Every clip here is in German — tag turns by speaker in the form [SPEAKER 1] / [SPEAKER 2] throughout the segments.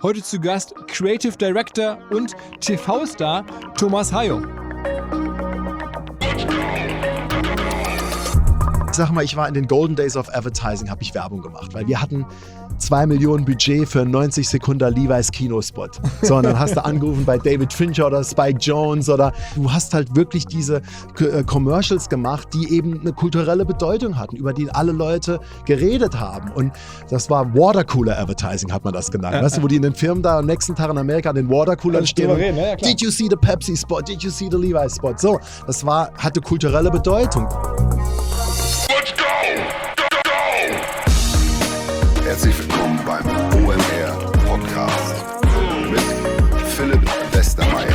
[SPEAKER 1] Heute zu Gast Creative Director und TV-Star Thomas Hayo.
[SPEAKER 2] Ich sag mal, ich war in den Golden Days of Advertising, habe ich Werbung gemacht, weil wir hatten 2 Millionen Budget für einen 90 Sekunden Levi's Kinospot. So, und dann hast du angerufen bei David Fincher oder Spike Jonze oder du hast halt wirklich diese Commercials gemacht, die eben eine kulturelle Bedeutung hatten, über die alle Leute geredet haben. Und das war Watercooler Advertising, hat man das genannt. Weißt du, wo die in den Firmen da am nächsten Tag in Amerika an den Watercoolern stehen.
[SPEAKER 1] Reden, ja,
[SPEAKER 2] Did you see the Pepsi Spot? Did you see the Levi's Spot? So, das hatte kulturelle Bedeutung.
[SPEAKER 3] Herzlich willkommen beim OMR Podcast mit Philipp Westermeier.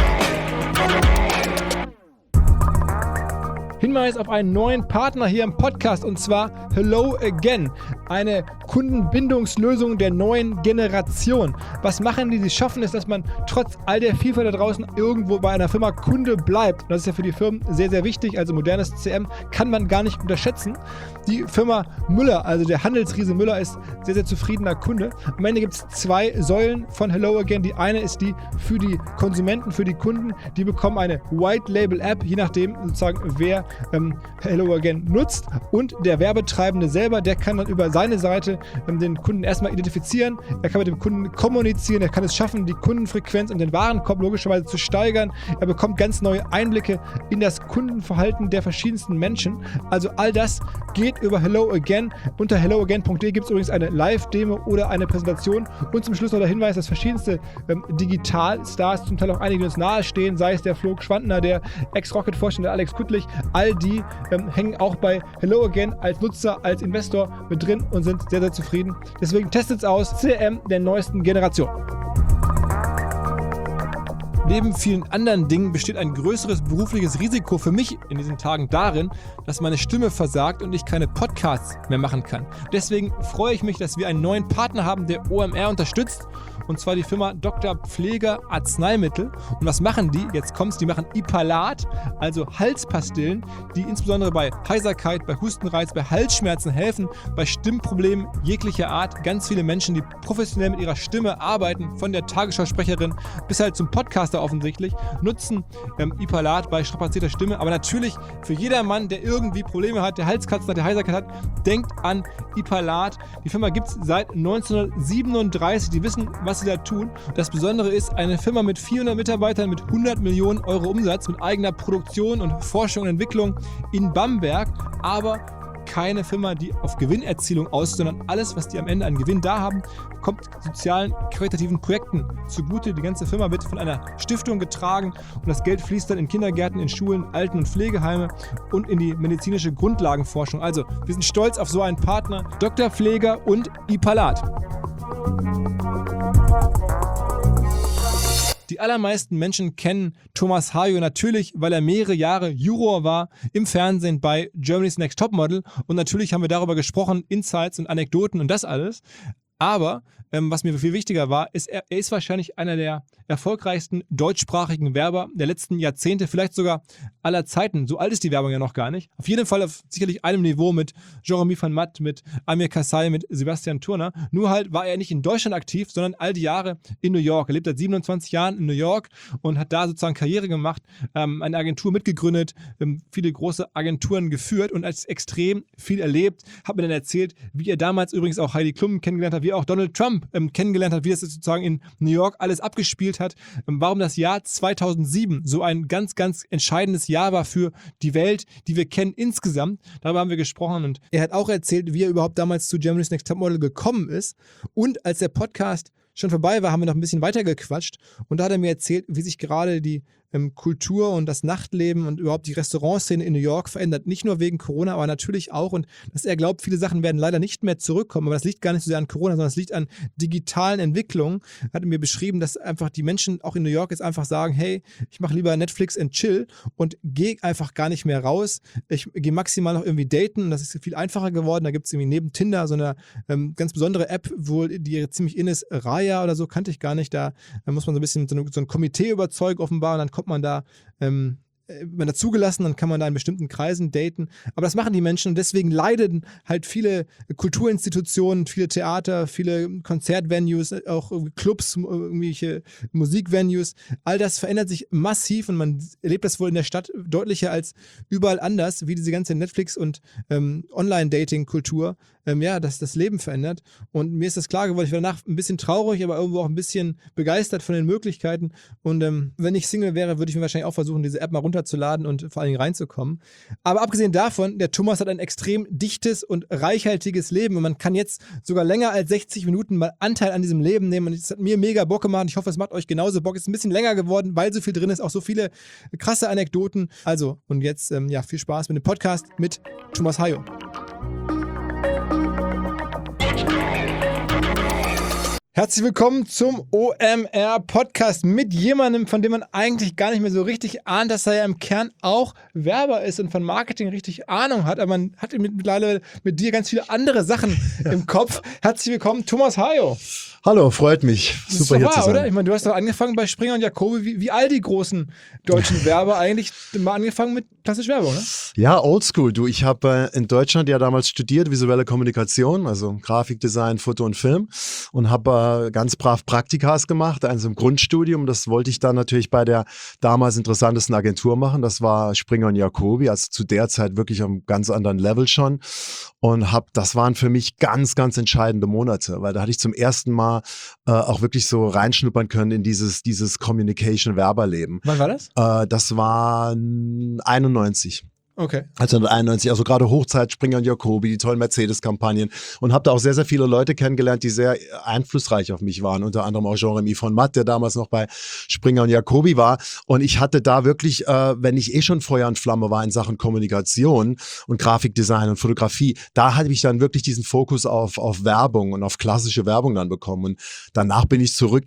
[SPEAKER 1] Hinweis auf einen neuen Partner hier im Podcast und zwar Hello Again, eine Kundenbindungslösung der neuen Generation. Was machen die? Sie schaffen es, dass man trotz all der Vielfalt da draußen irgendwo bei einer Firma Kunde bleibt. Und das ist ja für die Firmen sehr, sehr wichtig. Also modernes CM kann man gar nicht unterschätzen. Die Firma Müller, also der Handelsriese Müller, ist sehr, sehr zufriedener Kunde. Am Ende gibt es 2 Säulen von Hello Again. Die eine ist die für die Konsumenten, für die Kunden. Die bekommen eine White Label App, je nachdem sozusagen wer Hello Again nutzt. Und der Werbetreibende selber, der kann dann über seine Seite den Kunden erstmal identifizieren. Er kann mit dem Kunden kommunizieren. Er kann es schaffen, die Kundenfrequenz und den Warenkorb logischerweise zu steigern. Er bekommt ganz neue Einblicke in das Kundenverhalten der verschiedensten Menschen. Also all das geht über Hello Again. Unter helloagain.de gibt es übrigens eine Live-Demo oder eine Präsentation. Und zum Schluss noch der Hinweis, dass verschiedenste Digitalstars, zum Teil auch einige, die uns nahestehen, sei es der Flo Schwantner, der Ex-Rocket-Vorstand, der Alex Kuttlich, all die hängen auch bei Hello Again als Nutzer, als Investor mit drin und sind sehr, sehr zufrieden. Deswegen testet es aus. CRM der neuesten Generation. Neben vielen anderen Dingen besteht ein größeres berufliches Risiko für mich in diesen Tagen darin, dass meine Stimme versagt und ich keine Podcasts mehr machen kann. Deswegen freue ich mich, dass wir einen neuen Partner haben, der OMR unterstützt, und zwar die Firma Dr. Pfleger Arzneimittel. Und was machen die? Jetzt kommt's, die machen Ipalat, also Halspastillen, die insbesondere bei Heiserkeit, bei Hustenreiz, bei Halsschmerzen helfen, bei Stimmproblemen jeglicher Art. Ganz viele Menschen, die professionell mit ihrer Stimme arbeiten, von der Tagesschausprecherin bis halt zum Podcaster offensichtlich, nutzen Ipalat bei strapazierter Stimme. Aber natürlich für jedermann, der irgendwie Probleme hat, der Halskratzen hat, der Heiserkeit hat, denkt an Ipalat. Die Firma gibt es seit 1937. Die wissen, was sie da tun. Das Besondere ist, eine Firma mit 400 Mitarbeitern mit 100 Millionen Euro Umsatz, mit eigener Produktion und Forschung und Entwicklung in Bamberg, aber keine Firma, die auf Gewinnerzielung aus, sondern alles, was die am Ende an Gewinn da haben, kommt sozialen, karitativen Projekten zugute. Die ganze Firma wird von einer Stiftung getragen und das Geld fließt dann in Kindergärten, in Schulen, Alten- und Pflegeheime und in die medizinische Grundlagenforschung. Also, wir sind stolz auf so einen Partner, Dr. Pfleger und Ipalat. Die allermeisten Menschen kennen Thomas Hayo natürlich, weil er mehrere Jahre Juror war im Fernsehen bei Germany's Next Topmodel. Und natürlich haben wir darüber gesprochen, Insights und Anekdoten und das alles. Aber was mir viel wichtiger war, ist, er ist wahrscheinlich einer der erfolgreichsten deutschsprachigen Werber der letzten Jahrzehnte, vielleicht sogar aller Zeiten. So alt ist die Werbung ja noch gar nicht. Auf jeden Fall auf sicherlich einem Niveau mit Jeremy van Matt, mit Amir Kassai, mit Sebastian Turner. Nur halt war er nicht in Deutschland aktiv, sondern all die Jahre in New York. Er lebt seit 27 Jahren in New York und hat da sozusagen Karriere gemacht, eine Agentur mitgegründet, viele große Agenturen geführt und als extrem viel erlebt. Hat mir dann erzählt, wie er damals übrigens auch Heidi Klum kennengelernt hat, wie er auch Donald Trump kennengelernt hat, wie das sozusagen in New York alles abgespielt hat, warum das Jahr 2007 so ein ganz, ganz entscheidendes Jahr war für die Welt, die wir kennen insgesamt. Darüber haben wir gesprochen und er hat auch erzählt, wie er überhaupt damals zu Germany's Next Topmodel gekommen ist. Und als der Podcast schon vorbei war, haben wir noch ein bisschen weiter gequatscht und da hat er mir erzählt, wie sich gerade die Kultur und das Nachtleben und überhaupt die Restaurantszene in New York verändert. Nicht nur wegen Corona, aber natürlich auch. Und dass er glaubt, viele Sachen werden leider nicht mehr zurückkommen. Aber das liegt gar nicht so sehr an Corona, sondern es liegt an digitalen Entwicklungen. Er hat mir beschrieben, dass einfach die Menschen auch in New York jetzt einfach sagen, hey, ich mache lieber Netflix and chill und gehe einfach gar nicht mehr raus. Ich gehe maximal noch irgendwie daten und das ist viel einfacher geworden. Da gibt es irgendwie neben Tinder so eine ganz besondere App, die ziemlich in ist, Raya oder so, kannte ich gar nicht. Da muss man so ein bisschen so ein Komitee überzeugen offenbar und dann kommt man da man da zugelassen, dann kann man da in bestimmten Kreisen daten. Aber das machen die Menschen und deswegen leiden halt viele Kulturinstitutionen, viele Theater, viele Konzertvenues, auch Clubs, irgendwelche Musikvenues. All das verändert sich massiv und man erlebt das wohl in der Stadt deutlicher als überall anders, wie diese ganze Netflix- und Online-Dating-Kultur das Leben verändert. Und mir ist das klar geworden, ich war danach ein bisschen traurig, aber irgendwo auch ein bisschen begeistert von den Möglichkeiten. Und wenn ich Single wäre, würde ich mir wahrscheinlich auch versuchen, diese App mal runterzuladen und vor allen Dingen reinzukommen. Aber abgesehen davon, der Thomas hat ein extrem dichtes und reichhaltiges Leben und man kann jetzt sogar länger als 60 Minuten mal Anteil an diesem Leben nehmen und es hat mir mega Bock gemacht. Ich hoffe, es macht euch genauso Bock. Es ist ein bisschen länger geworden, weil so viel drin ist, auch so viele krasse Anekdoten. Also, und jetzt viel Spaß mit dem Podcast mit Thomas Hayo. Herzlich willkommen zum OMR-Podcast mit jemandem, von dem man eigentlich gar nicht mehr so richtig ahnt, dass er ja im Kern auch Werber ist und von Marketing richtig Ahnung hat, aber man hat mittlerweile mit dir ganz viele andere Sachen im Kopf. Herzlich willkommen, Thomas Hayo.
[SPEAKER 2] Hallo, freut mich. Super hier zu sein.
[SPEAKER 1] Oder? Ich meine, du hast doch angefangen bei Springer und Jacobi, wie all die großen deutschen Werber eigentlich mal angefangen mit klassisch Werbung, ne?
[SPEAKER 2] Ja, oldschool. Du, ich habe in Deutschland ja damals studiert, visuelle Kommunikation, also Grafikdesign, Foto und Film und habe ganz brav Praktikas gemacht, eins im Grundstudium. Das wollte ich dann natürlich bei der damals interessantesten Agentur machen. Das war Springer und Jacobi, also zu der Zeit wirklich am ganz anderen Level schon. Und das waren für mich ganz, ganz entscheidende Monate, weil da hatte ich zum ersten Mal auch wirklich so reinschnuppern können in dieses Communication-Werberleben.
[SPEAKER 1] Wann war das?
[SPEAKER 2] Das war 91.
[SPEAKER 1] Okay.
[SPEAKER 2] 1991, also gerade Hochzeit, Springer und Jacobi, die tollen Mercedes-Kampagnen und habe da auch sehr, sehr viele Leute kennengelernt, die sehr einflussreich auf mich waren, unter anderem auch Jean-Remy von Matt, der damals noch bei Springer und Jacobi war und ich hatte da wirklich, wenn ich schon Feuer und Flamme war in Sachen Kommunikation und Grafikdesign und Fotografie, da hatte ich dann wirklich diesen Fokus auf Werbung und auf klassische Werbung dann bekommen und danach bin ich zurück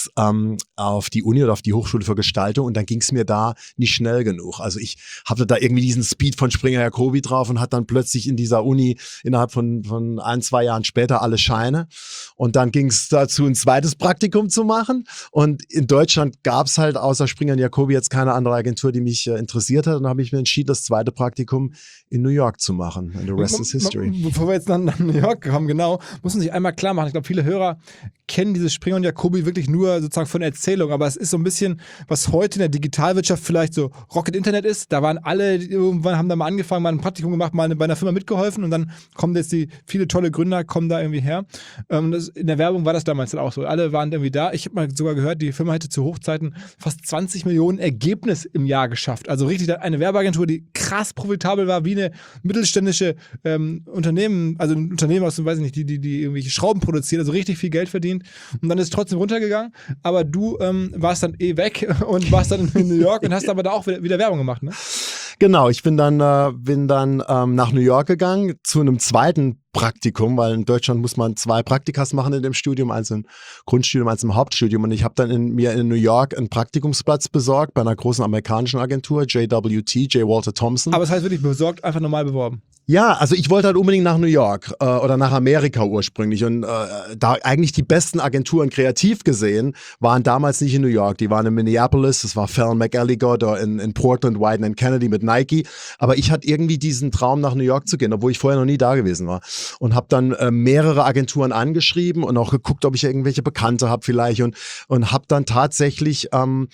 [SPEAKER 2] auf die Uni oder auf die Hochschule für Gestaltung und dann ging es mir da nicht schnell genug, also ich hatte da irgendwie diesen Speed von Springer Jacobi drauf und hat dann plötzlich in dieser Uni innerhalb von 1-2 Jahren später alle Scheine. Und dann ging es dazu, ein zweites Praktikum zu machen. Und in Deutschland gab es halt außer Springer Jacobi jetzt keine andere Agentur, die mich interessiert hat. Und dann habe ich mir entschieden, das zweite Praktikum in New York zu machen. And the rest is history.
[SPEAKER 1] Bevor wir jetzt nach New York kommen, genau, muss man sich einmal klar machen. Ich glaube, viele Hörer kennen dieses Springer und Jacobi wirklich nur sozusagen von Erzählung. Aber es ist so ein bisschen, was heute in der Digitalwirtschaft vielleicht so Rocket Internet ist. Da waren alle irgendwann haben da mal angefangen, mal ein Praktikum gemacht, mal bei einer Firma mitgeholfen und dann kommen jetzt viele tolle Gründer, kommen da irgendwie her. In der Werbung war das damals dann auch so. Alle waren irgendwie da. Ich habe mal sogar gehört, die Firma hätte zu Hochzeiten fast 20 Millionen Ergebnis im Jahr geschafft. Also richtig eine Werbeagentur, die krass profitabel war, wie eine mittelständische Unternehmen, also ein Unternehmen aus, weiß ich nicht, die irgendwelche Schrauben produziert, also richtig viel Geld verdient und dann ist es trotzdem runtergegangen. Aber du warst dann weg und warst dann in New York und hast aber da auch wieder Werbung gemacht, ne?
[SPEAKER 2] Genau, ich bin dann nach New York gegangen zu einem zweiten Praktikum, weil in Deutschland muss man 2 Praktikas machen in dem Studium, eins im Grundstudium, eins im Hauptstudium und ich habe dann mir in New York einen Praktikumsplatz besorgt bei einer großen amerikanischen Agentur, J. Walter Thompson.
[SPEAKER 1] Aber das heißt wirklich besorgt, einfach normal beworben?
[SPEAKER 2] Ja, also ich wollte halt unbedingt nach New York oder nach Amerika ursprünglich und da eigentlich die besten Agenturen kreativ gesehen waren damals nicht in New York, die waren in Minneapolis, das war Fallon McElligott oder in Portland, Wieden & Kennedy mit Nike, aber ich hatte irgendwie diesen Traum nach New York zu gehen, obwohl ich vorher noch nie da gewesen war und habe dann mehrere Agenturen angeschrieben und auch geguckt, ob ich irgendwelche Bekannte habe vielleicht und habe dann tatsächlich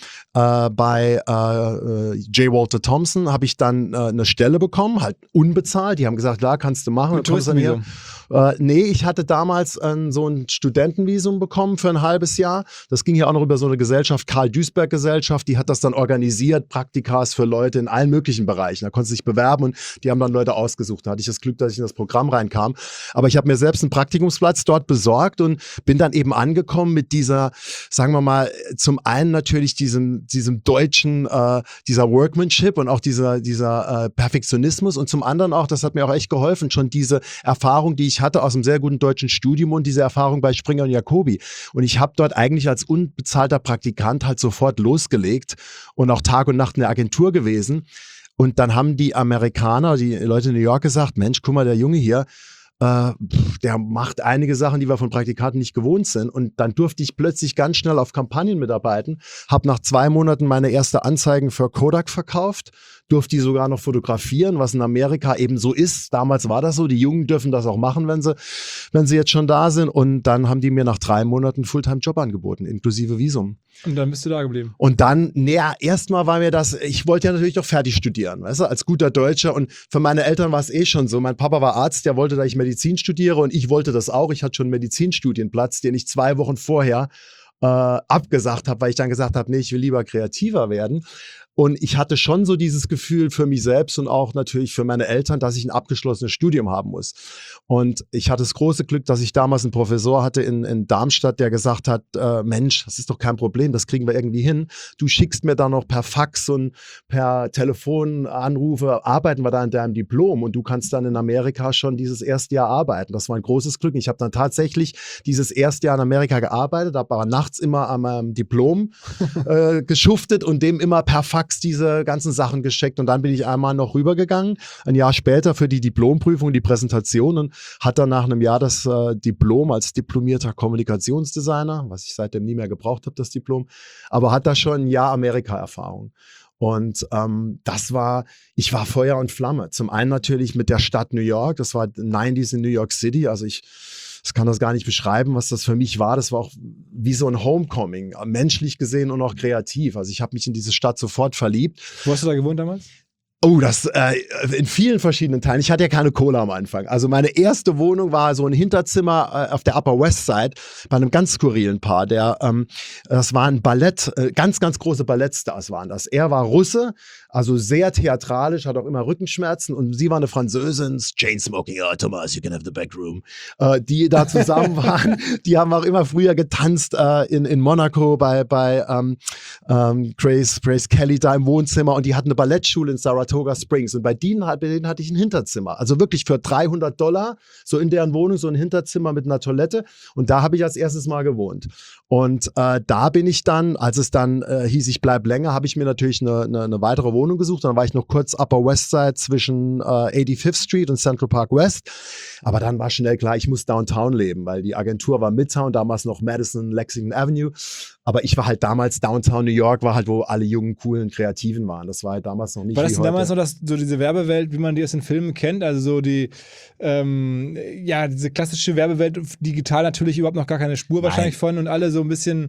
[SPEAKER 2] bei J. Walter Thompson habe ich dann eine Stelle bekommen, halt unbezahlt. Die haben gesagt, klar, kannst du machen.
[SPEAKER 1] Mit Touristenvisum?
[SPEAKER 2] Nee, ich hatte damals so ein Studentenvisum bekommen für ein halbes Jahr. Das ging ja auch noch über so eine Gesellschaft, Karl-Duisberg-Gesellschaft, die hat das dann organisiert, Praktikas für Leute in allen möglichen Bereichen. Da konnte sich bewerben und die haben dann Leute ausgesucht. Da hatte ich das Glück, dass ich in das Programm reinkam. Aber ich habe mir selbst einen Praktikumsplatz dort besorgt und bin dann eben angekommen mit dieser, sagen wir mal, zum einen natürlich diesem deutschen, dieser Workmanship und auch dieser Perfektionismus und zum anderen auch, das hat mir auch echt geholfen, schon diese Erfahrung, die ich hatte aus einem sehr guten deutschen Studium und diese Erfahrung bei Springer und Jacobi. Und ich habe dort eigentlich als unbezahlter Praktikant halt sofort losgelegt und auch Tag und Nacht in der Agentur gewesen. Und dann haben die Amerikaner, die Leute in New York gesagt, Mensch, guck mal, der Junge hier, der macht einige Sachen, die wir von Praktikanten nicht gewohnt sind. Und dann durfte ich plötzlich ganz schnell auf Kampagnen mitarbeiten, habe nach 2 Monaten meine erste Anzeigen für Kodak verkauft, durfte die sogar noch fotografieren, was in Amerika eben so ist. Damals war das so, die Jungen dürfen das auch machen, wenn sie jetzt schon da sind. Und dann haben die mir nach 3 Monaten einen Fulltime-Job angeboten, inklusive Visum.
[SPEAKER 1] Und dann bist du da geblieben.
[SPEAKER 2] Und dann, erstmal war mir das, ich wollte ja natürlich doch fertig studieren, weißt du, als guter Deutscher. Und für meine Eltern war es schon so. Mein Papa war Arzt, der wollte, dass ich Medizin studiere, und ich wollte das auch. Ich hatte schon einen Medizinstudienplatz, den ich 2 Wochen vorher abgesagt habe, weil ich dann gesagt habe, nee, ich will lieber kreativer werden. Und ich hatte schon so dieses Gefühl für mich selbst und auch natürlich für meine Eltern, dass ich ein abgeschlossenes Studium haben muss. Und ich hatte das große Glück, dass ich damals einen Professor hatte in Darmstadt, der gesagt hat, Mensch, das ist doch kein Problem, das kriegen wir irgendwie hin. Du schickst mir dann noch per Fax und per Telefonanrufe, arbeiten wir da an deinem Diplom, und du kannst dann in Amerika schon dieses erste Jahr arbeiten. Das war ein großes Glück. Ich habe dann tatsächlich dieses erste Jahr in Amerika gearbeitet, habe aber nachts immer an meinem Diplom geschuftet und dem immer per Fax diese ganzen Sachen geschickt, und dann bin ich einmal noch rübergegangen, ein Jahr später für die Diplomprüfung, die Präsentation, und hatte dann nach einem Jahr das Diplom als diplomierter Kommunikationsdesigner, was ich seitdem nie mehr gebraucht habe, das Diplom, aber hat da schon ein Jahr Amerika-Erfahrung. Und ich war Feuer und Flamme. Zum einen natürlich mit der Stadt New York, das war 90s in New York City, also ich kann das gar nicht beschreiben, was das für mich war. Das war auch wie so ein Homecoming, menschlich gesehen und auch kreativ. Also ich habe mich in diese Stadt sofort verliebt.
[SPEAKER 1] Wo hast du da gewohnt damals?
[SPEAKER 2] Oh, das in vielen verschiedenen Teilen. Ich hatte ja keine Kohle am Anfang. Also meine erste Wohnung war so ein Hinterzimmer auf der Upper West Side bei einem ganz skurrilen Paar. Das war ein Ballett, ganz, ganz große Ballettstars waren das. Er war Russe, also sehr theatralisch, hat auch immer Rückenschmerzen, und sie war eine Französin, Chainsmoking, Thomas, you can have the back room. Die da zusammen waren, die haben auch immer früher getanzt in Monaco bei Grace Kelly da im Wohnzimmer, und die hatten eine Ballettschule in Saratoga Springs, und bei denen hatte ich ein Hinterzimmer, also wirklich für $300, so in deren Wohnung, so ein Hinterzimmer mit einer Toilette, und da habe ich als erstes Mal gewohnt. Und da bin ich dann, als es dann hieß, ich bleib länger, habe ich mir natürlich eine weitere Wohnung gesucht. Dann war ich noch kurz Upper West Side zwischen 85th Street und Central Park West. Aber dann war schnell klar, ich muss Downtown leben, weil die Agentur war Midtown, damals noch Madison, Lexington Avenue. Aber ich war halt damals, Downtown New York war halt, wo alle jungen, coolen Kreativen waren. Das war halt damals noch nicht.
[SPEAKER 1] War das
[SPEAKER 2] wie
[SPEAKER 1] denn
[SPEAKER 2] heute.
[SPEAKER 1] damals noch so diese Werbewelt, wie man die aus den Filmen kennt? Also so diese klassische Werbewelt, digital natürlich überhaupt noch gar keine Spur wahrscheinlich von, und alle so ein bisschen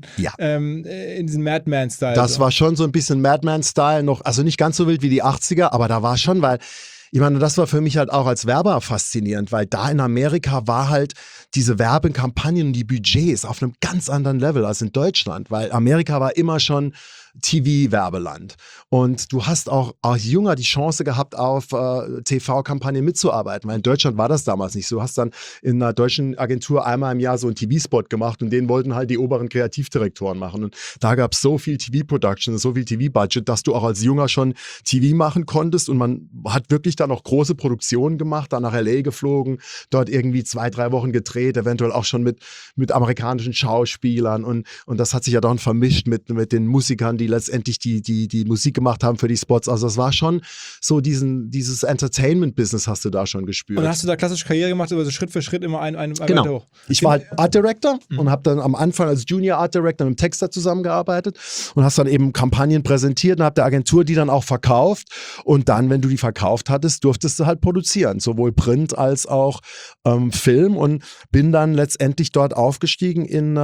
[SPEAKER 1] in diesem Madman-Style.
[SPEAKER 2] Das war schon so ein bisschen Madman-Style, noch, also nicht ganz so wild wie die 80er, aber da war schon, weil ich meine, das war für mich halt auch als Werber faszinierend, weil da in Amerika war halt diese Werbekampagnen und die Budgets auf einem ganz anderen Level als in Deutschland, weil Amerika war immer schon TV-Werbeland. Und du hast auch als Junger die Chance gehabt, auf TV-Kampagnen mitzuarbeiten, weil in Deutschland war das damals nicht so. Du hast dann in einer deutschen Agentur einmal im Jahr so einen TV-Spot gemacht, und den wollten halt die oberen Kreativdirektoren machen. Und da gab es so viel TV-Production, so viel TV-Budget, dass du auch als Junger schon TV machen konntest, und man hat wirklich dann auch große Produktionen gemacht, dann nach L.A. geflogen, dort irgendwie 2-3 Wochen gedreht, eventuell auch schon mit amerikanischen Schauspielern, und das hat sich ja dann vermischt mit den Musikern, die letztendlich die Musik gemacht haben für die Spots. Also das war schon so dieses Entertainment-Business hast du da schon gespürt.
[SPEAKER 1] Und hast du da klassisch Karriere gemacht, also Schritt für Schritt immer ein
[SPEAKER 2] genau.
[SPEAKER 1] weiter hoch?
[SPEAKER 2] Ich war halt Art Director und habe dann am Anfang als Junior Art Director mit dem Texter zusammengearbeitet und hast dann eben Kampagnen präsentiert und habe der Agentur die dann auch verkauft, und dann, wenn du die verkauft hattest, durftest du halt produzieren, sowohl Print als auch Film, und bin dann letztendlich dort aufgestiegen in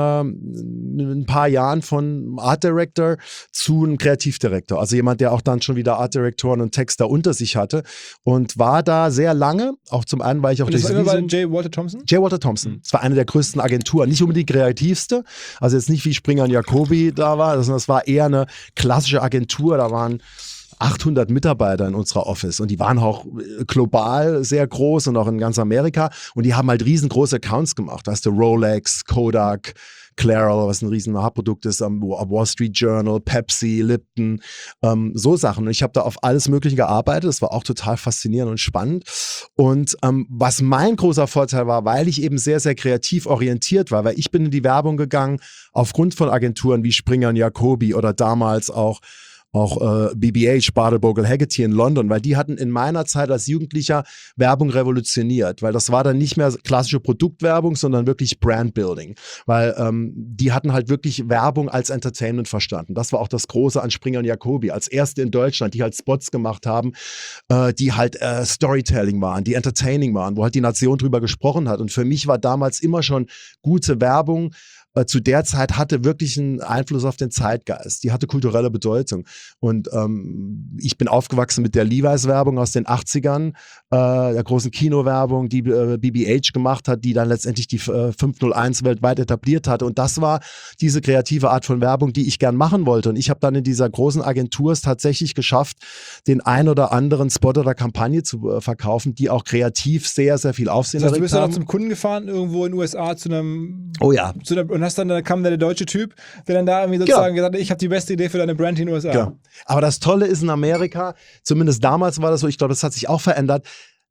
[SPEAKER 2] ein paar Jahren von Art Director zu einem Kreativdirektor, also jemand, der auch dann schon wieder Art Directoren und Texter unter sich hatte, und war da sehr lange, auch zum einen, weil ich auch
[SPEAKER 1] und das war immer bei J. Walter Thompson?
[SPEAKER 2] J. Walter Thompson. Das war eine der größten Agenturen, nicht unbedingt die kreativste, also jetzt nicht wie Springer und Jacobi da war, sondern das war eher eine klassische Agentur, da waren 800 Mitarbeiter in unserer Office, und die waren auch global sehr groß und auch in ganz Amerika, und die haben halt riesengroße Accounts gemacht, weißt du, Rolex, Kodak, Clairol, was ein riesen Haarprodukt ist, Wall Street Journal, Pepsi, Lipton, so Sachen. Und ich habe da auf alles Mögliche gearbeitet. Das war auch total faszinierend und spannend. Und was mein großer Vorteil war, weil ich eben sehr, sehr kreativ orientiert war, weil ich bin in die Werbung gegangen aufgrund von Agenturen wie Springer und Jacobi oder damals auch BBH, Bartle Bogle Haggerty in London, weil die hatten in meiner Zeit als Jugendlicher Werbung revolutioniert, weil das war dann nicht mehr klassische Produktwerbung, sondern wirklich Brandbuilding, weil die hatten halt wirklich Werbung als Entertainment verstanden. Das war auch das Große an Springer und Jacobi, als erste in Deutschland, die halt Spots gemacht haben, die halt Storytelling waren, die entertaining waren, wo halt die Nation drüber gesprochen hat. Und für mich war damals immer schon gute Werbung, zu der Zeit hatte wirklich einen Einfluss auf den Zeitgeist. Die hatte kulturelle Bedeutung. Und ich bin aufgewachsen mit der Levi's-Werbung aus den 80ern, der großen Kinowerbung, die BBH gemacht hat, die dann letztendlich die 501 weltweit etabliert hatte. Und das war diese kreative Art von Werbung, die ich gern machen wollte. Und ich habe dann in dieser großen Agentur es tatsächlich geschafft, den ein oder anderen Spot oder Kampagne zu verkaufen, die auch kreativ sehr, sehr viel Aufsehen
[SPEAKER 1] Das heißt, du bist
[SPEAKER 2] erregt
[SPEAKER 1] dann
[SPEAKER 2] haben.
[SPEAKER 1] auch zum Kunden gefahren, irgendwo in den USA zu einem...
[SPEAKER 2] Oh ja.
[SPEAKER 1] Und hast dann, da kam der deutsche Typ, der dann da irgendwie sozusagen gesagt hat, ich habe die beste Idee für deine Brand in den USA.
[SPEAKER 2] Ja. Aber das Tolle ist in Amerika, zumindest damals war das so, ich glaube, das hat sich auch verändert,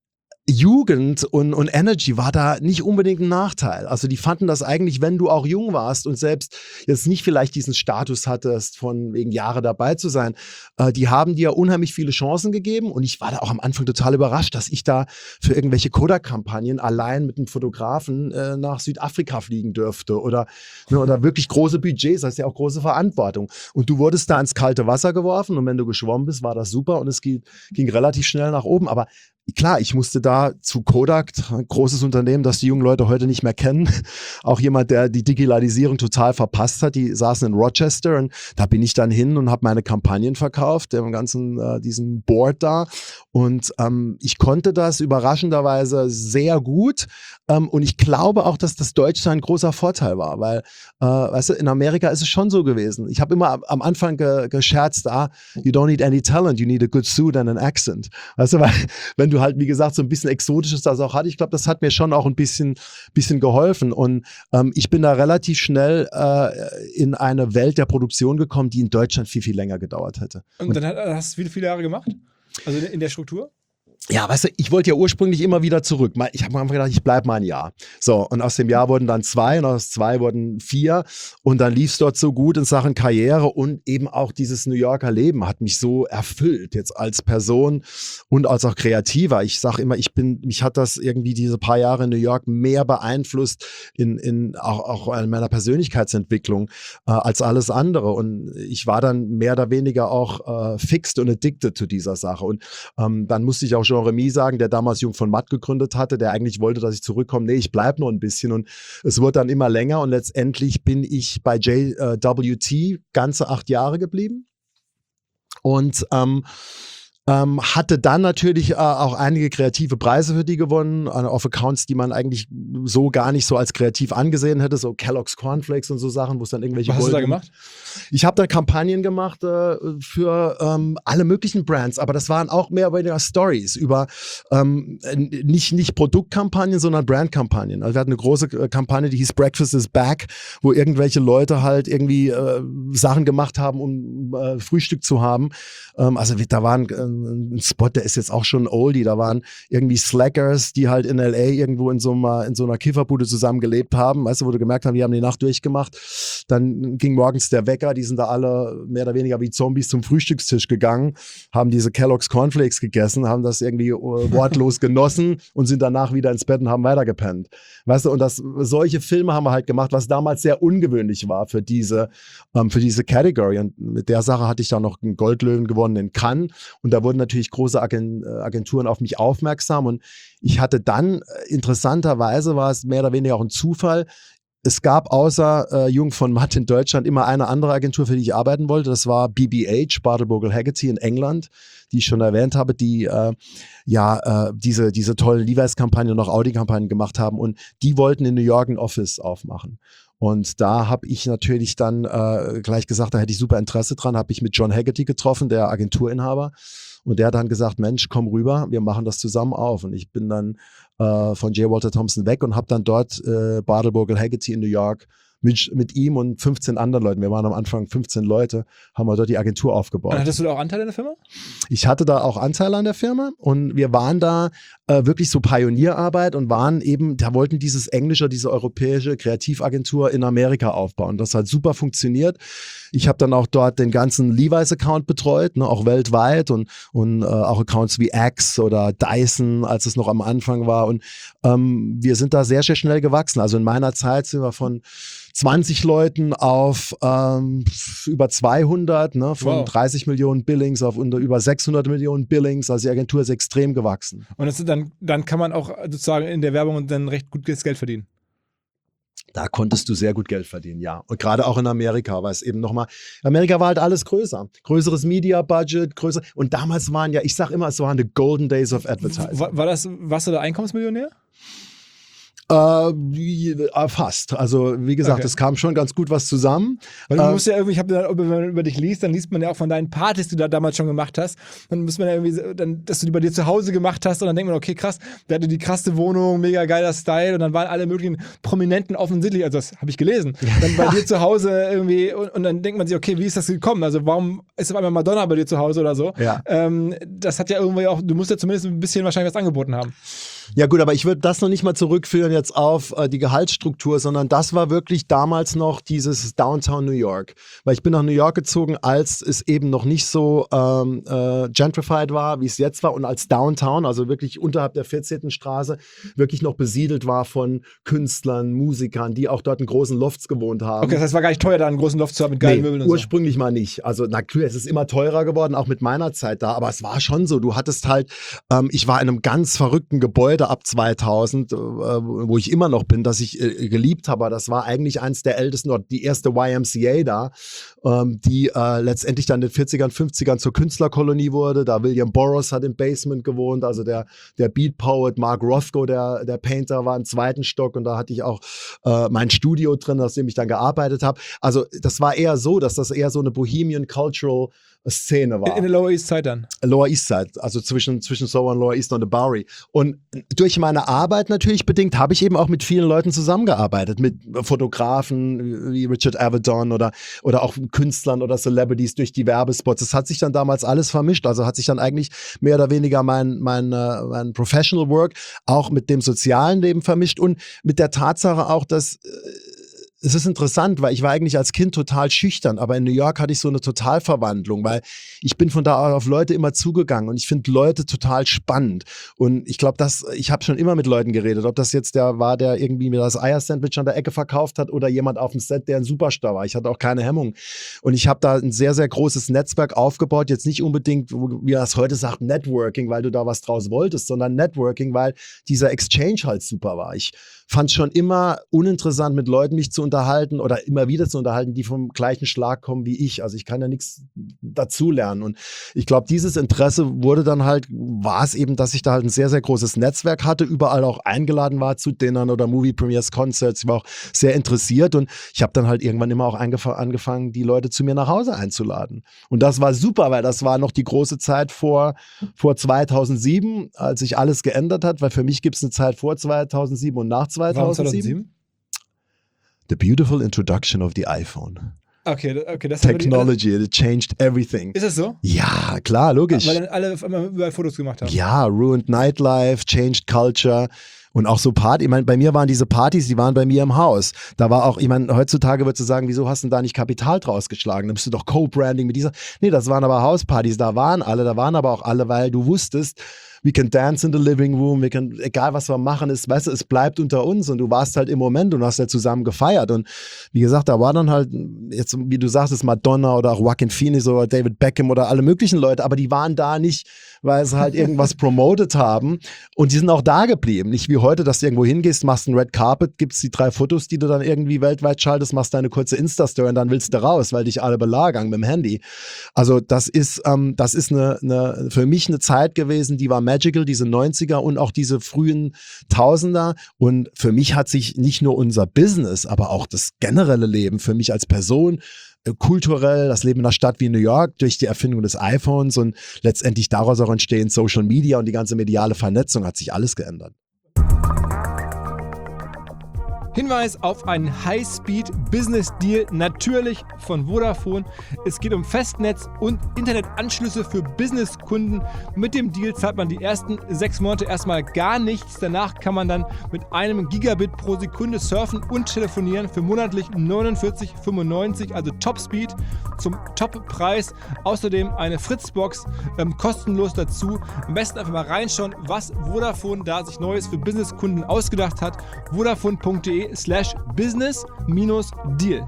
[SPEAKER 2] Jugend und Energy war da nicht unbedingt ein Nachteil. Also die fanden das eigentlich, wenn du auch jung warst und selbst jetzt nicht vielleicht diesen Status hattest, von wegen Jahre dabei zu sein, die haben dir unheimlich viele Chancen gegeben und ich war da auch am Anfang total überrascht, dass ich da für irgendwelche Kodak-Kampagnen allein mit einem Fotografen nach Südafrika fliegen dürfte oder wirklich große Budgets, das ist ja auch große Verantwortung. Und du wurdest da ins kalte Wasser geworfen und wenn du geschwommen bist, war das super und es ging relativ schnell nach oben, aber klar, ich musste da zu Kodak, ein großes Unternehmen, das die jungen Leute heute nicht mehr kennen. Auch jemand, der die Digitalisierung total verpasst hat. Die saßen in Rochester und da bin ich dann hin und habe meine Kampagnen verkauft, dem ganzen diesem Board da. Und ich konnte das überraschenderweise sehr gut. Und ich glaube auch, dass das Deutschsein ein großer Vorteil war, weil, weißt du, in Amerika ist es schon so gewesen. Ich habe immer am Anfang gescherzt, you don't need any talent, you need a good suit and an accent. Weißt du, weil wenn du halt, wie gesagt, so ein bisschen Exotisches das auch hatte, ich glaube, das hat mir schon auch ein bisschen geholfen. Und ich bin da relativ schnell in eine Welt der Produktion gekommen, die in Deutschland viel, viel länger gedauert hätte.
[SPEAKER 1] Und dann hast du viele Jahre gemacht? Also in der Struktur?
[SPEAKER 2] Ja, weißt du, ich wollte ja ursprünglich immer wieder zurück. Ich habe mir einfach gedacht, ich bleibe mal ein Jahr. So, und aus dem Jahr wurden dann 2 und aus 2 wurden 4 und dann lief es dort so gut in Sachen Karriere und eben auch dieses New Yorker Leben hat mich so erfüllt, jetzt als Person und als auch Kreativer. Ich sage immer, mich hat das irgendwie diese paar Jahre in New York mehr beeinflusst auch in meiner Persönlichkeitsentwicklung als alles andere und ich war dann mehr oder weniger auch fixed und addicted zu dieser Sache und dann musste ich auch Jean Remy sagen, der damals Jung von Matt gegründet hatte, der eigentlich wollte, dass ich zurückkomme. Nee, ich bleibe noch ein bisschen und es wurde dann immer länger und letztendlich bin ich bei JWT ganze 8 Jahre geblieben und hatte dann natürlich auch einige kreative Preise für die gewonnen, auf Accounts, die man eigentlich so gar nicht so als kreativ angesehen hätte, so Kellogg's Cornflakes und so Sachen, wo es dann irgendwelche...
[SPEAKER 1] Was hast du da gemacht?
[SPEAKER 2] Ich habe dann Kampagnen gemacht für alle möglichen Brands, aber das waren auch mehr oder weniger Stories über nicht Produktkampagnen, sondern Brandkampagnen. Also wir hatten eine große Kampagne, die hieß Breakfast is Back, wo irgendwelche Leute halt irgendwie Sachen gemacht haben, um Frühstück zu haben. Also da waren ein Spot, der ist jetzt auch schon oldie, da waren irgendwie Slackers, die halt in L.A. irgendwo in so einer Kifferbude zusammengelebt haben, weißt du, wo du gemerkt hast, die haben die Nacht durchgemacht. Dann ging morgens der Wecker, die sind da alle mehr oder weniger wie Zombies zum Frühstückstisch gegangen, haben diese Kellogg's Cornflakes gegessen, haben das irgendwie wortlos genossen und sind danach wieder ins Bett und haben weitergepennt. Weißt du, und solche Filme haben wir halt gemacht, was damals sehr ungewöhnlich war für diese Category. Und mit der Sache hatte ich dann noch einen Goldlöwen gewonnen in Cannes und da wurden natürlich große Agenturen auf mich aufmerksam und ich hatte dann, interessanterweise war es mehr oder weniger auch ein Zufall, es gab außer Jung von Matt in Deutschland immer eine andere Agentur, für die ich arbeiten wollte. Das war BBH, Bartle Bogle Haggerty in England, die ich schon erwähnt habe, die diese tollen Levi's-Kampagnen und auch Audi-Kampagnen gemacht haben. Und die wollten in New York ein Office aufmachen. Und da habe ich natürlich dann gleich gesagt, da hätte ich super Interesse dran, habe ich mit John Haggerty getroffen, der Agenturinhaber. Und der hat dann gesagt, Mensch, komm rüber, wir machen das zusammen auf. Und ich bin dann von J. Walter Thompson weg und habe dann dort Bartle Bogle Haggerty in New York mit ihm und 15 anderen Leuten. Wir waren am Anfang 15 Leute, haben wir dort die Agentur aufgebaut.
[SPEAKER 1] Und hattest du da auch Anteil an der Firma?
[SPEAKER 2] Ich hatte da auch Anteil an der Firma und wir waren da wirklich so Pionierarbeit und waren eben, da wollten diese europäische Kreativagentur in Amerika aufbauen. Das hat super funktioniert. Ich habe dann auch dort den ganzen Levi's-Account betreut, ne, auch weltweit und auch Accounts wie Axe oder Dyson, als es noch am Anfang war. Und wir sind da sehr, sehr schnell gewachsen. Also in meiner Zeit sind wir von 20 Leuten auf über 200, ne, von 30 Millionen Billings auf über 600 Millionen Billings. Also die Agentur ist extrem gewachsen.
[SPEAKER 1] Und dann kann man auch sozusagen in der Werbung dann recht gut Geld verdienen.
[SPEAKER 2] Da konntest du sehr gut Geld verdienen, ja. Und gerade auch in Amerika, weil es eben nochmal, Amerika war halt alles größer. Größeres Media-Budget, größer. Und damals waren ja, ich sag immer, es waren the golden days of advertising.
[SPEAKER 1] Warst du da Einkommensmillionär?
[SPEAKER 2] Fast. Also wie gesagt, es kam schon ganz gut was zusammen.
[SPEAKER 1] Weil du musst ja irgendwie, wenn man über dich liest, dann liest man ja auch von deinen Partys, die du da damals schon gemacht hast. Dann muss man ja irgendwie, dass du die bei dir zu Hause gemacht hast und dann denkt man, okay, krass, der hatte die krasse Wohnung, mega geiler Style und dann waren alle möglichen Prominenten offensichtlich, also das habe ich gelesen, dann bei dir zu Hause irgendwie und dann denkt man sich, okay, wie ist das gekommen? Also warum ist auf einmal Madonna bei dir zu Hause oder so?
[SPEAKER 2] Ja.
[SPEAKER 1] Das hat ja irgendwie auch, du musst ja zumindest ein bisschen wahrscheinlich was angeboten haben.
[SPEAKER 2] Ja gut, aber ich würde das noch nicht mal zurückführen jetzt auf die Gehaltsstruktur, sondern das war wirklich damals noch dieses Downtown New York. Weil ich bin nach New York gezogen, als es eben noch nicht so gentrified war, wie es jetzt war und als Downtown, also wirklich unterhalb der 14. Straße, wirklich noch besiedelt war von Künstlern, Musikern, die auch dort in großen Lofts gewohnt haben.
[SPEAKER 1] Okay, das heißt, es war gar nicht teuer, da einen großen Loft zu haben mit geilen Möbeln und so.
[SPEAKER 2] Ursprünglich mal nicht. Also natürlich, es ist immer teurer geworden, auch mit meiner Zeit da, aber es war schon so. Du hattest halt, ich war in einem ganz verrückten Gebäude ab 2000, wo ich immer noch bin, das ich geliebt habe. Das war eigentlich eins der ältesten, oder die erste YMCA da, die letztendlich dann in den 40ern, 50ern zur Künstlerkolonie wurde. Da William Burroughs hat im Basement gewohnt, also der Beat Poet, Mark Rothko, der Painter, war im 2. Stock und da hatte ich auch mein Studio drin, aus dem ich dann gearbeitet habe. Also das war eher so, dass das eher so eine Bohemian Cultural Szene war.
[SPEAKER 1] In der Lower East Side dann?
[SPEAKER 2] Lower East Side, also zwischen Soho und Lower East und the Bowery. Und durch meine Arbeit natürlich bedingt habe ich eben auch mit vielen Leuten zusammengearbeitet, mit Fotografen wie Richard Avedon oder auch Künstlern oder Celebrities durch die Werbespots. Das hat sich dann damals alles vermischt, also hat sich dann eigentlich mehr oder weniger mein Professional Work auch mit dem sozialen Leben vermischt und mit der Tatsache auch, dass es ist interessant, weil ich war eigentlich als Kind total schüchtern, aber in New York hatte ich so eine Totalverwandlung, weil ich bin von da auf Leute immer zugegangen und ich finde Leute total spannend und ich glaube, ich habe schon immer mit Leuten geredet, ob das jetzt der war, der irgendwie mir das Eiersandwich an der Ecke verkauft hat oder jemand auf dem Set, der ein Superstar war. Ich hatte auch keine Hemmung und ich habe da ein sehr, sehr großes Netzwerk aufgebaut, jetzt nicht unbedingt, wie man es heute sagt, Networking, weil du da was draus wolltest, sondern Networking, weil dieser Exchange halt super war. Ich fand es schon immer uninteressant, mit Leuten mich zu unterhalten oder immer wieder zu unterhalten, die vom gleichen Schlag kommen wie ich. Also ich kann ja nichts dazulernen. Und ich glaube, dieses Interesse war es eben, dass ich da halt ein sehr, sehr großes Netzwerk hatte, überall auch eingeladen war zu Dinnern oder Movie Premiers, Concerts. Ich war auch sehr interessiert und ich habe dann halt irgendwann immer auch angefangen, die Leute zu mir nach Hause einzuladen. Und das war super, weil das war noch die große Zeit vor 2007, als sich alles geändert hat, weil für mich gibt es eine Zeit vor 2007 und nach 2007.
[SPEAKER 1] Warum 2007?
[SPEAKER 2] The beautiful introduction of the iPhone.
[SPEAKER 1] Okay, das
[SPEAKER 2] Technology, it changed everything.
[SPEAKER 1] Ist das so?
[SPEAKER 2] Ja, klar, logisch.
[SPEAKER 1] Weil dann alle immer überall Fotos gemacht haben.
[SPEAKER 2] Ja, ruined nightlife, changed culture. Und auch so Party, ich meine, bei mir waren diese Partys, die waren bei mir im Haus. Da war auch, ich meine, heutzutage würdest du sagen, wieso hast du denn da nicht Kapital draus geschlagen? Dann bist du doch Co-Branding mit dieser. Nee, das waren aber Hauspartys, da waren aber auch alle, weil du wusstest, we can dance in the living room, egal was wir machen, weißt du, es bleibt unter uns und du warst halt im Moment und hast halt zusammen gefeiert. Und wie gesagt, da war dann halt, jetzt, wie du sagst, Madonna oder auch Joaquin Phoenix oder David Beckham oder alle möglichen Leute, aber die waren da nicht, weil sie halt irgendwas promotet haben und die sind auch da geblieben. Nicht wie heute, dass du irgendwo hingehst, machst ein Red Carpet, gibst die 3 Fotos, die du dann irgendwie weltweit schaltest, machst deine kurze Insta-Story und dann willst du raus, weil dich alle belagern mit dem Handy. Also das ist für mich eine Zeit gewesen, die war magical, diese 90er und auch diese frühen Tausender. Und für mich hat sich nicht nur unser Business, aber auch das generelle Leben für mich als Person, kulturell, das Leben in einer Stadt wie New York durch die Erfindung des iPhones und letztendlich daraus auch entstehen Social Media und die ganze mediale Vernetzung, hat sich alles geändert.
[SPEAKER 1] Hinweis auf einen High-Speed-Business-Deal, natürlich von Vodafone. Es geht um Festnetz und Internetanschlüsse für Businesskunden. Mit dem Deal zahlt man die ersten 6 Monate erstmal gar nichts. Danach kann man dann mit einem Gigabit pro Sekunde surfen und telefonieren für monatlich 49,95, also Top-Speed zum Top-Preis. Außerdem eine Fritzbox kostenlos dazu. Am besten einfach mal reinschauen, was Vodafone da sich Neues für Businesskunden ausgedacht hat. Vodafone.de/business-deal.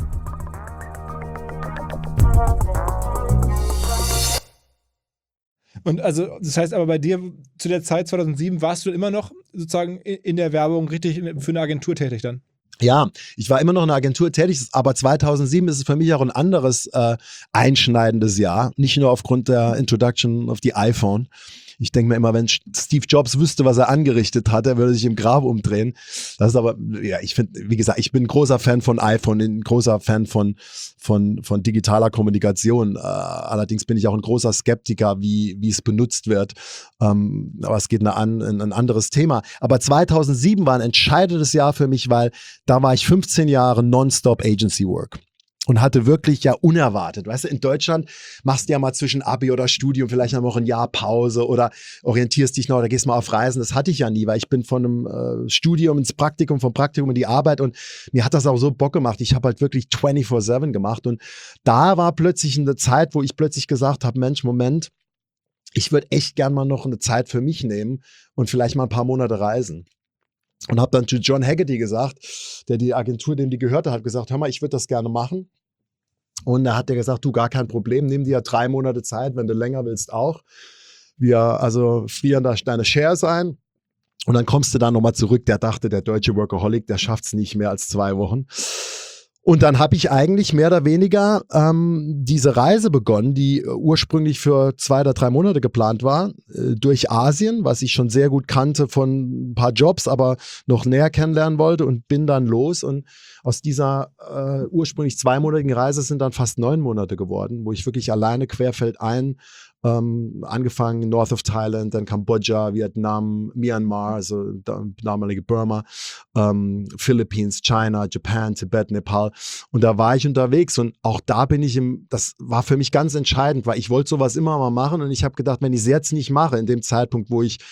[SPEAKER 1] Und also, das heißt aber bei dir zu der Zeit 2007 warst du immer noch sozusagen in der Werbung richtig für eine Agentur tätig dann?
[SPEAKER 2] Ja, ich war immer noch in einer Agentur tätig, aber 2007 ist es für mich auch ein anderes einschneidendes Jahr. Nicht nur aufgrund der Introduction of the iPhone. Ich denke mir immer, wenn Steve Jobs wüsste, was er angerichtet hat, er würde sich im Grab umdrehen. Das ist aber, ja, ich finde, wie gesagt, ich bin ein großer Fan von iPhone, ein großer Fan von digitaler Kommunikation. Allerdings bin ich auch ein großer Skeptiker, wie es benutzt wird. Aber es geht ein anderes Thema. Aber 2007 war ein entscheidendes Jahr für mich, weil da war ich 15 Jahre Nonstop Agency Work. Und hatte wirklich ja unerwartet. Weißt du, in Deutschland machst du ja mal zwischen Abi oder Studium vielleicht noch ein Jahr Pause oder orientierst dich noch oder gehst mal auf Reisen. Das hatte ich ja nie, weil ich bin von einem Studium ins Praktikum, vom Praktikum in die Arbeit und mir hat das auch so Bock gemacht. Ich habe halt wirklich 24/7 gemacht und da war plötzlich eine Zeit, wo ich plötzlich gesagt habe, Mensch, Moment, ich würde echt gern mal noch eine Zeit für mich nehmen und vielleicht mal ein paar Monate reisen. Und habe dann zu John Haggerty gesagt, der die Agentur, dem die gehörte, hat gesagt, hör mal, ich würde das gerne machen. Und da hat der gesagt, du, gar kein Problem, nimm dir 3 Monate Zeit, wenn du länger willst auch. Wir frieren da deine Shares ein und dann kommst du da nochmal zurück. Der dachte, der deutsche Workaholic, der schafft es nicht mehr als 2 Wochen. Und dann habe ich eigentlich mehr oder weniger diese Reise begonnen, die ursprünglich für 2 oder 3 Monate geplant war, durch Asien, was ich schon sehr gut kannte von ein paar Jobs, aber noch näher kennenlernen wollte und bin dann los. Und aus dieser ursprünglich 2-monatigen Reise sind dann fast 9 Monate geworden, wo ich wirklich alleine querfeldein angefangen North of Thailand, dann Kambodscha, Vietnam, Myanmar, also damalige Burma, Philippines, China, Japan, Tibet, Nepal und da war ich unterwegs und auch da das war für mich ganz entscheidend, weil ich wollte sowas immer mal machen und ich habe gedacht, wenn ich es jetzt nicht mache, in dem Zeitpunkt, wo ich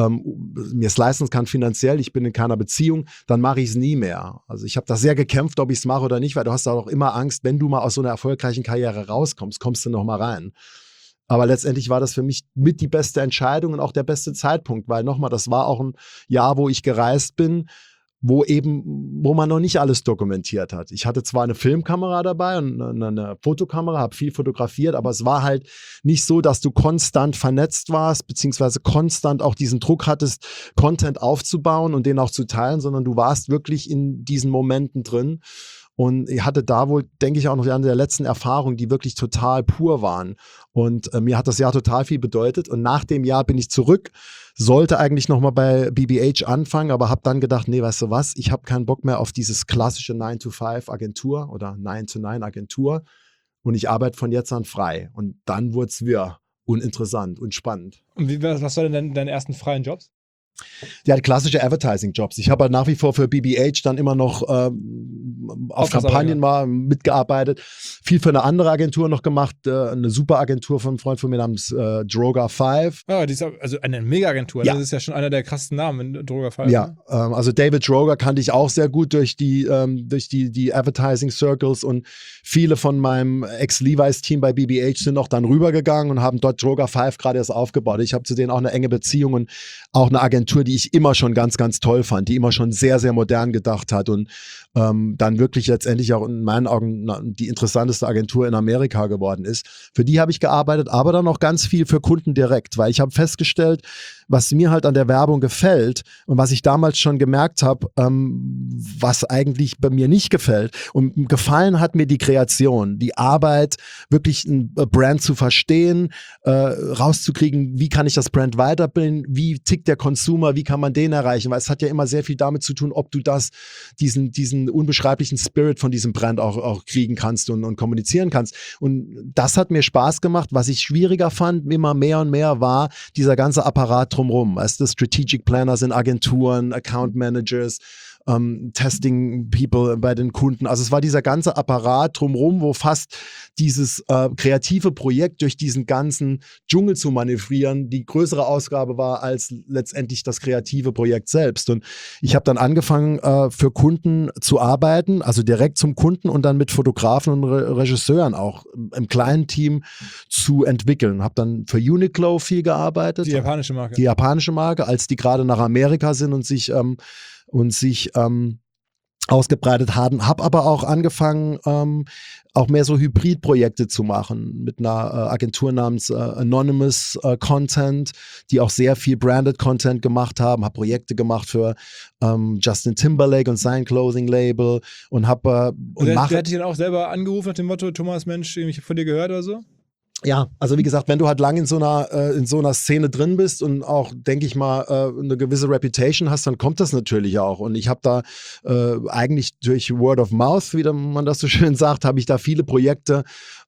[SPEAKER 2] mir es leisten kann finanziell, ich bin in keiner Beziehung, dann mache ich es nie mehr. Also ich habe da sehr gekämpft, ob ich es mache oder nicht, weil du hast auch immer Angst, wenn du mal aus so einer erfolgreichen Karriere rauskommst, kommst du noch mal rein. Aber letztendlich war das für mich mit die beste Entscheidung und auch der beste Zeitpunkt, weil nochmal, das war auch ein Jahr, wo ich gereist bin, wo man noch nicht alles dokumentiert hat. Ich hatte zwar eine Filmkamera dabei und eine Fotokamera, habe viel fotografiert, aber es war halt nicht so, dass du konstant vernetzt warst, beziehungsweise konstant auch diesen Druck hattest, Content aufzubauen und den auch zu teilen, sondern du warst wirklich in diesen Momenten drin. Und ich hatte da wohl, denke ich, auch noch eine der letzten Erfahrungen, die wirklich total pur waren. Und mir hat das Jahr total viel bedeutet. Und nach dem Jahr bin ich zurück, sollte eigentlich nochmal bei BBH anfangen, aber habe dann gedacht, nee, weißt du was, ich habe keinen Bock mehr auf dieses klassische 9-to-5-Agentur oder 9-to-9-Agentur. Und ich arbeite von jetzt an frei. Und dann wurde es wieder uninteressant und spannend.
[SPEAKER 1] Und was waren denn deine ersten freien Jobs?
[SPEAKER 2] Ja, klassische Advertising-Jobs. Ich habe halt nach wie vor für BBH dann immer noch auf Kampagnen mal mitgearbeitet. Viel für eine andere Agentur noch gemacht. Eine super Agentur von einem Freund von mir namens Droga 5.
[SPEAKER 1] Ja, die ist also eine Mega-Agentur.
[SPEAKER 2] Ja.
[SPEAKER 1] Das ist ja schon einer der krassesten Namen in Droga 5.
[SPEAKER 2] Ja, also David Droga kannte ich auch sehr gut durch die Advertising-Circles und viele von meinem Ex-Levi's-Team bei BBH sind auch dann rübergegangen und haben dort Droga 5 gerade erst aufgebaut. Ich habe zu denen auch eine enge Beziehung und auch eine Agentur, die ich immer schon ganz, ganz toll fand, die immer schon sehr, sehr modern gedacht hat und dann wirklich letztendlich auch in meinen Augen die interessanteste Agentur in Amerika geworden ist. Für die habe ich gearbeitet, aber dann auch ganz viel für Kunden direkt, weil ich habe festgestellt, was mir halt an der Werbung gefällt und was ich damals schon gemerkt habe, was eigentlich bei mir nicht gefällt. Und gefallen hat mir die Kreation, die Arbeit, wirklich ein Brand zu verstehen, rauszukriegen, wie kann ich das Brand weiterbilden, wie tickt der Consumer, wie kann man den erreichen, weil es hat ja immer sehr viel damit zu tun, ob du diesen unbeschreiblichen Spirit von diesem Brand auch kriegen kannst und kommunizieren kannst. Und das hat mir Spaß gemacht. Was ich schwieriger fand, immer mehr und mehr, war dieser ganze Apparat drumherum. Weißt du, Strategic Planners in Agenturen, Account Managers, Testing People bei den Kunden. Also es war dieser ganze Apparat drumherum, wo fast dieses kreative Projekt durch diesen ganzen Dschungel zu manövrieren die größere Ausgabe war als letztendlich das kreative Projekt selbst. Und ich habe dann angefangen, für Kunden zu arbeiten, also direkt zum Kunden und dann mit Fotografen und Regisseuren auch im kleinen Team zu entwickeln. Habe dann für Uniqlo viel gearbeitet.
[SPEAKER 1] Die japanische Marke.
[SPEAKER 2] Die japanische Marke, als die gerade nach Amerika sind und sich ausgebreitet haben. Habe aber auch angefangen, auch mehr so Hybridprojekte zu machen mit einer Agentur namens Anonymous Content, die auch sehr viel Branded Content gemacht haben. Habe Projekte gemacht für Justin Timberlake und sein Clothing-Label und habe
[SPEAKER 1] der hat dich dann auch selber angerufen nach dem Motto, Thomas, Mensch, ich habe von dir gehört oder so?
[SPEAKER 2] Ja, also wie gesagt, wenn du halt lange in so einer Szene drin bist und auch, denke ich mal, eine gewisse Reputation hast, dann kommt das natürlich auch. Und ich habe da eigentlich durch Word of Mouth, wie man das so schön sagt, habe ich da viele Projekte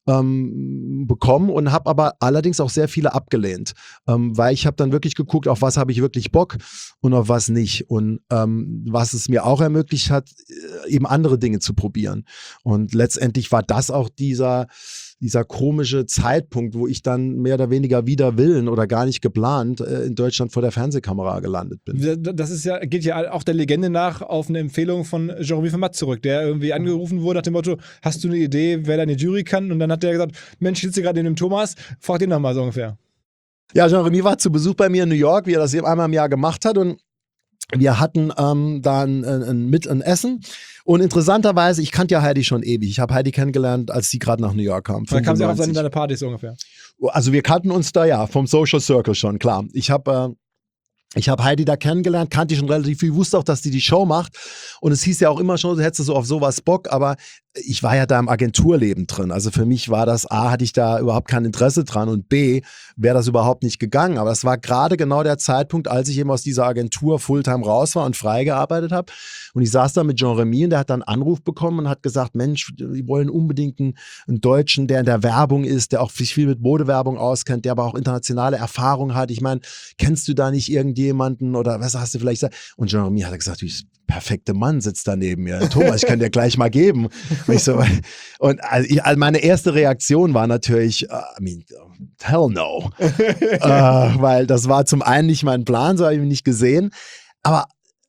[SPEAKER 2] bekommen und habe aber allerdings auch sehr viele abgelehnt, weil ich habe dann wirklich geguckt, auf was habe ich wirklich Bock und auf was nicht. Und was es mir auch ermöglicht hat, eben andere Dinge zu probieren. Und letztendlich war das auch dieser komische Zeitpunkt, wo ich dann mehr oder weniger wider Willen oder gar nicht geplant in Deutschland vor der Fernsehkamera gelandet bin.
[SPEAKER 1] Das geht ja auch der Legende nach auf eine Empfehlung von Jeremy Vermaat zurück, der irgendwie angerufen wurde nach dem Motto, hast du eine Idee, wer deine Jury kann? Und dann hat der gesagt, Mensch, ich sitze gerade neben dem Thomas, frag den nochmal so ungefähr.
[SPEAKER 2] Ja, Jeremy war zu Besuch bei mir in New York, wie er das eben einmal im Jahr gemacht hat und wir hatten da ein Essen und interessanterweise, ich kannte ja Heidi schon ewig. Ich habe Heidi kennengelernt, als sie gerade nach New York kam.
[SPEAKER 1] Da kam sie auch auf deine Partys so ungefähr.
[SPEAKER 2] Also wir kannten uns da ja vom Social Circle schon, klar. Ich habe Heidi da kennengelernt, kannte die schon relativ viel, wusste auch, dass die Show macht und es hieß ja auch immer schon, du hättest so auf sowas Bock, aber ich war ja da im Agenturleben drin, also für mich war das, A, hatte ich da überhaupt kein Interesse dran und B, wäre das überhaupt nicht gegangen, aber es war gerade genau der Zeitpunkt, als ich eben aus dieser Agentur Fulltime raus war und frei gearbeitet habe und ich saß da mit Jean-Remy und der hat dann einen Anruf bekommen und hat gesagt, Mensch, die wollen unbedingt einen Deutschen, der in der Werbung ist, der auch sich viel mit Modewerbung auskennt, der aber auch internationale Erfahrung hat, ich meine, kennst du da nicht irgendjemanden oder was hast du vielleicht gesagt? Und Jean-Remy hat gesagt, der perfekte Mann sitzt da neben mir. Thomas, ich kann dir gleich mal geben. Und meine erste Reaktion war natürlich, hell no. Weil das war zum einen nicht mein Plan, so habe ich ihn nicht gesehen. Aber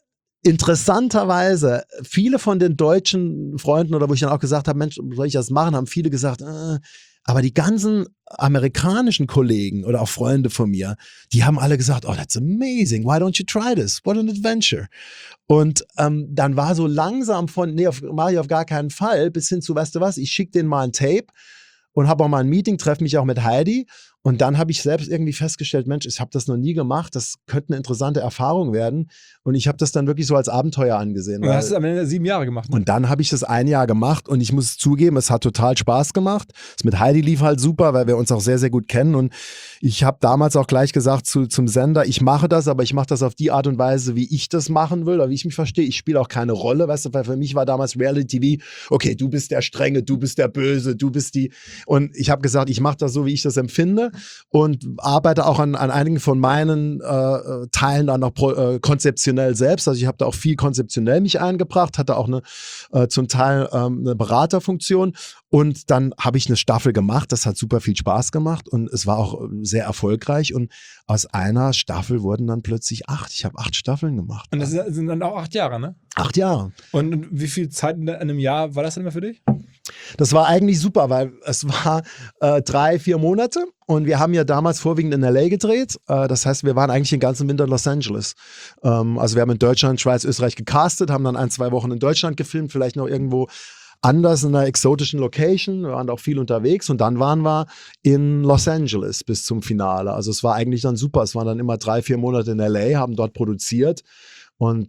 [SPEAKER 2] interessanterweise, viele von den deutschen Freunden oder wo ich dann auch gesagt habe, Mensch, soll ich das machen, haben viele gesagt, aber die ganzen amerikanischen Kollegen oder auch Freunde von mir, die haben alle gesagt, oh, that's amazing, why don't you try this? What an adventure. Und dann war so langsam von, nee, mache ich auf gar keinen Fall, bis hin zu, weißt du was, ich schicke denen mal ein Tape und habe auch mal ein Meeting, treffe mich auch mit Heidi. Und dann habe ich selbst irgendwie festgestellt, Mensch, ich habe das noch nie gemacht, das könnte eine interessante Erfahrung werden. Und ich habe das dann wirklich so als Abenteuer angesehen.
[SPEAKER 1] Und du hast es am Ende 7 Jahre gemacht. Ne?
[SPEAKER 2] Und dann habe ich das 1 Jahr gemacht und ich muss zugeben, es hat total Spaß gemacht. Das mit Heidi lief halt super, weil wir uns auch sehr, sehr gut kennen. Und ich habe damals auch gleich gesagt zum Sender, ich mache das, aber ich mache das auf die Art und Weise, wie ich das machen will oder wie ich mich verstehe. Ich spiele auch keine Rolle, weißt du, weil für mich war damals Reality TV, okay, du bist der Strenge, du bist der Böse, du bist die. Und ich habe gesagt, ich mache das so, wie ich das empfinde und arbeite auch an einigen von meinen Teilen dann noch konzeptionell selbst. Also ich habe da auch viel konzeptionell mich eingebracht, hatte auch zum Teil eine Beraterfunktion und dann habe ich eine Staffel gemacht. Das hat super viel Spaß gemacht und es war auch sehr erfolgreich und aus einer Staffel wurden dann plötzlich 8. Ich habe 8 Staffeln gemacht.
[SPEAKER 1] Und das sind dann auch 8 Jahre, ne?
[SPEAKER 2] 8 Jahre.
[SPEAKER 1] Und wie viel Zeit in einem Jahr war das denn immer für dich?
[SPEAKER 2] Das war eigentlich super, weil es war 3-4 Monate und wir haben ja damals vorwiegend in L.A. gedreht. Das heißt, wir waren eigentlich den ganzen Winter in Los Angeles. Also wir haben in Deutschland, Schweiz, Österreich gecastet, haben dann 1-2 Wochen in Deutschland gefilmt, vielleicht noch irgendwo anders in einer exotischen Location. Wir waren auch viel unterwegs und dann waren wir in Los Angeles bis zum Finale. Also es war eigentlich dann super. Es waren dann immer 3-4 Monate in L.A., haben dort produziert. Und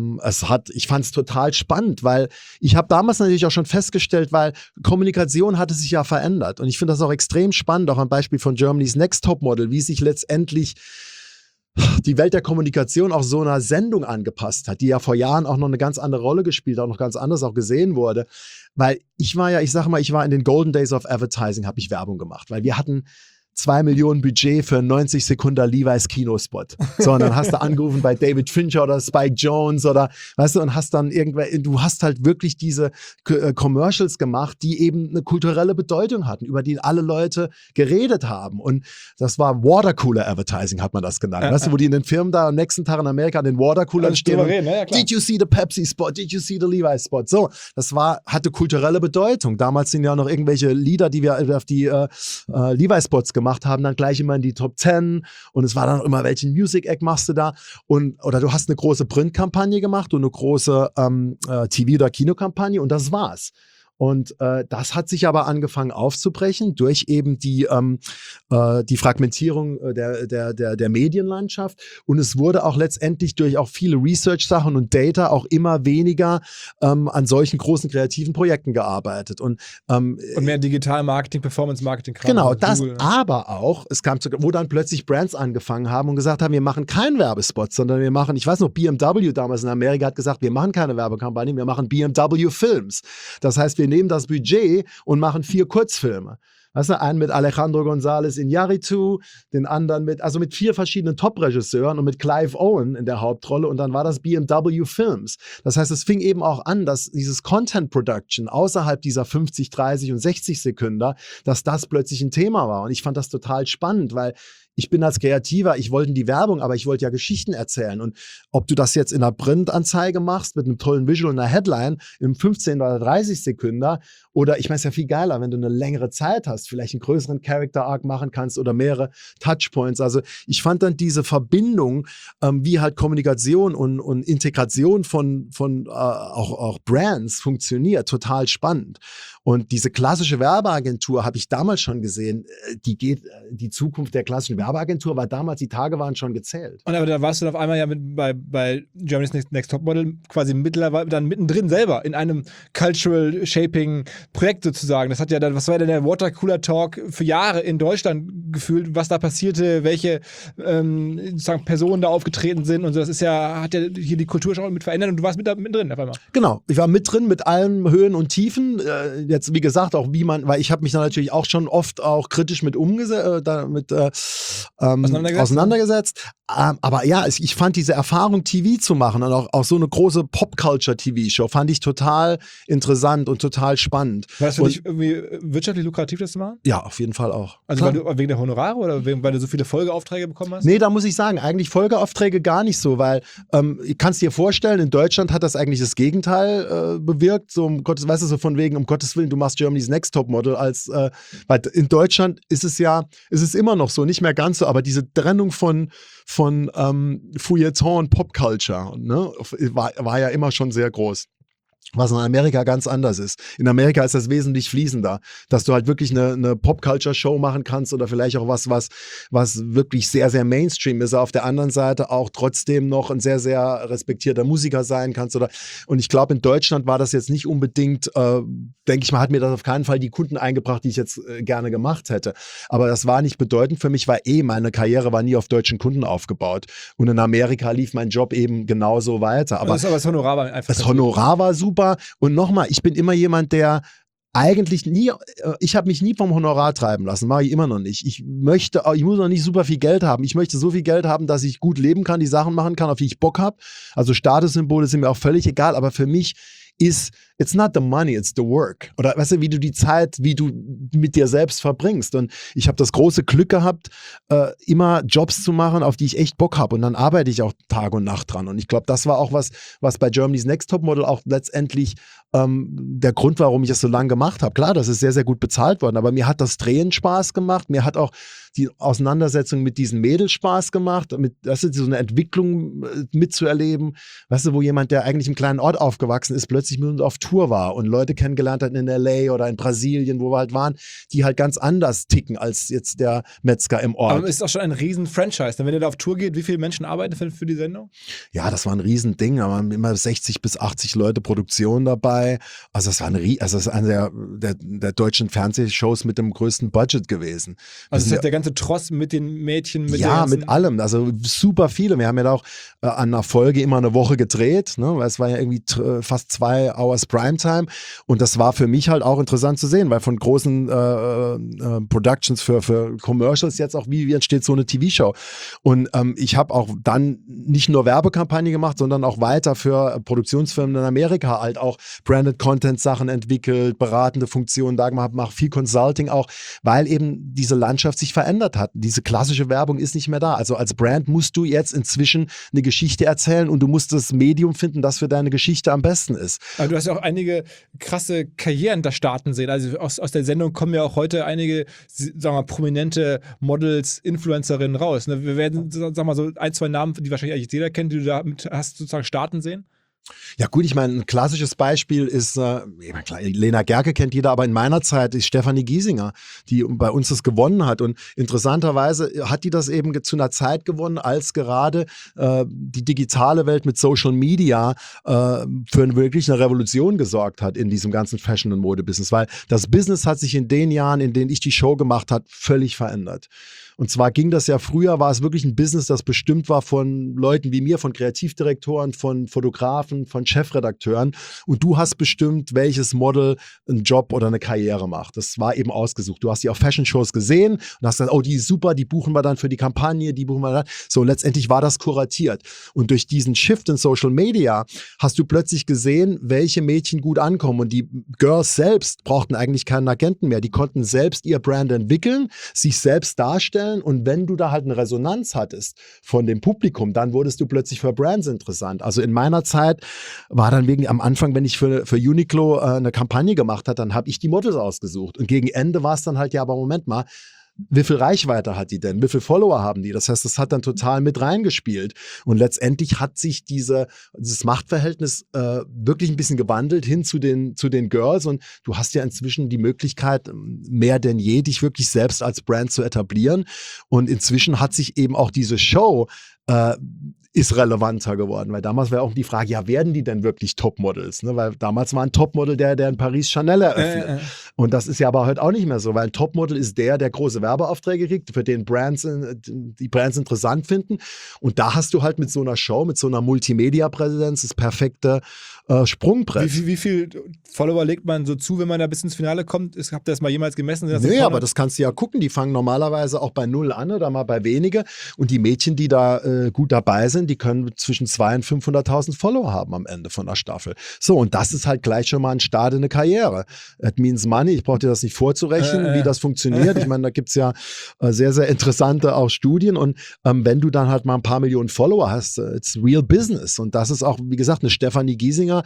[SPEAKER 2] ich fand es total spannend, weil ich habe damals natürlich auch schon festgestellt, weil Kommunikation hatte sich ja verändert. Und ich finde das auch extrem spannend, auch am Beispiel von Germany's Next Topmodel, wie sich letztendlich die Welt der Kommunikation auch so einer Sendung angepasst hat, die ja vor Jahren auch noch eine ganz andere Rolle gespielt hat, auch noch ganz anders auch gesehen wurde. Weil ich war in den Golden Days of Advertising, habe ich Werbung gemacht, weil wir hatten 2 Millionen Budget für einen 90 Sekunden Levi's Kinospot. So, und dann hast du angerufen bei David Fincher oder Spike Jones oder, weißt du, und hast dann du hast halt wirklich diese Commercials gemacht, die eben eine kulturelle Bedeutung hatten, über die alle Leute geredet haben. Und das war Watercooler Advertising, hat man das genannt. Weißt du, wo die in den Firmen da am nächsten Tag in Amerika an den Watercoolern stehen. Did you see the Pepsi Spot? Did you see the Levi's Spot? So, das hatte kulturelle Bedeutung. Damals sind ja noch irgendwelche Lieder, die wir auf die Levi's Spots gemacht haben, dann gleich immer in die Top 10 und es war dann auch immer, welchen Music Act machst du da? Oder du hast eine große Printkampagne gemacht und eine große TV- oder Kinokampagne und das war's. Und das hat sich aber angefangen aufzubrechen durch eben die Fragmentierung der Medienlandschaft. Und es wurde auch letztendlich durch auch viele Research-Sachen und Data auch immer weniger an solchen großen kreativen Projekten gearbeitet. Und
[SPEAKER 1] mehr Digital-Marketing, Performance-Marketing.
[SPEAKER 2] Genau, das, Google, aber auch, es kam wo dann plötzlich Brands angefangen haben und gesagt haben, wir machen keinen Werbespot, sondern wir machen, ich weiß noch, BMW damals in Amerika hat gesagt, wir machen keine Werbekampagne, wir machen BMW Films. Das heißt, wir nehmen das Budget und machen 4 Kurzfilme. Weißt du, einen mit Alejandro González Iñárritu, den anderen mit 4 verschiedenen Top-Regisseuren und mit Clive Owen in der Hauptrolle und dann war das BMW Films. Das heißt, es fing eben auch an, dass dieses Content-Production außerhalb dieser 50, 30 und 60 Sekunden, dass das plötzlich ein Thema war und ich fand das total spannend, weil ich bin als Kreativer, ich wollte die Werbung, aber ich wollte ja Geschichten erzählen. Und ob du das jetzt in einer Printanzeige machst, mit einem tollen Visual und einer Headline, in 15 oder 30 Sekunden, oder ich meine, es ist ja viel geiler, wenn du eine längere Zeit hast, vielleicht einen größeren Character-Arc machen kannst oder mehrere Touchpoints. Also ich fand dann diese Verbindung, wie halt Kommunikation und Integration von auch Brands funktioniert, total spannend. Und diese klassische Werbeagentur habe ich damals schon gesehen, die Zukunft der klassischen Werbeagentur war damals, die Tage waren schon gezählt.
[SPEAKER 1] Und aber da warst du dann auf einmal ja bei Germany's Next Topmodel quasi mittlerweile dann mittendrin selber in einem Cultural Shaping Projekt sozusagen. Das hat ja dann, was war denn der Watercooler Talk für Jahre in Deutschland gefühlt, was da passierte, welche sozusagen Personen da aufgetreten sind und so. Das ist ja, hat ja hier die Kultur schon mit verändert und du warst mittendrin auf einmal.
[SPEAKER 2] Genau, ich war mit drin mit allen Höhen und Tiefen. Jetzt, wie gesagt, auch weil ich habe mich da natürlich auch schon oft auch kritisch mit auseinandergesetzt. Aber ja, ich fand diese Erfahrung, TV zu machen und auch so eine große Pop-Culture-TV-Show, fand ich total interessant und total spannend.
[SPEAKER 1] War das für dich irgendwie wirtschaftlich lukrativ, das zu machen?
[SPEAKER 2] Ja, auf jeden Fall auch.
[SPEAKER 1] Also wegen der Honorare oder weil du so viele Folgeaufträge bekommen hast?
[SPEAKER 2] Nee, da muss ich sagen, eigentlich Folgeaufträge gar nicht so, weil ich kann es dir vorstellen, in Deutschland hat das eigentlich das Gegenteil bewirkt, so weißt du, so von wegen, um Gottes Willen, du machst Germany's Next Topmodel weil in Deutschland ist es immer noch so, nicht mehr ganz so, aber diese Trennung von Feuilleton und Popculture, ne, war ja immer schon sehr groß. Was in Amerika ganz anders ist. In Amerika ist das wesentlich fließender, dass du halt wirklich eine Pop-Culture-Show machen kannst oder vielleicht auch was wirklich sehr, sehr Mainstream ist. Auf der anderen Seite auch trotzdem noch ein sehr, sehr respektierter Musiker sein kannst. Und ich glaube, in Deutschland war das jetzt nicht unbedingt, denke ich mal, hat mir das auf keinen Fall die Kunden eingebracht, die ich jetzt gerne gemacht hätte. Aber das war nicht bedeutend für mich, weil meine Karriere war nie auf deutschen Kunden aufgebaut. Und in Amerika lief mein Job eben genauso weiter. Aber
[SPEAKER 1] das Honorar war einfach.
[SPEAKER 2] Das Honorar war super. Und nochmal, ich bin immer jemand, der eigentlich ich habe mich nie vom Honorar treiben lassen, mache ich immer noch nicht. Ich muss noch nicht super viel Geld haben. Ich möchte so viel Geld haben, dass ich gut leben kann, die Sachen machen kann, auf die ich Bock habe. Also Statussymbole sind mir auch völlig egal, aber für mich ist, it's not the money, it's the work. Oder weißt du, wie du mit dir selbst verbringst. Und ich habe das große Glück gehabt, immer Jobs zu machen, auf die ich echt Bock habe. Und dann arbeite ich auch Tag und Nacht dran. Und ich glaube, das war auch was bei Germany's Next Topmodel auch letztendlich der Grund, warum ich das so lange gemacht habe. Klar, das ist sehr, sehr gut bezahlt worden, aber mir hat das Drehen Spaß gemacht. Mir hat auch die Auseinandersetzung mit diesen Mädels Spaß gemacht, so eine Entwicklung mitzuerleben. Weißt du, wo jemand, der eigentlich im kleinen Ort aufgewachsen ist, plötzlich mit uns auf Tour war und Leute kennengelernt hat in L.A. oder in Brasilien, wo wir halt waren, die halt ganz anders ticken als jetzt der Metzger im Ort.
[SPEAKER 1] Aber es ist auch schon ein riesen Franchise. Wenn ihr da auf Tour geht, wie viele Menschen arbeiten für die Sendung?
[SPEAKER 2] Ja, das war ein Riesending. Da waren immer 60 bis 80 Leute Produktion dabei. Also das war das ist eine der deutschen Fernsehshows mit dem größten Budget gewesen.
[SPEAKER 1] Also das heißt, der ganze Tross mit den Mädchen,
[SPEAKER 2] mit allem. Also super viele. Wir haben ja auch an einer Folge immer eine Woche gedreht, ne? Weil es war ja irgendwie fast 2 Hours Primetime und das war für mich halt auch interessant zu sehen, weil von großen Productions für Commercials jetzt auch, wie entsteht so eine TV-Show und ich habe auch dann nicht nur Werbekampagne gemacht, sondern auch weiter für Produktionsfirmen in Amerika halt auch Branded Content Sachen entwickelt, beratende Funktionen da gemacht, mache viel Consulting auch, weil eben diese Landschaft sich verändert hat. Diese klassische Werbung ist nicht mehr da. Also als Brand musst du jetzt inzwischen eine Geschichte erzählen und du musst das Medium finden, das für deine Geschichte am besten ist.
[SPEAKER 1] Aber du hast ja auch einige krasse Karrieren da starten sehen. Also aus der Sendung kommen ja auch heute einige, sagen wir mal, prominente Models, Influencerinnen raus. Ne? Wir werden, sagen wir mal, so 1, 2 Namen, die wahrscheinlich eigentlich jeder kennt, die du da hast sozusagen starten sehen.
[SPEAKER 2] Ja gut, ich meine, ein klassisches Beispiel ist, Lena Gerke kennt jeder, aber in meiner Zeit ist Stefanie Giesinger, die bei uns das gewonnen hat und interessanterweise hat die das eben zu einer Zeit gewonnen, als gerade die digitale Welt mit Social Media für wirklich eine Revolution gesorgt hat in diesem ganzen Fashion- und Mode-Business, weil das Business hat sich in den Jahren, in denen ich die Show gemacht habe, völlig verändert. Und zwar ging das ja früher, war es wirklich ein Business, das bestimmt war von Leuten wie mir, von Kreativdirektoren, von Fotografen, von Chefredakteuren. Und du hast bestimmt, welches Model einen Job oder eine Karriere macht. Das war eben ausgesucht. Du hast die auf Fashion-Shows gesehen und hast gesagt, oh, die ist super, die buchen wir dann für die Kampagne, die buchen wir dann. So, letztendlich war das kuratiert. Und durch diesen Shift in Social Media hast du plötzlich gesehen, welche Mädchen gut ankommen. Und die Girls selbst brauchten eigentlich keinen Agenten mehr. Die konnten selbst ihr Brand entwickeln, sich selbst darstellen. Und wenn du da halt eine Resonanz hattest von dem Publikum, dann wurdest du plötzlich für Brands interessant. Also in meiner Zeit war dann am Anfang, wenn ich für Uniqlo eine Kampagne gemacht habe, dann habe ich die Models ausgesucht. Und gegen Ende war es dann halt, ja, aber Moment mal, wie viel Reichweite hat die denn? Wie viele Follower haben die? Das heißt, das hat dann total mit reingespielt. Und letztendlich hat sich dieses Machtverhältnis wirklich ein bisschen gewandelt hin zu den Girls. Und du hast ja inzwischen die Möglichkeit, mehr denn je, dich wirklich selbst als Brand zu etablieren. Und inzwischen hat sich eben auch diese Show ist relevanter geworden, weil damals war auch die Frage, ja, werden die denn wirklich Topmodels? Ne? Weil damals war ein Topmodel der in Paris Chanel eröffnet. Und das ist ja aber heute auch nicht mehr so, weil ein Topmodel ist der große Werbeaufträge kriegt, für den die Brands interessant finden. Und da hast du halt mit so einer Show, mit so einer Multimedia-Präsenz das perfekte Sprungbrett.
[SPEAKER 1] Wie viel Follower legt man so zu, wenn man da bis ins Finale kommt? Habt ihr das mal jemals gemessen?
[SPEAKER 2] Nee, aber das kannst du ja gucken. Die fangen normalerweise auch bei 0 an oder mal bei wenige. Und die Mädchen, die da gut dabei sind, die können zwischen 200.000 und 500.000 Follower haben am Ende von der Staffel. So, und das ist halt gleich schon mal ein Start in eine Karriere. It means money. Ich brauche dir das nicht vorzurechnen, wie das funktioniert. Ich meine, da gibt es ja sehr, sehr interessante auch Studien. Und wenn du dann halt mal ein paar Millionen Follower hast, it's real business. Und das ist auch, wie gesagt, eine Stefanie Giesinger,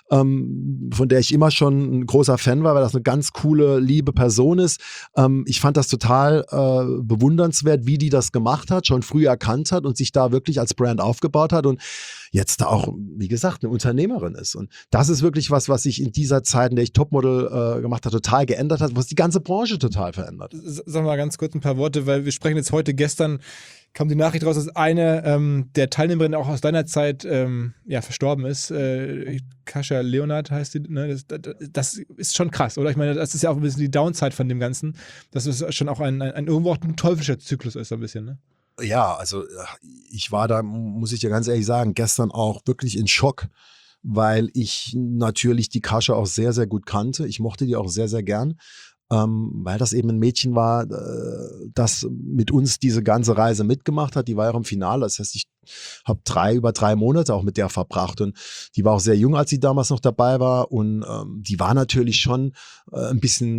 [SPEAKER 2] von der ich immer schon ein großer Fan war, weil das eine ganz coole, liebe Person ist. Ich fand das total bewundernswert, wie die das gemacht hat, schon früh erkannt hat und sich da wirklich als Brand aufgebaut hat und jetzt da auch, wie gesagt, eine Unternehmerin ist. Und das ist wirklich was sich in dieser Zeit, in der ich Topmodel gemacht habe, total geändert hat, was die ganze Branche total verändert.
[SPEAKER 1] Sagen wir mal ganz kurz ein paar Worte, weil wir sprechen jetzt gestern kam die Nachricht raus, dass eine der Teilnehmerinnen auch aus deiner Zeit verstorben ist. Kasia Leonard heißt die. Ne? Das ist schon krass, oder? Ich meine, das ist ja auch ein bisschen die Downside von dem Ganzen, dass es schon auch ein irgendwo auch ein teuflischer Zyklus ist, so ein bisschen, ne?
[SPEAKER 2] Ja, also ich war da, muss ich dir ganz ehrlich sagen, gestern auch wirklich in Schock, weil ich natürlich die Kasia auch sehr, sehr gut kannte. Ich mochte die auch sehr, sehr gern. Weil das eben ein Mädchen war, das mit uns diese ganze Reise mitgemacht hat. Die war ja auch im Finale. Das heißt, ich habe über 3 Monate auch mit der verbracht. Und die war auch sehr jung, als sie damals noch dabei war. Und die war natürlich schon ein bisschen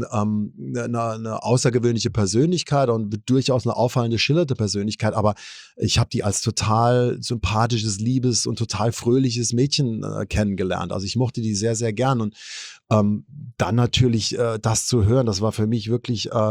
[SPEAKER 2] eine außergewöhnliche Persönlichkeit und durchaus eine auffallende, schillernde Persönlichkeit. Aber ich habe die als total sympathisches, liebes und total fröhliches Mädchen kennengelernt. Also ich mochte die sehr, sehr gern. Und dann natürlich das zu hören, das war für mich wirklich a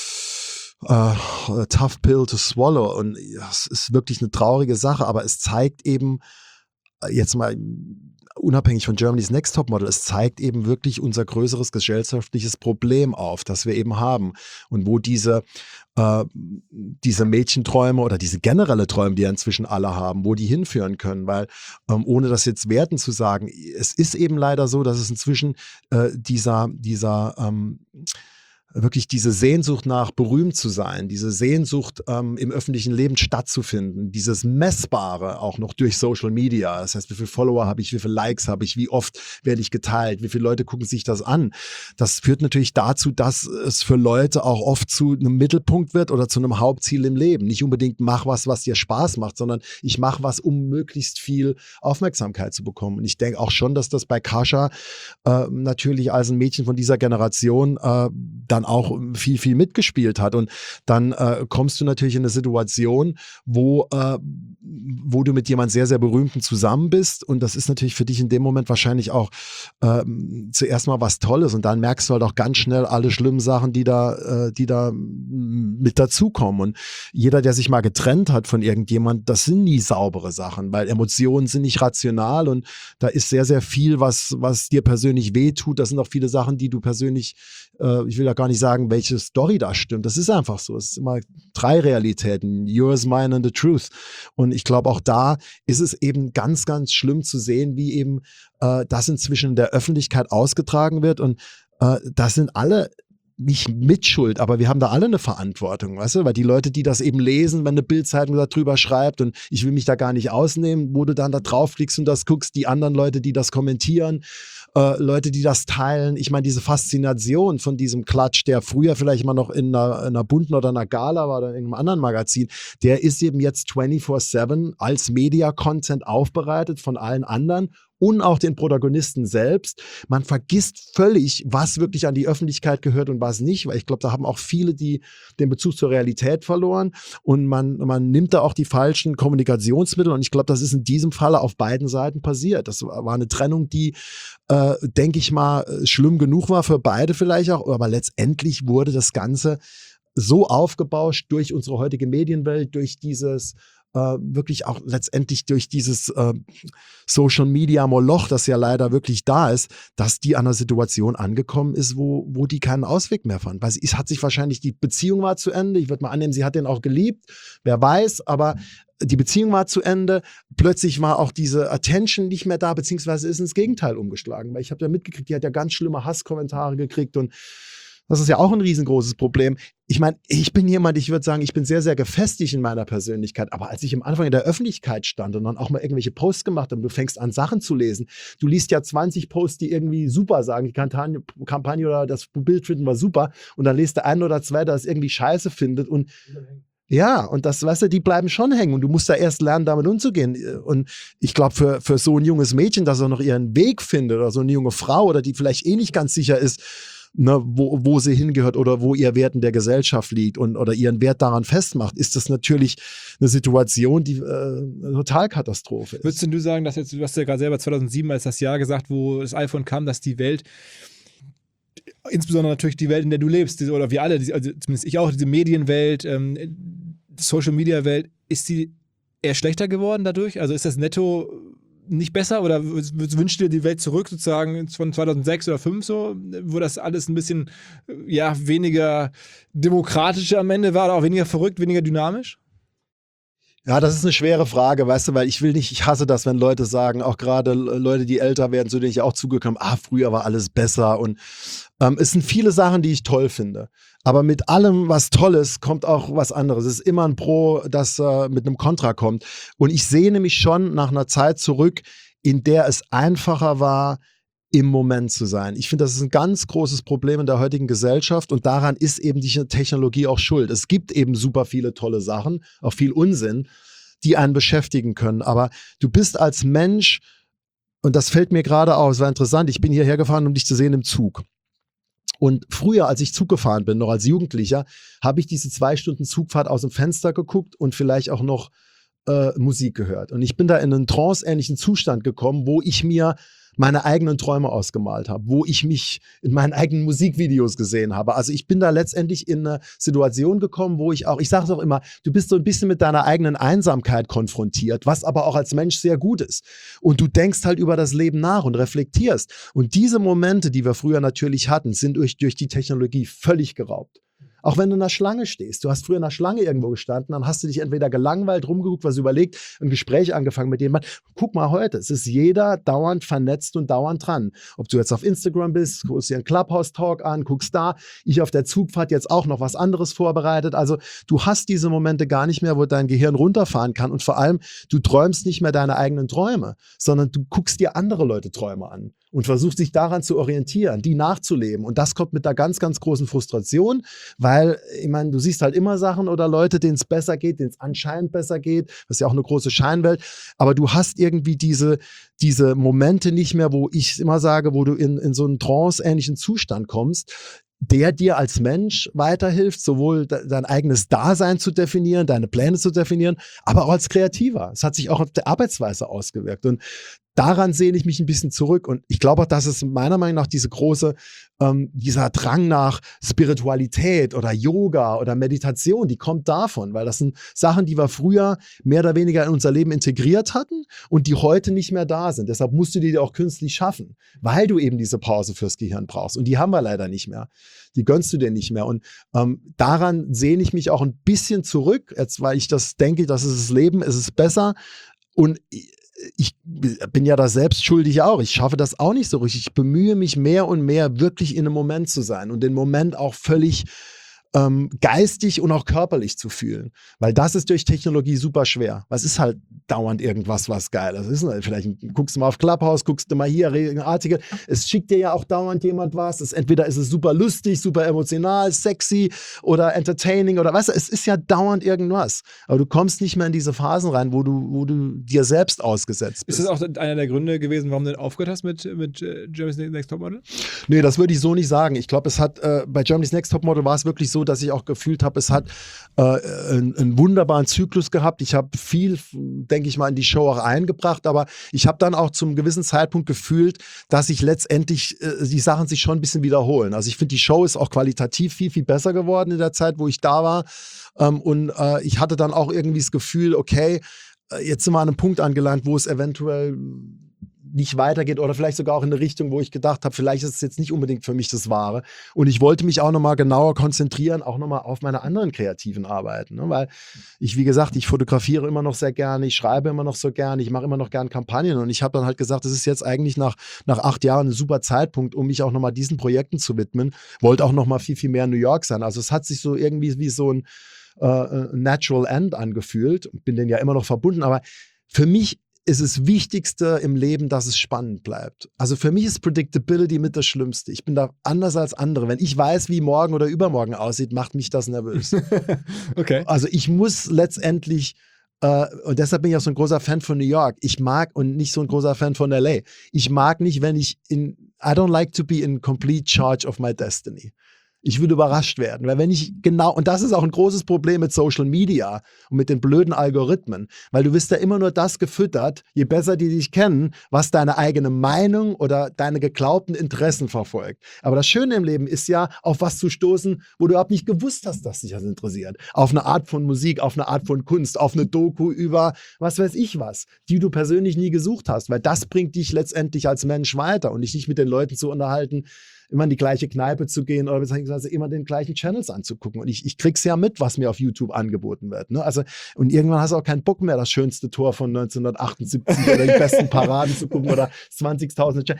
[SPEAKER 2] tough pill to swallow und es ist wirklich eine traurige Sache, aber es zeigt eben, jetzt mal unabhängig von Germany's Next Topmodel, es zeigt eben wirklich unser größeres gesellschaftliches Problem auf, das wir eben haben und wo diese Mädchenträume oder diese generelle Träume, die ja inzwischen alle haben, wo die hinführen können, weil ohne das jetzt werten zu sagen, es ist eben leider so, dass es inzwischen wirklich diese Sehnsucht nach berühmt zu sein, diese Sehnsucht im öffentlichen Leben stattzufinden, dieses Messbare auch noch durch Social Media. Das heißt, wie viele Follower habe ich, wie viele Likes habe ich, wie oft werde ich geteilt, wie viele Leute gucken sich das an. Das führt natürlich dazu, dass es für Leute auch oft zu einem Mittelpunkt wird oder zu einem Hauptziel im Leben. Nicht unbedingt mach was dir Spaß macht, sondern ich mache was, um möglichst viel Aufmerksamkeit zu bekommen. Und ich denke auch schon, dass das bei Kascha natürlich als ein Mädchen von dieser Generation dann auch viel, viel mitgespielt hat. Und dann kommst du natürlich in eine Situation, wo du mit jemand sehr, sehr Berühmten zusammen bist. Und das ist natürlich für dich in dem Moment wahrscheinlich auch zuerst mal was Tolles. Und dann merkst du halt auch ganz schnell alle schlimmen Sachen, die da mit dazukommen. Und jeder, der sich mal getrennt hat von irgendjemand, das sind nie saubere Sachen, weil Emotionen sind nicht rational und da ist sehr, sehr viel, was dir persönlich wehtut. Das sind auch viele Sachen, die du persönlich, ich will ja gar nicht sagen, welche Story da stimmt. Das ist einfach so. Es ist immer 3 Realitäten. Yours, mine and the truth. Und ich glaube, auch da ist es eben ganz, ganz schlimm zu sehen, wie eben das inzwischen in der Öffentlichkeit ausgetragen wird. Und das sind alle nicht Mitschuld, aber wir haben da alle eine Verantwortung, weißt du, weil die Leute, die das eben lesen, wenn eine Bild-Zeitung da drüber schreibt und ich will mich da gar nicht ausnehmen, wo du dann da draufklickst und das guckst, die anderen Leute, die das kommentieren, Leute, die das teilen, ich meine, diese Faszination von diesem Klatsch, der früher vielleicht mal noch in einer bunten oder einer Gala war oder in einem anderen Magazin, der ist eben jetzt 24/7 als Media-Content aufbereitet von allen anderen und auch den Protagonisten selbst. Man vergisst völlig, was wirklich an die Öffentlichkeit gehört und was nicht, weil ich glaube, da haben auch viele den Bezug zur Realität verloren und man nimmt da auch die falschen Kommunikationsmittel und ich glaube, das ist in diesem Falle auf beiden Seiten passiert. Das war eine Trennung, die, denke ich mal, schlimm genug war für beide vielleicht auch, aber letztendlich wurde das Ganze so aufgebauscht durch unsere heutige Medienwelt, durch dieses wirklich auch letztendlich durch dieses Social Media Moloch, das ja leider wirklich da ist, dass die an einer Situation angekommen ist, wo die keinen Ausweg mehr fand. Weil es hat sich wahrscheinlich, die Beziehung war zu Ende, ich würde mal annehmen, sie hat den auch geliebt, wer weiß, aber die Beziehung war zu Ende, plötzlich war auch diese Attention nicht mehr da, beziehungsweise ist ins Gegenteil umgeschlagen, weil ich habe ja mitgekriegt, die hat ja ganz schlimme Hasskommentare gekriegt und das ist ja auch ein riesengroßes Problem. Ich meine, ich bin jemand, ich würde sagen, ich bin sehr, sehr gefestigt in meiner Persönlichkeit. Aber als ich am Anfang in der Öffentlichkeit stand und dann auch mal irgendwelche Posts gemacht habe und du fängst an, Sachen zu lesen, du liest ja 20 Posts, die irgendwie super sagen, die Kampagne oder das Bild finden wir super und dann liest der ein oder zwei, der das irgendwie scheiße findet und ja, und das, weißt du, die bleiben schon hängen und du musst da erst lernen, damit umzugehen. Und ich glaube, für so ein junges Mädchen, das auch noch ihren Weg findet oder so eine junge Frau oder die vielleicht nicht ganz sicher ist, ne, wo sie hingehört oder wo ihr Wert in der Gesellschaft liegt oder ihren Wert daran festmacht, ist das natürlich eine Situation, die eine Totalkatastrophe ist.
[SPEAKER 1] Würdest du sagen, dass jetzt, du hast ja gerade selber 2007 als das Jahr gesagt, wo das iPhone kam, dass die Welt, insbesondere natürlich die Welt, in der du lebst, oder wir alle, also zumindest ich auch, diese Medienwelt, Social-Media-Welt, ist die eher schlechter geworden dadurch? Also ist das netto nicht besser oder wünschst du dir die Welt zurück, sozusagen von 2006 oder 2005 so, wo das alles ein bisschen weniger demokratisch am Ende war oder auch weniger verrückt, weniger dynamisch?
[SPEAKER 2] Ja, das ist eine schwere Frage, weißt du, weil ich hasse das, wenn Leute sagen, auch gerade Leute, die älter werden, zu denen ich auch zugekommen, früher war alles besser und es sind viele Sachen, die ich toll finde. Aber mit allem, was toll ist, kommt auch was anderes. Es ist immer ein Pro, das mit einem Kontra kommt. Und ich sehne mich schon nach einer Zeit zurück, in der es einfacher war, im Moment zu sein. Ich finde, das ist ein ganz großes Problem in der heutigen Gesellschaft und daran ist eben die Technologie auch schuld. Es gibt eben super viele tolle Sachen, auch viel Unsinn, die einen beschäftigen können. Aber du bist als Mensch, und das fällt mir gerade auf, es war interessant, ich bin hierher gefahren, um dich zu sehen im Zug. Und früher, als ich Zug gefahren bin, noch als Jugendlicher, habe ich diese 2 Stunden Zugfahrt aus dem Fenster geguckt und vielleicht auch noch Musik gehört. Und ich bin da in einen tranceähnlichen Zustand gekommen, wo ich mir meine eigenen Träume ausgemalt habe, wo ich mich in meinen eigenen Musikvideos gesehen habe. Also ich bin da letztendlich in eine Situation gekommen, wo ich sage es auch immer, du bist so ein bisschen mit deiner eigenen Einsamkeit konfrontiert, was aber auch als Mensch sehr gut ist. Und du denkst halt über das Leben nach und reflektierst. Und diese Momente, die wir früher natürlich hatten, sind durch die Technologie völlig geraubt. Auch wenn du in einer Schlange stehst. Du hast früher in einer Schlange irgendwo gestanden, dann hast du dich entweder gelangweilt, rumgeguckt, was überlegt, ein Gespräch angefangen mit jemandem. Guck mal heute, es ist jeder dauernd vernetzt und dauernd dran. Ob du jetzt auf Instagram bist, guckst dir einen Clubhouse-Talk an, guckst da. Ich auf der Zugfahrt jetzt auch noch was anderes vorbereitet. Also du hast diese Momente gar nicht mehr, wo dein Gehirn runterfahren kann und vor allem, du träumst nicht mehr deine eigenen Träume, sondern du guckst dir andere Leute Träume an und versuchst dich daran zu orientieren, die nachzuleben. Und das kommt mit einer ganz, ganz großen Frustration, weil, ich meine, du siehst halt immer Sachen oder Leute, denen es besser geht, denen es anscheinend besser geht. Das ist ja auch eine große Scheinwelt. Aber du hast irgendwie diese Momente nicht mehr, wo ich immer sage, wo du in so einen trance-ähnlichen Zustand kommst, der dir als Mensch weiterhilft, sowohl dein eigenes Dasein zu definieren, deine Pläne zu definieren, aber auch als Kreativer. Es hat sich auch auf der Arbeitsweise ausgewirkt. Und daran sehne ich mich ein bisschen zurück. Und ich glaube auch, dass es meiner Meinung nach dieser Drang nach Spiritualität oder Yoga oder Meditation, die kommt davon, weil das sind Sachen, die wir früher mehr oder weniger in unser Leben integriert hatten und die heute nicht mehr da sind. Deshalb musst du die auch künstlich schaffen, weil du eben diese Pause fürs Gehirn brauchst. Und die haben wir leider nicht mehr. Die gönnst du dir nicht mehr. Und daran sehne ich mich auch ein bisschen zurück, jetzt, weil ich das denke, das ist das Leben, es ist besser. Und ich bin ja da selbst schuldig auch. Ich schaffe das auch nicht so richtig. Ich bemühe mich mehr und mehr, wirklich in einem Moment zu sein und den Moment auch völlig geistig und auch körperlich zu fühlen. Weil das ist durch Technologie super schwer. Weil es ist halt dauernd irgendwas, was geil ist. Vielleicht guckst du mal auf Clubhouse, guckst du mal hier einen Artikel. Es schickt dir ja auch dauernd jemand was. Entweder ist es super lustig, super emotional, sexy oder entertaining oder weißt du, es ist ja dauernd irgendwas. Aber du kommst nicht mehr in diese Phasen rein, wo du dir selbst ausgesetzt bist.
[SPEAKER 1] Ist das auch einer der Gründe gewesen, warum du denn aufgehört hast mit Germany's Next Topmodel?
[SPEAKER 2] Nee, das würde ich so nicht sagen. Ich glaube, es hat bei Germany's Next Topmodel war es wirklich so, dass ich auch gefühlt habe, es hat einen wunderbaren Zyklus gehabt. Ich habe viel, denke ich mal, in die Show auch eingebracht, aber ich habe dann auch zum gewissen Zeitpunkt gefühlt, dass sich letztendlich die Sachen sich schon ein bisschen wiederholen. Also ich finde, die Show ist auch qualitativ viel, viel besser geworden in der Zeit, wo ich da war. Und ich hatte dann auch irgendwie das Gefühl, okay, jetzt sind wir an einem Punkt angelangt, wo es eventuell nicht weitergeht oder vielleicht sogar auch in eine Richtung, wo ich gedacht habe, vielleicht ist es jetzt nicht unbedingt für mich das Wahre. Und ich wollte mich auch nochmal genauer konzentrieren, auch nochmal auf meine anderen kreativen Arbeiten. Ne? Weil ich, wie gesagt, ich fotografiere immer noch sehr gerne, ich schreibe immer noch so gerne, ich mache immer noch gerne Kampagnen und ich habe dann halt gesagt, das ist jetzt eigentlich nach 8 Jahren ein super Zeitpunkt, um mich auch nochmal diesen Projekten zu widmen. Wollte auch nochmal viel, viel mehr in New York sein. Also es hat sich so irgendwie wie so ein Natural End angefühlt. Bin denen ja immer noch verbunden, aber für mich ist das Wichtigste im Leben, dass es spannend bleibt. Also für mich ist Predictability mit das Schlimmste. Ich bin da anders als andere. Wenn ich weiß, wie morgen oder übermorgen aussieht, macht mich das nervös.
[SPEAKER 1] Okay.
[SPEAKER 2] Also ich muss letztendlich, und deshalb bin ich auch so ein großer Fan von New York. Ich mag und nicht so ein großer Fan von LA. Ich mag nicht, wenn I don't like to be in complete charge of my destiny. Ich will überrascht werden, weil wenn ich und das ist auch ein großes Problem mit Social Media und mit den blöden Algorithmen, weil du wirst ja immer nur das gefüttert, je besser die dich kennen, was deine eigene Meinung oder deine geglaubten Interessen verfolgt. Aber das Schöne im Leben ist ja, auf was zu stoßen, wo du überhaupt nicht gewusst hast, dass dich das interessiert. Auf eine Art von Musik, auf eine Art von Kunst, auf eine Doku über was weiß ich was, die du persönlich nie gesucht hast, weil das bringt dich letztendlich als Mensch weiter und dich nicht mit den Leuten zu unterhalten, immer in die gleiche Kneipe zu gehen oder beziehungsweise immer den gleichen Channels anzugucken. Und ich krieg's ja mit, was mir auf YouTube angeboten wird. Ne? Also, und irgendwann hast du auch keinen Bock mehr, das schönste Tor von 1978 oder die besten Paraden zu gucken oder 20.000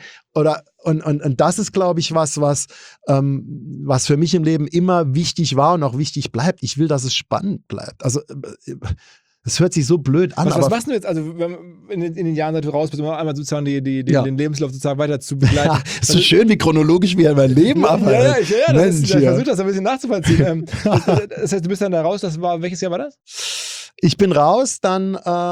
[SPEAKER 2] und das ist, glaube ich, was für mich im Leben immer wichtig war und auch wichtig bleibt. Ich will, dass es spannend bleibt. Also das hört sich so blöd an.
[SPEAKER 1] Was machst du jetzt? Also in den Jahren, seit du raus bist, um einmal sozusagen den Lebenslauf sozusagen weiter zu begleiten.
[SPEAKER 2] Ja, ist so schön, wie chronologisch wir mein Leben abhalten.
[SPEAKER 1] Ich versuche das ein bisschen nachzuvollziehen. Das heißt, du bist dann da raus, welches Jahr war das?
[SPEAKER 2] Ich bin raus, dann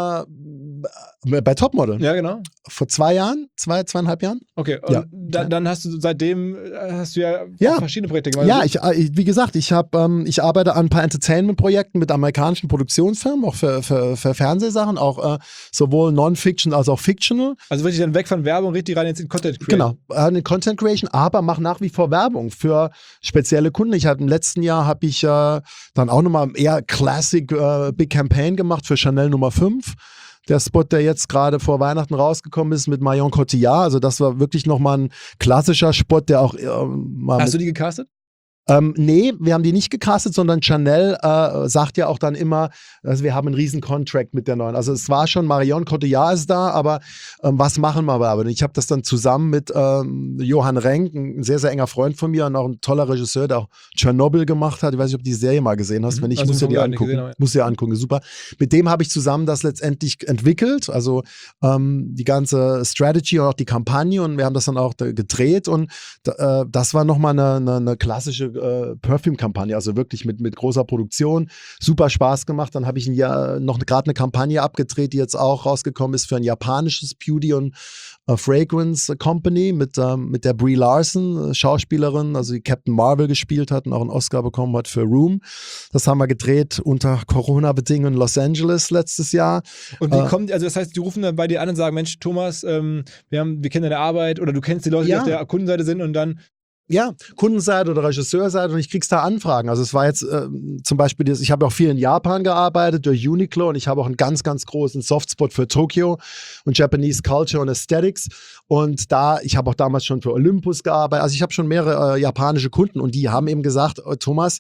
[SPEAKER 2] bei Topmodel.
[SPEAKER 1] Ja, genau.
[SPEAKER 2] Vor 2 Jahren, 2,5 Jahren.
[SPEAKER 1] Okay, und
[SPEAKER 2] ja.
[SPEAKER 1] Dann hast du seitdem ja verschiedene Projekte gemacht.
[SPEAKER 2] Ja, wie gesagt, ich arbeite an ein paar Entertainment-Projekten mit amerikanischen Produktionsfirmen, auch für Fernsehsachen, auch sowohl Non-Fiction als auch Fictional.
[SPEAKER 1] Also wirklich dann weg von Werbung, richtig rein in Content Creation.
[SPEAKER 2] Genau, in Content Creation, aber mache nach wie vor Werbung für spezielle Kunden. Im letzten Jahr habe ich dann auch nochmal eher Classic Big Campaign gemacht für Chanel Nummer 5. Der Spot, der jetzt gerade vor Weihnachten rausgekommen ist mit Marion Cotillard. Also das war wirklich nochmal ein klassischer Spot, der auch
[SPEAKER 1] Hast du die gecastet?
[SPEAKER 2] Nee, wir haben die nicht gecastet, sondern Chanel sagt ja auch dann immer, also wir haben einen riesen Contract mit der neuen. Also es war schon, Marion Cotillard ist da, aber was machen wir aber? Ich habe das dann zusammen mit Johann Renk, ein sehr, sehr enger Freund von mir und auch ein toller Regisseur, der auch Tschernobyl gemacht hat. Ich weiß nicht, ob du die Serie mal gesehen hast. Wenn nicht,
[SPEAKER 1] Also
[SPEAKER 2] musst du dir angucken.
[SPEAKER 1] gesehen, aber-
[SPEAKER 2] Musst du dir angucken, super. Mit dem habe ich zusammen das letztendlich entwickelt, also die ganze Strategy und auch die Kampagne, und wir haben das dann auch gedreht, und das war nochmal eine klassische Perfume-Kampagne, also wirklich mit großer Produktion, super Spaß gemacht. Dann habe ich noch gerade eine Kampagne abgedreht, die jetzt auch rausgekommen ist für ein japanisches Beauty und Fragrance Company mit der Brie Larson, Schauspielerin, also die Captain Marvel gespielt hat und auch einen Oscar bekommen hat für Room. Das haben wir gedreht unter Corona-Bedingungen in Los Angeles letztes Jahr.
[SPEAKER 1] Und wie kommt, also das heißt, die rufen dann bei dir an und sagen, Mensch, Thomas, wir kennen deine Arbeit, oder du kennst die Leute, die auf der Kundenseite sind, und dann
[SPEAKER 2] Ja, Kundenseite oder Regisseurseite, und ich krieg's da Anfragen. Also es war jetzt zum Beispiel, ich habe auch viel in Japan gearbeitet durch Uniqlo, und ich habe auch einen ganz, ganz großen Softspot für Tokio und Japanese Culture und Aesthetics, und ich habe auch damals schon für Olympus gearbeitet. Also ich habe schon mehrere japanische Kunden, und die haben eben gesagt, Thomas,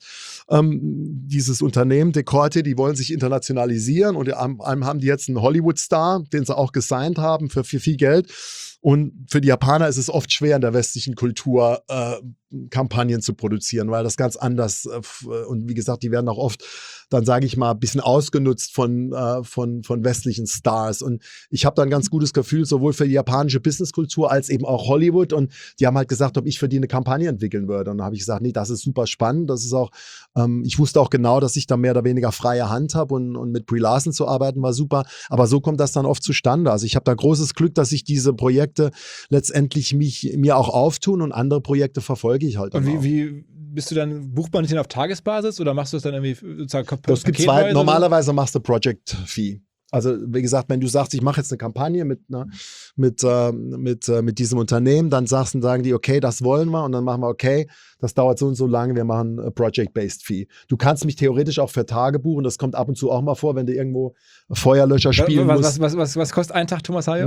[SPEAKER 2] dieses Unternehmen Decorte, die wollen sich internationalisieren, und haben die jetzt einen Hollywood-Star, den sie auch gesigned haben für viel Geld. Und für die Japaner ist es oft schwer, in der westlichen Kultur Kampagnen zu produzieren, weil das ganz anders, und wie gesagt, die werden auch oft, dann sage ich mal, ein bisschen ausgenutzt von westlichen Stars. Und ich habe da ein ganz gutes Gefühl, sowohl für die japanische Businesskultur als eben auch Hollywood. Und die haben halt gesagt, ob ich für die eine Kampagne entwickeln würde. Und dann habe ich gesagt, nee, das ist super spannend. Das ist auch, ich wusste auch genau, dass ich da mehr oder weniger freie Hand habe, und mit Brie Larson zu arbeiten war super. Aber so kommt das dann oft zustande. Also ich habe da großes Glück, dass ich diese Projekte letztendlich mir auch auftun, und andere Projekte verfolge ich halt.
[SPEAKER 1] Und wie bist du dann, bucht man dich denn auf Tagesbasis, oder machst du das dann irgendwie sozusagen
[SPEAKER 2] Das gibt normalerweise machst du Project Fee. Also wie gesagt, wenn du sagst, ich mache jetzt eine Kampagne mit diesem Unternehmen, dann sagen die, okay, das wollen wir, und dann machen wir, okay, das dauert so und so lange, wir machen Project-Based Fee. Du kannst mich theoretisch auch für Tage buchen, das kommt ab und zu auch mal vor, wenn du irgendwo Feuerlöscher spielen musst.
[SPEAKER 1] Was kostet ein Tag Thomas Hayo?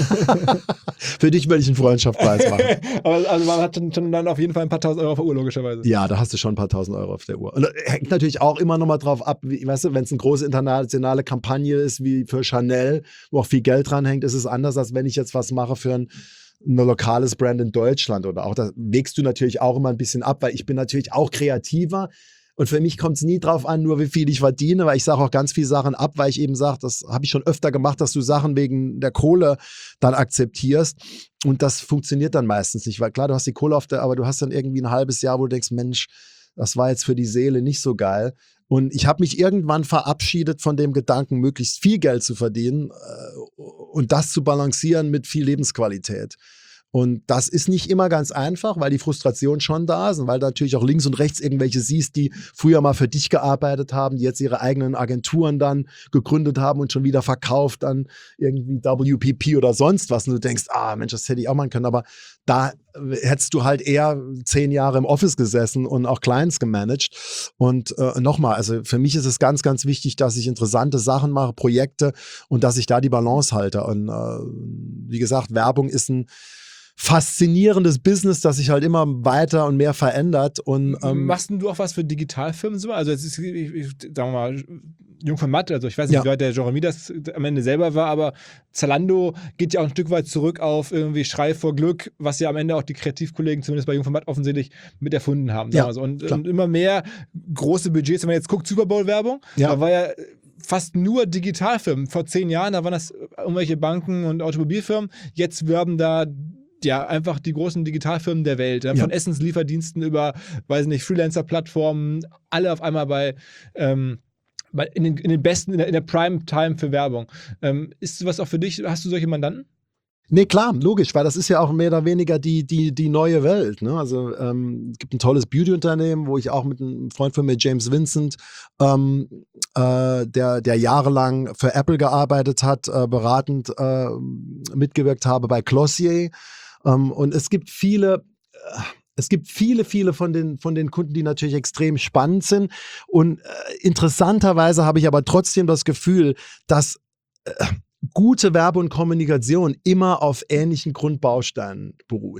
[SPEAKER 2] Für dich würde ich einen Freundschaftspreis machen.
[SPEAKER 1] Also man hat schon dann auf jeden Fall ein paar tausend Euro auf der Uhr, logischerweise.
[SPEAKER 2] Ja, da hast du schon ein paar tausend Euro auf der Uhr. Und hängt natürlich auch immer noch mal drauf ab, weißt du, wenn es eine große internationale Kampagne ist, wie für Chanel, wo auch viel Geld dran hängt, ist es anders, als wenn ich jetzt was mache für ein lokales Brand in Deutschland, oder auch, da wägst du natürlich auch immer ein bisschen ab, weil ich bin natürlich auch kreativer. Und für mich kommt es nie drauf an, nur wie viel ich verdiene, weil ich sage auch ganz viele Sachen ab, weil ich eben sage, das habe ich schon öfter gemacht, dass du Sachen wegen der Kohle dann akzeptierst. Und das funktioniert dann meistens nicht, weil klar, du hast die Kohle aber du hast dann irgendwie ein halbes Jahr, wo du denkst, Mensch, das war jetzt für die Seele nicht so geil. Und ich habe mich irgendwann verabschiedet von dem Gedanken, möglichst viel Geld zu verdienen und das zu balancieren mit viel Lebensqualität. Und das ist nicht immer ganz einfach, weil die Frustration schon da ist, und weil du natürlich auch links und rechts irgendwelche siehst, die früher mal für dich gearbeitet haben, die jetzt ihre eigenen Agenturen dann gegründet haben und schon wieder verkauft an irgendwie WPP oder sonst was. Und du denkst, Mensch, das hätte ich auch machen können. Aber da hättest du halt eher 10 Jahre im Office gesessen und auch Clients gemanagt. Und nochmal, also für mich ist es ganz, ganz wichtig, dass ich interessante Sachen mache, Projekte, und dass ich da die Balance halte. Und wie gesagt, Werbung ist ein faszinierendes Business, das sich halt immer weiter und mehr verändert. Und
[SPEAKER 1] machst denn du auch was für Digitalfirmen so? Also jetzt ist, sagen wir mal, Jung von Matt, also ich weiß nicht, wie weit der Jeremy das am Ende selber war, aber Zalando geht ja auch ein Stück weit zurück auf irgendwie Schrei vor Glück, was ja am Ende auch die Kreativkollegen zumindest bei Jung von Matt offensichtlich mit erfunden haben. Sagen wir so. Und immer mehr große Budgets, wenn man jetzt guckt, Super Bowl-Werbung, da war ja fast nur Digitalfirmen. Vor 10 Jahren, da waren das irgendwelche Banken und Automobilfirmen. Jetzt werben da einfach die großen Digitalfirmen der Welt, von Essenslieferdiensten über, weiß nicht, Freelancer-Plattformen, alle auf einmal in den besten, in der Prime-Time für Werbung. Ist sowas auch für dich? Hast du solche Mandanten?
[SPEAKER 2] Nee, klar, logisch, weil das ist ja auch mehr oder weniger die neue Welt. Ne? Also es gibt ein tolles Beauty-Unternehmen, wo ich auch mit einem Freund von mir, James Vincent, der jahrelang für Apple gearbeitet hat, beratend mitgewirkt habe bei Glossier. Und es gibt viele von den Kunden, die natürlich extrem spannend sind. Und interessanterweise habe ich aber trotzdem das Gefühl, dass gute Werbe und Kommunikation immer auf ähnlichen Grundbausteinen beruht.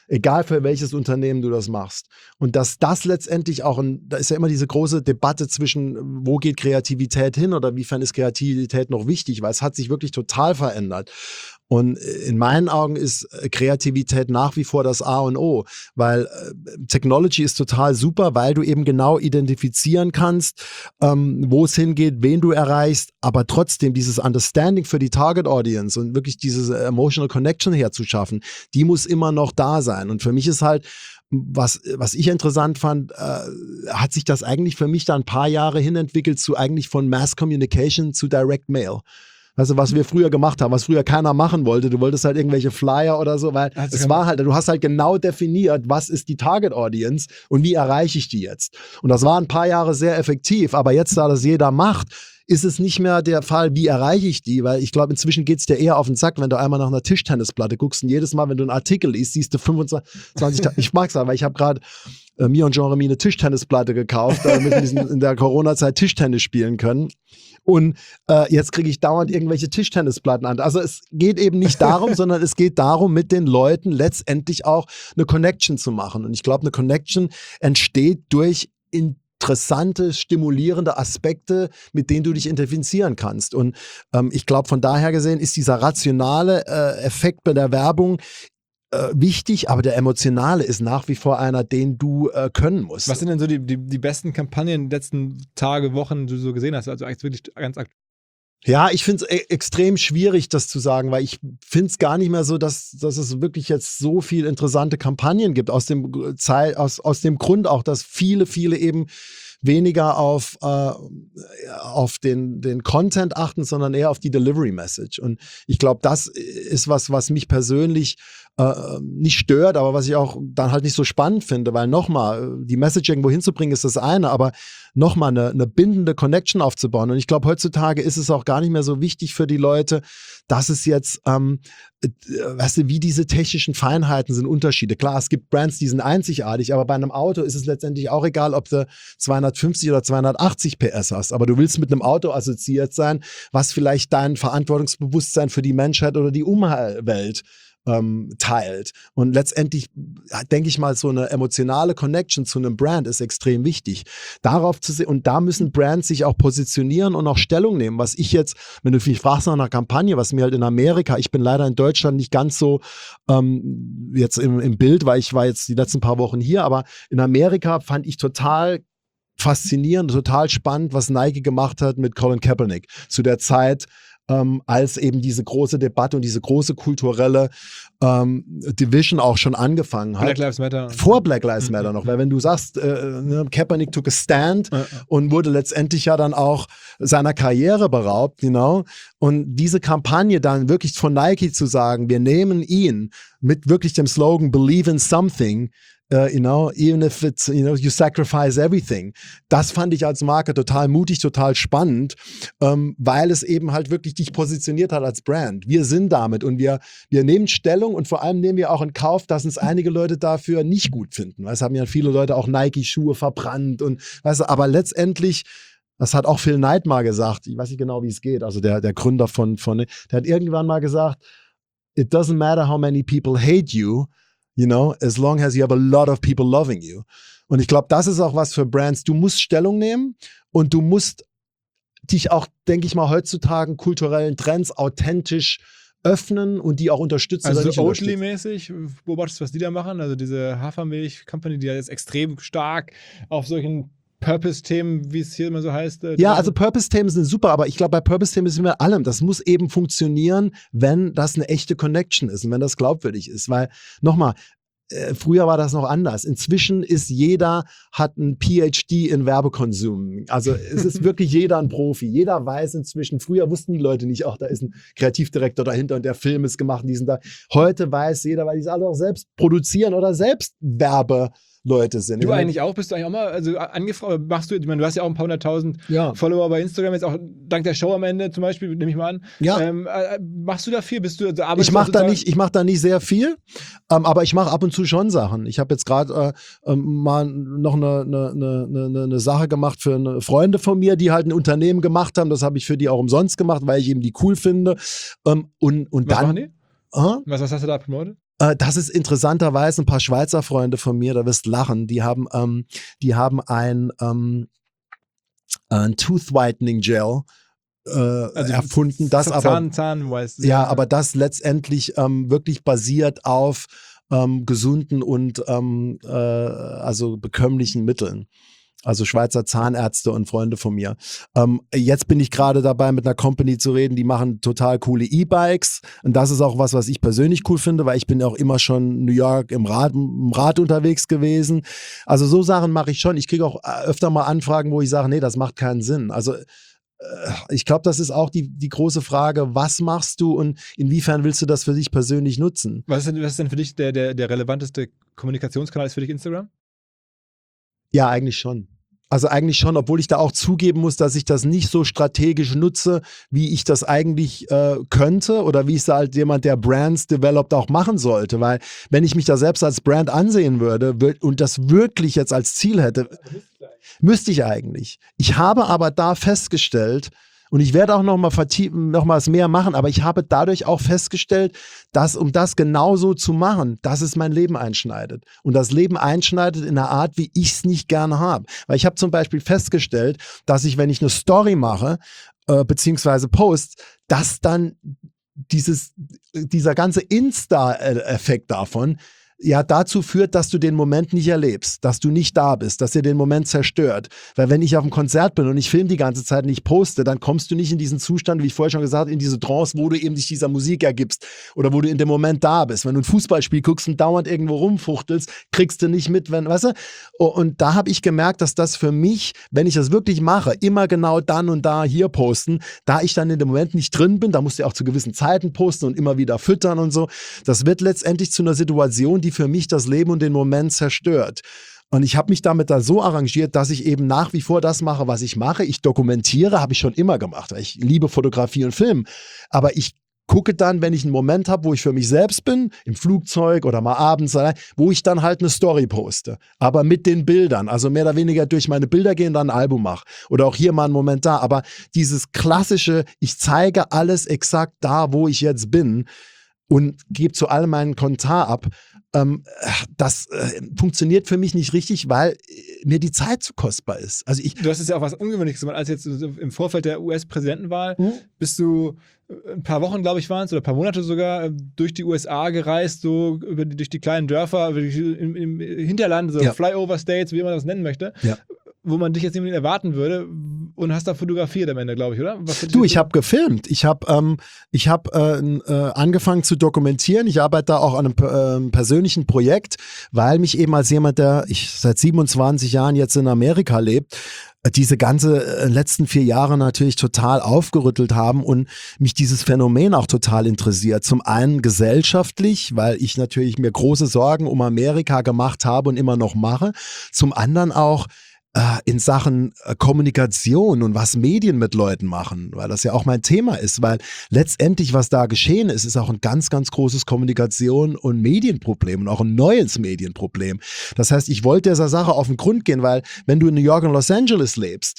[SPEAKER 2] Egal für welches Unternehmen du das machst. Und dass das letztendlich auch, da ist ja immer diese große Debatte zwischen, wo geht Kreativität hin oder wiefern ist Kreativität noch wichtig, weil es hat sich wirklich total verändert. Und in meinen Augen ist Kreativität nach wie vor das A und O, weil Technology ist total super, weil du eben genau identifizieren kannst, wo es hingeht, wen du erreichst, aber trotzdem dieses Understanding für die Target Audience und wirklich diese Emotional Connection herzuschaffen, die muss immer noch da sein. Und für mich ist halt, was ich interessant fand, hat sich das eigentlich für mich da ein paar Jahre hin entwickelt zu eigentlich von Mass Communication zu Direct Mail. Also was wir früher gemacht haben, was früher keiner machen wollte. Du wolltest halt irgendwelche Flyer oder so, weil es war halt, du hast halt genau definiert, was ist die Target Audience und wie erreiche ich die jetzt. Und das war ein paar Jahre sehr effektiv, aber jetzt, da das jeder macht, ist es nicht mehr der Fall, wie erreiche ich die, weil ich glaube, inzwischen geht es dir eher auf den Sack, wenn du einmal nach einer Tischtennisplatte guckst und jedes Mal, wenn du einen Artikel liest, siehst du 25, ich mag's ja, weil ich habe gerade mir und Jean-Remy eine Tischtennisplatte gekauft, damit wir in der Corona-Zeit Tischtennis spielen können. Und jetzt kriege ich dauernd irgendwelche Tischtennisplatten an. Also es geht eben nicht darum, sondern es geht darum, mit den Leuten letztendlich auch eine Connection zu machen. Und ich glaube, eine Connection entsteht durch interessante, stimulierende Aspekte, mit denen du dich identifizieren kannst. Und ich glaube, von daher gesehen ist dieser rationale Effekt bei der Werbung wichtig, aber der emotionale ist nach wie vor einer, den du können musst.
[SPEAKER 1] Was sind denn so die besten Kampagnen der letzten Tage, Wochen, die du so gesehen hast? Also eigentlich wirklich ganz aktuell.
[SPEAKER 2] Ja, ich finde es extrem schwierig, das zu sagen, weil ich finde es gar nicht mehr so, dass es wirklich jetzt so viel interessante Kampagnen gibt. Aus dem Grund auch, dass viele eben weniger auf den Content achten, sondern eher auf die Delivery Message. Und ich glaube, das ist was mich persönlich nicht stört, aber was ich auch dann halt nicht so spannend finde, weil nochmal, die Message irgendwo hinzubringen ist das eine, aber nochmal eine bindende Connection aufzubauen. Und ich glaube, heutzutage ist es auch gar nicht mehr so wichtig für die Leute, dass es jetzt, weißt du, wie diese technischen Feinheiten sind Unterschiede. Klar, es gibt Brands, die sind einzigartig, aber bei einem Auto ist es letztendlich auch egal, ob du 250 oder 280 PS hast, aber du willst mit einem Auto assoziiert sein, was vielleicht dein Verantwortungsbewusstsein für die Menschheit oder die Umwelt teilt. Und letztendlich denke ich mal, so eine emotionale Connection zu einem Brand ist extrem wichtig. Darauf zu sehen, und da müssen Brands sich auch positionieren und auch Stellung nehmen. Was ich jetzt, wenn du mich fragst nach einer Kampagne, was mir halt in Amerika, ich bin leider in Deutschland nicht ganz so jetzt im Bild, weil ich war jetzt die letzten paar Wochen hier, aber in Amerika fand ich total faszinierend, total spannend, was Nike gemacht hat mit Colin Kaepernick zu der Zeit, als eben diese große Debatte und diese große kulturelle Division auch schon angefangen hat.
[SPEAKER 1] Black Lives Matter.
[SPEAKER 2] Vor Black Lives Matter noch, weil wenn du sagst, Kaepernick took a stand und wurde letztendlich ja dann auch seiner Karriere beraubt, und diese Kampagne dann wirklich von Nike zu sagen, wir nehmen ihn mit wirklich dem Slogan Believe in something, even if it's, you sacrifice everything. Das fand ich als Marke total mutig, total spannend, weil es eben halt wirklich dich positioniert hat als Brand. Wir sind damit und wir nehmen Stellung und vor allem nehmen wir auch in Kauf, dass uns einige Leute dafür nicht gut finden. Es haben ja viele Leute auch Nike-Schuhe verbrannt und, weißt du, aber letztendlich, das hat auch Phil Knight mal gesagt, ich weiß nicht genau, wie es geht, also der Gründer von, der hat irgendwann mal gesagt, it doesn't matter how many people hate you, as long as you have a lot of people loving you. Und ich glaube, das ist auch was für Brands. Du musst Stellung nehmen und du musst dich auch, denke ich mal, heutzutage kulturellen Trends authentisch öffnen und die auch unterstützen.
[SPEAKER 1] Also so Oatly-mäßig, beobachtest du, was die da machen? Also diese Hafermilch-Company, die ja jetzt extrem stark auf solchen Purpose-Themen, wie es hier immer so heißt.
[SPEAKER 2] Ja, also Purpose-Themen sind super, aber ich glaube, bei Purpose-Themen sind wir allem. Das muss eben funktionieren, wenn das eine echte Connection ist und wenn das glaubwürdig ist. Weil, nochmal, früher war das noch anders. Inzwischen hat ein PhD in Werbekonsum. Also es ist wirklich jeder ein Profi. Jeder weiß inzwischen, früher wussten die Leute nicht, da ist ein Kreativdirektor dahinter und der Film ist gemacht und die sind da. Heute weiß jeder, weil die es alle auch selbst produzieren oder selbst Leute sind.
[SPEAKER 1] Du eigentlich auch? Bist du eigentlich auch mal angefragt? Machst du, ich meine, du hast ja auch ein paar hunderttausend Follower bei Instagram, jetzt auch dank der Show am End zum Beispiel, nehme ich mal an.
[SPEAKER 2] Ja.
[SPEAKER 1] Machst du da viel?
[SPEAKER 2] Ich mache da nicht sehr viel, aber ich mache ab und zu schon Sachen. Ich habe jetzt gerade mal noch eine Sache gemacht für Freunde von mir, die halt ein Unternehmen gemacht haben. Das habe ich für die auch umsonst gemacht, weil ich eben die cool finde. Und
[SPEAKER 1] was
[SPEAKER 2] dann.
[SPEAKER 1] Machen die? Was hast du da promotet?
[SPEAKER 2] Das ist interessanterweise ein paar Schweizer Freunde von mir, da wirst lachen, die haben ein Tooth Whitening Gel erfunden, das aber aber das letztendlich wirklich basiert auf gesunden und also bekömmlichen Mitteln. Also Schweizer Zahnärzte und Freunde von mir. Jetzt bin ich gerade dabei, mit einer Company zu reden, die machen total coole E-Bikes. Und das ist auch was ich persönlich cool finde, weil ich bin auch immer schon in New York im Rad unterwegs gewesen. Also so Sachen mache ich schon. Ich kriege auch öfter mal Anfragen, wo ich sage, nee, das macht keinen Sinn. Also ich glaube, das ist auch die große Frage, was machst du und inwiefern willst du das für dich persönlich nutzen?
[SPEAKER 1] Was ist denn für dich der relevanteste Kommunikationskanal? Ist für dich Instagram?
[SPEAKER 2] Ja, eigentlich schon. Also eigentlich schon, obwohl ich da auch zugeben muss, dass ich das nicht so strategisch nutze, wie ich das eigentlich könnte oder wie es halt jemand, der Brands developt, auch machen sollte. Weil wenn ich mich da selbst als Brand ansehen würde und das wirklich jetzt als Ziel hätte, müsste ich eigentlich. Ich habe aber da festgestellt, und ich werde auch nochmal vertiefen, nochmals mehr machen, aber ich habe dadurch auch festgestellt, dass um das genauso zu machen, dass es mein Leben einschneidet. Und das Leben einschneidet in einer Art, wie ich es nicht gerne habe. Weil ich habe zum Beispiel festgestellt, dass ich, wenn ich eine Story mache, beziehungsweise Post, dass dann dieser ganze Insta-Effekt davon ja dazu führt, dass du den Moment nicht erlebst, dass du nicht da bist, dass dir den Moment zerstört. Weil wenn ich auf einem Konzert bin und ich filme die ganze Zeit und ich poste, dann kommst du nicht in diesen Zustand, wie ich vorher schon gesagt habe, in diese Trance, wo du eben dich dieser Musik ergibst oder wo du in dem Moment da bist. Wenn du ein Fußballspiel guckst und dauernd irgendwo rumfuchtelst, kriegst du nicht mit, weißt du? Und da habe ich gemerkt, dass das für mich, wenn ich das wirklich mache, immer genau dann und da hier posten, da ich dann in dem Moment nicht drin bin, da musst du auch zu gewissen Zeiten posten und immer wieder füttern und so. Das wird letztendlich zu einer Situation, die für mich das Leben und den Moment zerstört. Und ich habe mich damit da so arrangiert, dass ich eben nach wie vor das mache, was ich mache. Ich dokumentiere, habe ich schon immer gemacht, weil ich liebe Fotografie und Film. Aber ich gucke dann, wenn ich einen Moment habe, wo ich für mich selbst bin, im Flugzeug oder mal abends, wo ich dann halt eine Story poste. Aber mit den Bildern, also mehr oder weniger durch meine Bilder gehen, dann ein Album mache. Oder auch hier mal einen Moment da. Aber dieses klassische, ich zeige alles exakt da, wo ich jetzt bin und gebe zu allem meinen Kommentar ab, das funktioniert für mich nicht richtig, weil mir die Zeit zu kostbar ist. Also du
[SPEAKER 1] hast es ja auch was Ungewöhnliches gemacht, als jetzt im Vorfeld der US-Präsidentenwahl bist du ein paar Wochen, glaube ich, waren es, oder ein paar Monate sogar, durch die USA gereist, so durch die kleinen Dörfer, im Hinterland, so Flyover States, wie man das nennen möchte. Ja. Wo man dich jetzt nicht erwarten würde, und hast da fotografiert am Ende, glaube ich, oder?
[SPEAKER 2] Ich habe gefilmt. Ich habe angefangen zu dokumentieren. Ich arbeite da auch an einem persönlichen Projekt, weil mich eben als jemand, der seit 27 Jahren jetzt in Amerika lebt, diese ganze letzten 4 Jahre natürlich total aufgerüttelt haben und mich dieses Phänomen auch total interessiert. Zum einen gesellschaftlich, weil ich natürlich mir große Sorgen um Amerika gemacht habe und immer noch mache. Zum anderen auch in Sachen Kommunikation und was Medien mit Leuten machen, weil das ja auch mein Thema ist, weil letztendlich, was da geschehen ist, ist auch ein ganz, ganz großes Kommunikation- und Medienproblem und auch ein neues Medienproblem. Das heißt, ich wollte dieser Sache auf den Grund gehen, weil wenn du in New York und Los Angeles lebst,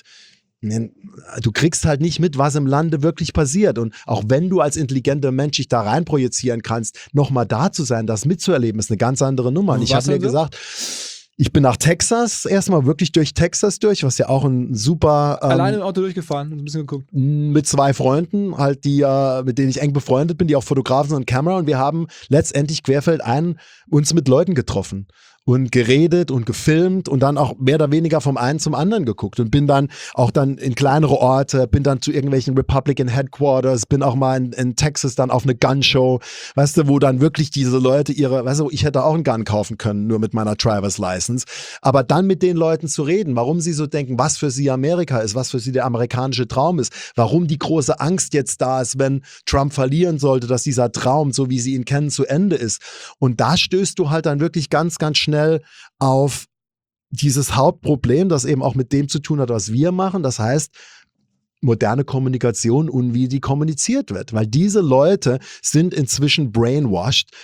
[SPEAKER 2] du kriegst halt nicht mit, was im Lande wirklich passiert. Und auch wenn du als intelligenter Mensch dich da rein projizieren kannst, nochmal da zu sein, das mitzuerleben, ist eine ganz andere Nummer. Und ich habe mir gesagt, ich bin nach Texas, erstmal wirklich durch Texas durch, was ja auch ein super...
[SPEAKER 1] Alleine im Auto durchgefahren und ein bisschen geguckt.
[SPEAKER 2] Mit 2 Freunden, halt mit denen ich eng befreundet bin, die auch Fotografen sind und Kamera, und wir haben letztendlich querfeldein uns mit Leuten getroffen und geredet und gefilmt und dann auch mehr oder weniger vom einen zum anderen geguckt und bin dann auch dann in kleinere Orte, bin dann zu irgendwelchen Republican Headquarters, bin auch mal in Texas dann auf eine Gun-Show, weißt du, wo dann wirklich diese Leute weißt du, ich hätte auch einen Gun kaufen können, nur mit meiner Driver's License, aber dann mit den Leuten zu reden, warum sie so denken, was für sie Amerika ist, was für sie der amerikanische Traum ist, warum die große Angst jetzt da ist, wenn Trump verlieren sollte, dass dieser Traum, so wie sie ihn kennen, zu Ende ist. Und da stößt du halt dann wirklich ganz, ganz schnell auf dieses Hauptproblem, das eben auch mit dem zu tun hat, was wir machen. Das heißt, moderne Kommunikation und wie die kommuniziert wird. Weil diese Leute sind inzwischen brainwashed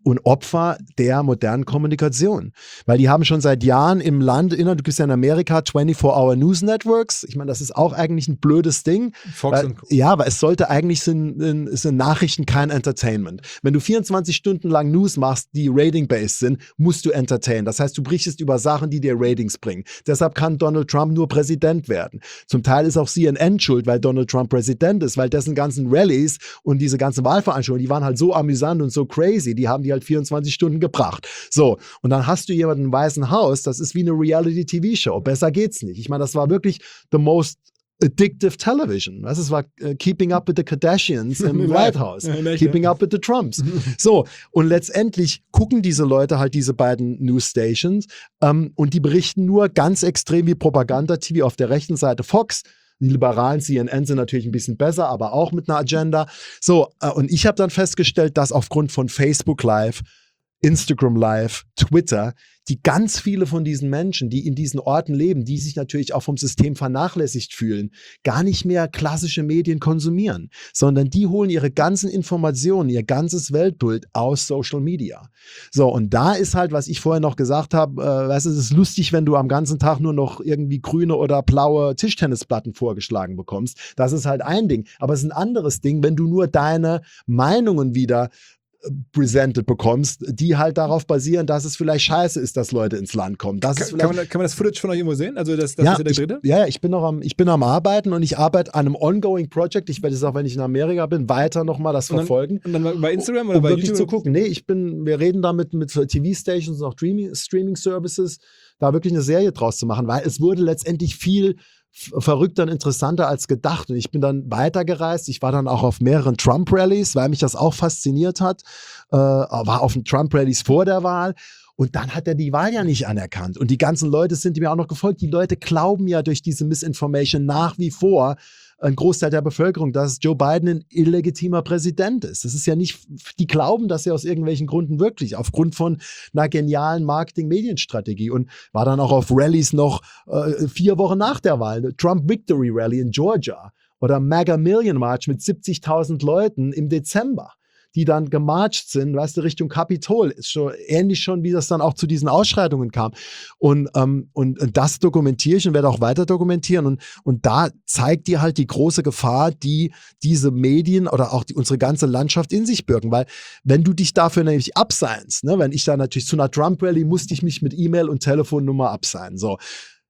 [SPEAKER 2] und Opfer der modernen Kommunikation. Weil die haben schon seit Jahren im Land, du bist ja in Amerika, 24-Hour News Networks. Ich meine, das ist auch eigentlich ein blödes Ding.
[SPEAKER 1] Fox und Co.
[SPEAKER 2] Ja, aber es sollte eigentlich sind Nachrichten kein Entertainment. Wenn du 24 Stunden lang News machst, die rating-based sind, musst du entertainen. Das heißt, du berichtest über Sachen, die dir Ratings bringen. Deshalb kann Donald Trump nur Präsident werden. Zum Teil ist auch CNN schuld, weil Donald Trump Präsident ist, weil dessen ganzen Rallies und diese ganzen Wahlveranstaltungen, die waren halt so amüsant und so crazy, die haben die halt 24 Stunden gebracht. So, und dann hast du jemanden im Weißen Haus, das ist wie eine Reality-TV-Show. Besser geht's nicht. Ich meine, das war wirklich the most addictive television. Es war Keeping Up with the Kardashians im White House. Keeping Up with the Trumps. So, und letztendlich gucken diese Leute halt diese beiden News-Stations und die berichten nur ganz extrem wie Propaganda-TV auf der rechten Seite Fox. Die liberalen CNN sind natürlich ein bisschen besser, aber auch mit einer Agenda. So, und ich habe dann festgestellt, dass aufgrund von Facebook Live, Instagram Live, Twitter, die ganz viele von diesen Menschen, die in diesen Orten leben, die sich natürlich auch vom System vernachlässigt fühlen, gar nicht mehr klassische Medien konsumieren, sondern die holen ihre ganzen Informationen, ihr ganzes Weltbild aus Social Media. So, und da ist halt, was ich vorher noch gesagt habe, weißt du, es ist lustig, wenn du am ganzen Tag nur noch irgendwie grüne oder blaue Tischtennisplatten vorgeschlagen bekommst. Das ist halt ein Ding. Aber es ist ein anderes Ding, wenn du nur deine Meinungen wieder presented bekommst, die halt darauf basieren, dass es vielleicht scheiße ist, dass Leute ins Land kommen. Das ist
[SPEAKER 1] kann man das Footage von euch irgendwo sehen? Also das
[SPEAKER 2] ja,
[SPEAKER 1] ist ja der dritte?
[SPEAKER 2] Ich bin am Arbeiten und ich arbeite an einem ongoing Project. Ich werde es auch, wenn ich in Amerika bin, weiter nochmal das verfolgen.
[SPEAKER 1] Und dann bei Instagram oder bei
[SPEAKER 2] wirklich
[SPEAKER 1] YouTube?
[SPEAKER 2] zu gucken. Nee, wir reden damit mit TV-Stations und auch Streaming-Services, da wirklich eine Serie draus zu machen, weil es wurde letztendlich viel verrückter und interessanter als gedacht. Und ich bin dann weitergereist. Ich war dann auch auf mehreren Trump-Rallies, weil mich das auch fasziniert hat. War auf den Trump-Rallies vor der Wahl. Und dann hat er die Wahl ja nicht anerkannt. Und die ganzen Leute sind mir auch noch gefolgt. Die Leute glauben ja durch diese Misinformation nach wie vor, ein Großteil der Bevölkerung, dass Joe Biden ein illegitimer Präsident ist. Das ist ja nicht, die glauben das ja aus irgendwelchen Gründen wirklich, aufgrund von einer genialen Marketing-Medienstrategie, und war dann auch auf Rallies noch 4 Wochen nach der Wahl, eine Trump Victory Rally in Georgia oder MAGA Million March mit 70.000 Leuten im Dezember, die dann gemarcht sind, weißt du, Richtung Kapitol. Ist schon ähnlich schon, wie das dann auch zu diesen Ausschreitungen kam. Und das dokumentiere ich und werde auch weiter dokumentieren. Und da zeigt dir halt die große Gefahr, die diese Medien oder auch unsere ganze Landschaft in sich birgen. Weil wenn du dich dafür nämlich abseinst, ne, wenn ich da natürlich zu einer Trump-Rally musste ich mich mit E-Mail und Telefonnummer abseinen. So.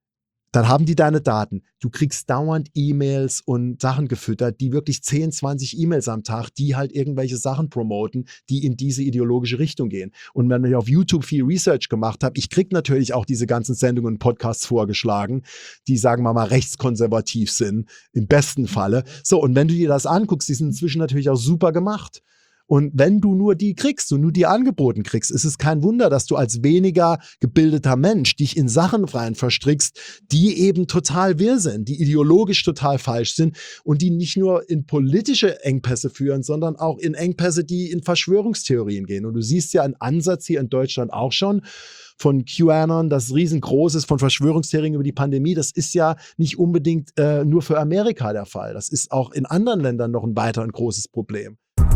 [SPEAKER 2] Dann haben die deine Daten. Du kriegst dauernd E-Mails und Sachen gefüttert, die wirklich 10, 20 E-Mails am Tag, die halt irgendwelche Sachen promoten, die in diese ideologische Richtung gehen. Und wenn ich auf YouTube viel Research gemacht habe, ich kriege natürlich auch diese ganzen Sendungen und Podcasts vorgeschlagen, die, sagen wir mal, rechtskonservativ sind, im besten Falle. So, und wenn du dir das anguckst, die sind inzwischen natürlich auch super gemacht. Und wenn du nur die kriegst und nur die angeboten kriegst, ist es kein Wunder, dass du als weniger gebildeter Mensch dich in Sachen rein verstrickst, die eben total wirr sind, die ideologisch total falsch sind und die nicht nur in politische Engpässe führen, sondern auch in Engpässe, die in Verschwörungstheorien gehen. Und du siehst ja einen Ansatz hier in Deutschland auch schon von QAnon, das riesengroß ist, von Verschwörungstheorien über die Pandemie. Das ist ja nicht unbedingt nur für Amerika der Fall. Das ist auch in anderen Ländern noch ein weiter ein großes Problem.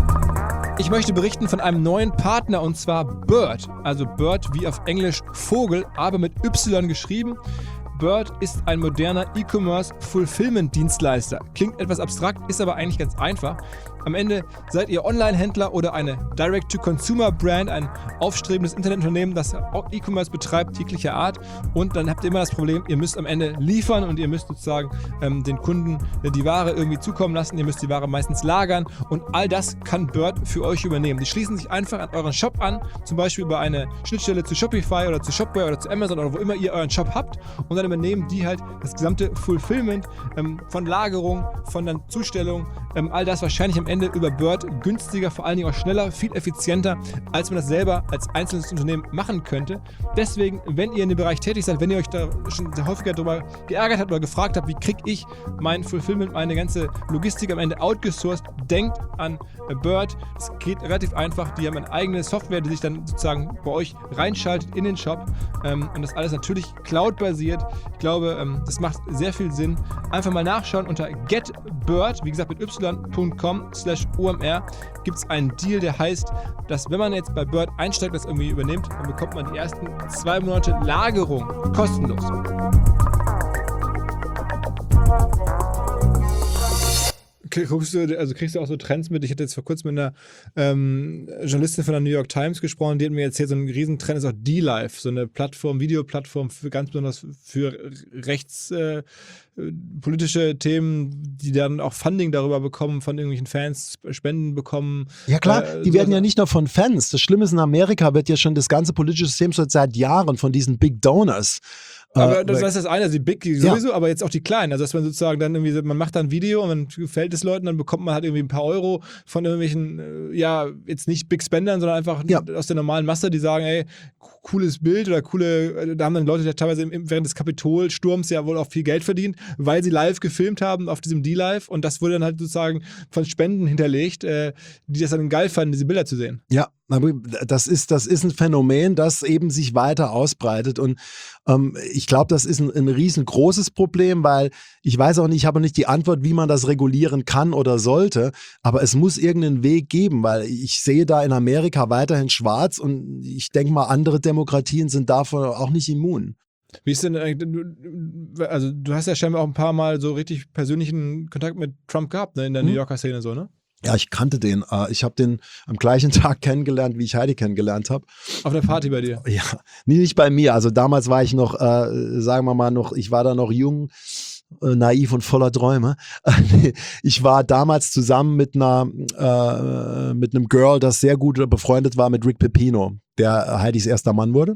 [SPEAKER 1] Ich möchte berichten von einem neuen Partner, und zwar Bird. Also Bird wie auf Englisch Vogel, aber mit Y geschrieben. Bird ist ein moderner E-Commerce-Fulfillment-Dienstleister. Klingt etwas abstrakt, ist aber eigentlich ganz einfach. Am Ende seid ihr Online-Händler oder eine Direct-to-Consumer-Brand, ein aufstrebendes Internetunternehmen, das auch E-Commerce betreibt, jeglicher Art. Und dann habt ihr immer das Problem, ihr müsst am Ende liefern und ihr müsst sozusagen den Kunden die Ware irgendwie zukommen lassen. Ihr müsst die Ware meistens lagern und all das kann Bird für euch übernehmen. Die schließen sich einfach an euren Shop an, zum Beispiel über eine Schnittstelle zu Shopify oder zu Shopware oder zu Amazon oder wo immer ihr euren Shop habt, und dann übernehmen die halt das gesamte Fulfillment von Lagerung, von dann Zustellung, all das wahrscheinlich am Ende über Bird günstiger, vor allen Dingen auch schneller, viel effizienter, als man das selber als einzelnes Unternehmen machen könnte. Deswegen, wenn ihr in dem Bereich tätig seid, wenn ihr euch da schon häufiger darüber geärgert habt oder gefragt habt, wie kriege ich mein Fulfillment, meine ganze Logistik am Ende outgesourced, denkt an Bird. Es geht relativ einfach. Die haben eine eigene Software, die sich dann sozusagen bei euch reinschaltet in den Shop, und das alles natürlich Cloud-basiert. Ich glaube, das macht sehr viel Sinn. Einfach mal nachschauen unter GetBird, wie gesagt mit y.com/OMR gibt es einen Deal, der heißt, dass wenn man jetzt bei Bird einsteigt, das irgendwie übernimmt, dann bekommt man die ersten 2 Monate Lagerung kostenlos. Kriegst du auch so Trends mit? Ich hatte jetzt vor kurzem mit einer Journalistin von der New York Times gesprochen, die hat mir erzählt, so ein Riesentrend ist auch D-Live, so eine Plattform, Videoplattform für ganz besonders für rechtspolitische Themen, die dann auch Funding darüber bekommen, von irgendwelchen Fans Spenden bekommen.
[SPEAKER 2] Ja klar, die werden ja nicht nur von Fans. Das Schlimme ist, in Amerika wird ja schon das ganze politische System seit Jahren von diesen Big Donors.
[SPEAKER 1] Aber das ist das eine, also die Big sowieso, aber jetzt auch die Kleinen. Also dass man sozusagen dann irgendwie, man macht dann ein Video und dann gefällt es Leuten, dann bekommt man halt irgendwie ein paar Euro von irgendwelchen, jetzt nicht Big Spendern, sondern einfach aus der normalen Masse, die sagen, ey, cooles Bild oder da haben dann Leute ja teilweise während des Kapitolsturms ja wohl auch viel Geld verdient, weil sie live gefilmt haben auf diesem D-Live und das wurde dann halt sozusagen von Spenden hinterlegt, die das dann geil fanden, diese Bilder zu sehen.
[SPEAKER 2] Ja, aber das ist ein Phänomen, das eben sich weiter ausbreitet und ich glaube, das ist ein riesengroßes Problem, weil ich weiß auch nicht, ich habe nicht die Antwort, wie man das regulieren kann oder sollte, aber es muss irgendeinen Weg geben, weil ich sehe da in Amerika weiterhin schwarz und ich denke mal, andere Demokratien sind davon auch nicht immun.
[SPEAKER 1] Wie ist denn eigentlich, also du hast ja scheinbar auch ein paar Mal so richtig persönlichen Kontakt mit Trump gehabt, ne, in der New Yorker Szene so, ne?
[SPEAKER 2] Ja, ich kannte den. Ich habe den am gleichen Tag kennengelernt, wie ich Heidi kennengelernt habe.
[SPEAKER 1] Auf der Party bei dir?
[SPEAKER 2] Ja, nicht bei mir. Also damals war ich noch, sagen wir mal ich war da noch jung, naiv und voller Träume. Ich war damals zusammen mit einem Girl, das sehr gut befreundet war mit Rick Pepino, der Heidis erster Mann wurde.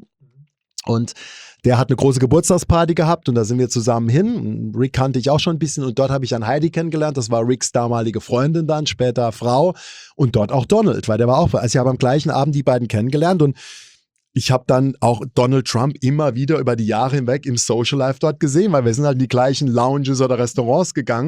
[SPEAKER 2] Und der hat eine große Geburtstagsparty gehabt und da sind wir zusammen hin. Rick kannte ich auch schon ein bisschen und dort habe ich dann Heidi kennengelernt. Das war Ricks damalige Freundin dann, später Frau und dort auch Donald, weil der war auch, also ich habe am gleichen Abend die beiden kennengelernt und ich habe dann auch Donald Trump immer wieder über die Jahre hinweg im Social Life dort gesehen, weil wir sind halt in die gleichen Lounges oder Restaurants gegangen.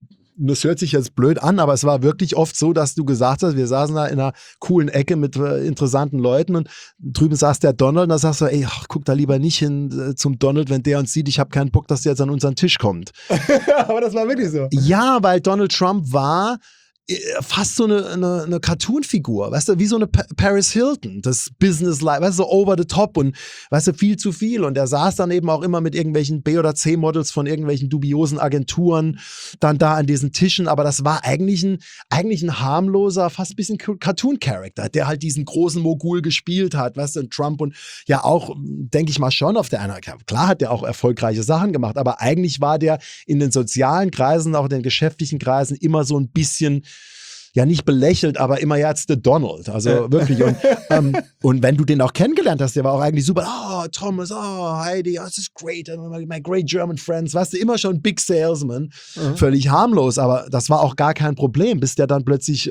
[SPEAKER 2] Das hört sich jetzt blöd an, aber es war wirklich oft so, dass du gesagt hast, wir saßen da in einer coolen Ecke mit interessanten Leuten und drüben saß der Donald und da sagst du, ey, guck da lieber nicht hin zum Donald, wenn der uns sieht, ich habe keinen Bock, dass der jetzt an unseren Tisch kommt.
[SPEAKER 1] Aber das war wirklich so.
[SPEAKER 2] Ja, weil Donald Trump war fast so eine Cartoon-Figur, weißt du, wie so eine Paris Hilton, das Business-Life, weißt du, so over the top und, weißt du, viel zu viel und er saß dann eben auch immer mit irgendwelchen B- oder C-Models von irgendwelchen dubiosen Agenturen dann da an diesen Tischen, aber das war eigentlich ein harmloser, fast ein bisschen Cartoon-Charakter, der halt diesen großen Mogul gespielt hat, weißt du, und Trump und ja auch, denke ich mal schon auf der einen Seite, klar hat der auch erfolgreiche Sachen gemacht, aber eigentlich war der in den sozialen Kreisen, auch in den geschäftlichen Kreisen immer so ein bisschen ja nicht belächelt, aber immer jetzt der Donald, also wirklich. Und wenn du den auch kennengelernt hast, der war auch eigentlich super, oh, Thomas, oh, Heidi, oh, this is great, my great German friends, weißt du, immer schon Big Salesman, völlig harmlos, aber das war auch gar kein Problem, bis der dann plötzlich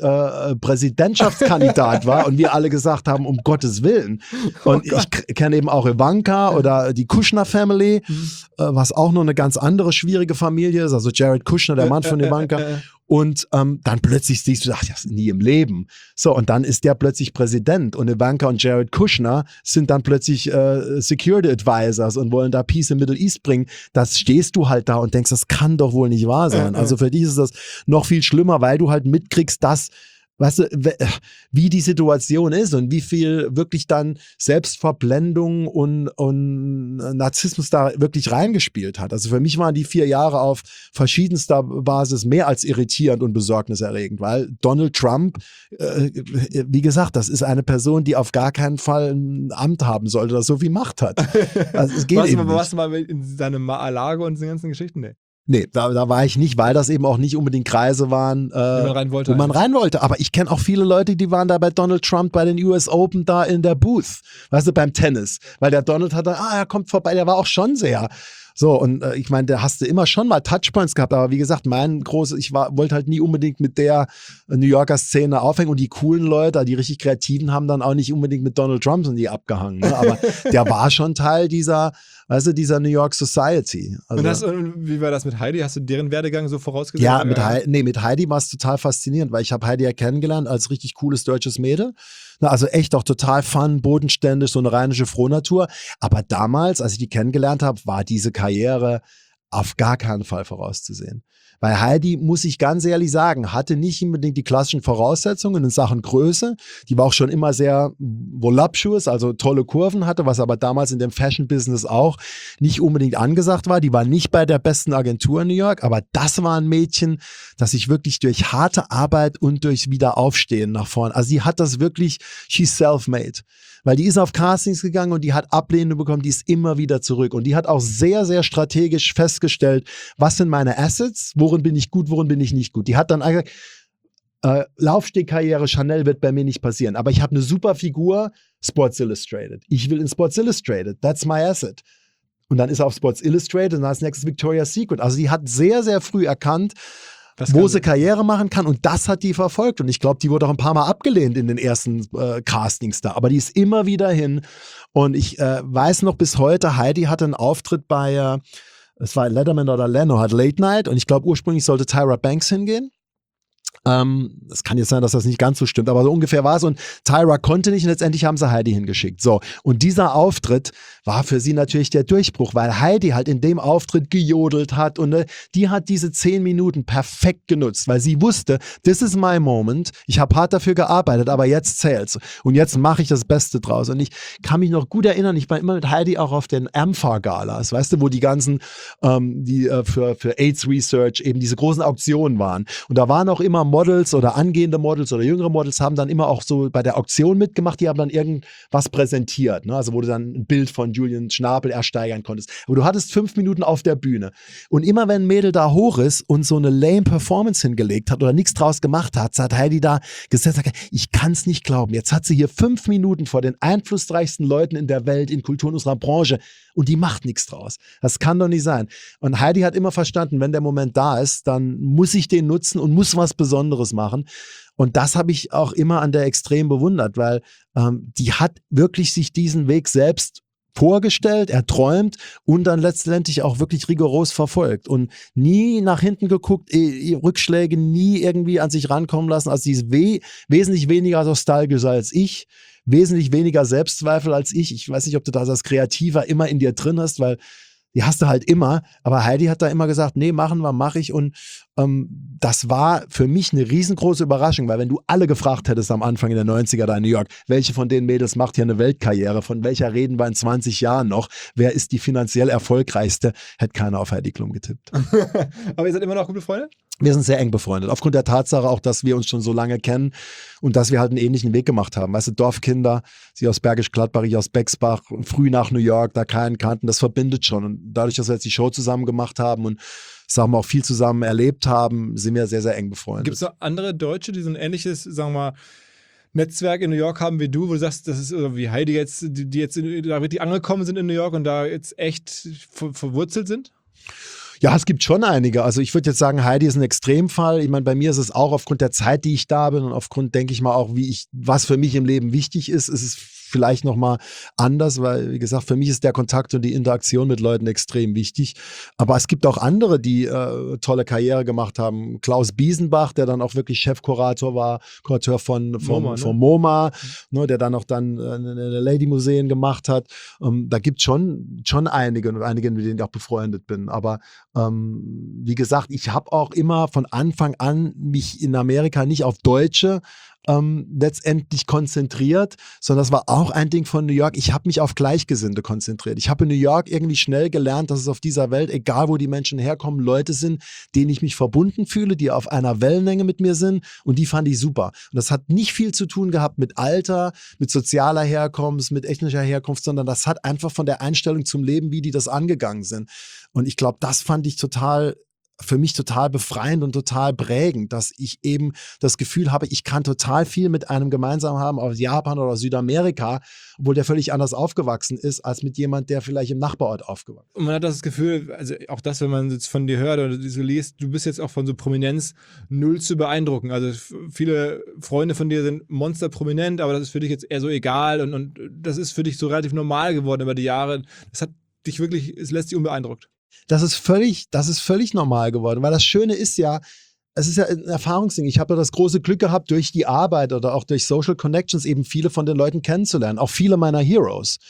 [SPEAKER 2] Präsidentschaftskandidat war und wir alle gesagt haben, um Gottes Willen. Und ich kenne eben auch Ivanka oder die Kushner Family, was auch noch eine ganz andere schwierige Familie ist, also Jared Kushner, der Mann von Ivanka. Und dann plötzlich siehst du, ach, das nie im Leben. So, und dann ist der plötzlich Präsident und Ivanka und Jared Kushner sind dann plötzlich Security Advisors und wollen da Peace im Middle East bringen. Das stehst du halt da und denkst, das kann doch wohl nicht wahr sein. Also für dich ist das noch viel schlimmer, weil du halt mitkriegst, dass weißt du, wie die Situation ist und wie viel wirklich dann Selbstverblendung und Narzissmus da wirklich reingespielt hat. Also für mich waren die 4 Jahre auf verschiedenster Basis mehr als irritierend und besorgniserregend, weil Donald Trump, wie gesagt, das ist eine Person, die auf gar keinen Fall ein Amt haben sollte, das so viel Macht hat. Also es geht
[SPEAKER 1] warst du mal in seinem Mar-a-Lago und diesen ganzen Geschichten?
[SPEAKER 2] Nee, da war ich nicht, weil das eben auch nicht unbedingt Kreise waren, wo man rein wollte. Aber ich kenne auch viele Leute, die waren da bei Donald Trump bei den US Open da in der Booth, weißt du, beim Tennis. Weil der Donald hat da, er kommt vorbei, der war auch schon sehr so, und ich meine, da hast du immer schon mal Touchpoints gehabt, aber wie gesagt, wollte halt nie unbedingt mit der New Yorker Szene aufhängen und die coolen Leute, die richtig Kreativen haben dann auch nicht unbedingt mit Donald Trump und die abgehangen, ne? Aber der war schon Teil dieser New York Society. Also,
[SPEAKER 1] und wie war das mit Heidi? Hast du deren Werdegang so vorausgesehen?
[SPEAKER 2] Ja, mit Heidi war es total faszinierend, weil ich habe Heidi ja kennengelernt als richtig cooles deutsches Mädel. Also echt auch total fun, bodenständig, so eine rheinische Frohnatur. Aber damals, als ich die kennengelernt habe, war diese Karriere auf gar keinen Fall vorauszusehen. Weil Heidi, muss ich ganz ehrlich sagen, hatte nicht unbedingt die klassischen Voraussetzungen in Sachen Größe. Die war auch schon immer sehr voluptuous, also tolle Kurven hatte, was aber damals in dem Fashion-Business auch nicht unbedingt angesagt war. Die war nicht bei der besten Agentur in New York, aber das war ein Mädchen, das sich wirklich durch harte Arbeit und durch Wiederaufstehen nach vorne, also sie hat das wirklich, she's self-made. Weil die ist auf Castings gegangen und die hat Ablehnung bekommen, die ist immer wieder zurück. Und die hat auch sehr, sehr strategisch festgestellt, was sind meine Assets, worin bin ich gut, worin bin ich nicht gut. Die hat dann gesagt, Laufstehkarriere Chanel wird bei mir nicht passieren, aber ich habe eine super Figur, Sports Illustrated. Ich will in Sports Illustrated, that's my asset. Und dann ist er auf Sports Illustrated und dann als nächstes Victoria's Secret. Also die hat sehr, sehr früh erkannt, wo sie Karriere machen kann und das hat die verfolgt und ich glaube, die wurde auch ein paar Mal abgelehnt in den ersten Castings da, aber die ist immer wieder hin und ich weiß noch bis heute, Heidi hatte einen Auftritt bei, es war Letterman oder Leno, hat Late Night und ich glaube ursprünglich sollte Tyra Banks hingehen. Es kann jetzt sein, dass das nicht ganz so stimmt, aber so ungefähr war es und Tyra konnte nicht und letztendlich haben sie Heidi hingeschickt. So, und dieser Auftritt war für sie natürlich der Durchbruch, weil Heidi halt in dem Auftritt gejodelt hat und die hat diese 10 Minuten perfekt genutzt, weil sie wusste, this is my moment, ich habe hart dafür gearbeitet, aber jetzt zählt's und jetzt mache ich das Beste draus und ich kann mich noch gut erinnern, ich war immer mit Heidi auch auf den AMFA-Galas, weißt du, wo die ganzen, die für AIDS Research eben diese großen Auktionen waren und da waren auch immer Models oder angehende Models oder jüngere Models haben dann immer auch so bei der Auktion mitgemacht, die haben dann irgendwas präsentiert, ne? Also wo du dann ein Bild von Julian Schnabel ersteigern konntest. Aber du hattest 5 Minuten auf der Bühne. Und immer wenn ein Mädel da hoch ist und so eine lame Performance hingelegt hat oder nichts draus gemacht hat, hat Heidi da gesetzt, ich kann es nicht glauben. Jetzt hat sie hier 5 Minuten vor den einflussreichsten Leuten in der Welt, in Kultur in unserer Branche und die macht nichts draus. Das kann doch nicht sein. Und Heidi hat immer verstanden, wenn der Moment da ist, dann muss ich den nutzen und muss was Besonderes machen. Und das habe ich auch immer an der extrem bewundert, weil die hat wirklich sich diesen Weg selbst vorgestellt, erträumt und dann letztendlich auch wirklich rigoros verfolgt und nie nach hinten geguckt, Rückschläge nie irgendwie an sich rankommen lassen. Also sie ist wesentlich weniger nostalgisch als ich, wesentlich weniger Selbstzweifel als ich. Ich weiß nicht, ob du das als Kreativer immer in dir drin hast, weil die hast du halt immer, aber Heidi hat da immer gesagt, nee, machen wir, mache ich und das war für mich eine riesengroße Überraschung, weil wenn du alle gefragt hättest am Anfang in den 90er da in New York, welche von den Mädels macht hier eine Weltkarriere, von welcher reden wir in 20 Jahren noch, wer ist die finanziell erfolgreichste, hätte keiner auf Heidi Klum getippt.
[SPEAKER 1] Aber ihr seid immer noch gute Freunde?
[SPEAKER 2] Wir sind sehr eng befreundet, aufgrund der Tatsache auch, dass wir uns schon so lange kennen und dass wir halt einen ähnlichen Weg gemacht haben. Weißt du, Dorfkinder, sie aus Bergisch Gladbach, ich aus Bexbach, früh nach New York, da keinen kannten, das verbindet schon. Und dadurch, dass wir jetzt die Show zusammen gemacht haben und sagen wir auch viel zusammen erlebt haben, sind wir sehr, sehr eng befreundet.
[SPEAKER 1] Gibt es noch andere Deutsche, die so ein ähnliches, sagen wir mal, Netzwerk in New York haben wie du, wo du sagst, das ist oder wie Heidi jetzt, die jetzt da richtig angekommen sind in New York und da jetzt echt verwurzelt sind?
[SPEAKER 2] Ja, es gibt schon einige. Also ich würde jetzt sagen, Heidi ist ein Extremfall. Ich meine, bei mir ist es auch aufgrund der Zeit, die ich da bin und aufgrund, denke ich mal, auch was für mich im Leben wichtig ist, ist es vielleicht nochmal anders, weil, wie gesagt, für mich ist der Kontakt und die Interaktion mit Leuten extrem wichtig. Aber es gibt auch andere, die tolle Karriere gemacht haben. Klaus Biesenbach, der dann auch wirklich Chefkurator war, Kurator von MoMA, ne, der dann auch eine Lady-Museen gemacht hat. Da gibt es schon einige und einige, mit denen ich auch befreundet bin. Aber wie gesagt, ich habe auch immer von Anfang an mich in Amerika nicht auf Deutsche letztendlich konzentriert, sondern das war auch ein Ding von New York. Ich habe mich auf Gleichgesinnte konzentriert. Ich habe in New York irgendwie schnell gelernt, dass es auf dieser Welt, egal wo die Menschen herkommen, Leute sind, denen ich mich verbunden fühle, die auf einer Wellenlänge mit mir sind und die fand ich super. Und das hat nicht viel zu tun gehabt mit Alter, mit sozialer Herkunft, mit ethnischer Herkunft, sondern das hat einfach von der Einstellung zum Leben, wie die das angegangen sind. Und ich glaube, das fand ich für mich total befreiend und total prägend, dass ich eben das Gefühl habe, ich kann total viel mit einem gemeinsam haben aus Japan oder Südamerika, obwohl der völlig anders aufgewachsen ist, als mit jemand, der vielleicht im Nachbarort aufgewachsen ist.
[SPEAKER 1] Und man hat das Gefühl, also auch das, wenn man jetzt von dir hört oder so liest, du bist jetzt auch von so Prominenz null zu beeindrucken. Also viele Freunde von dir sind monsterprominent, aber das ist für dich jetzt eher so egal und das ist für dich so relativ normal geworden über die Jahre. Das hat dich wirklich, es lässt dich unbeeindruckt.
[SPEAKER 2] Das ist völlig normal geworden, weil das Schöne ist ja, es ist ja ein Erfahrungsding. Ich habe ja das große Glück gehabt, durch die Arbeit oder auch durch Social Connections eben viele von den Leuten kennenzulernen, auch viele meiner Heroes.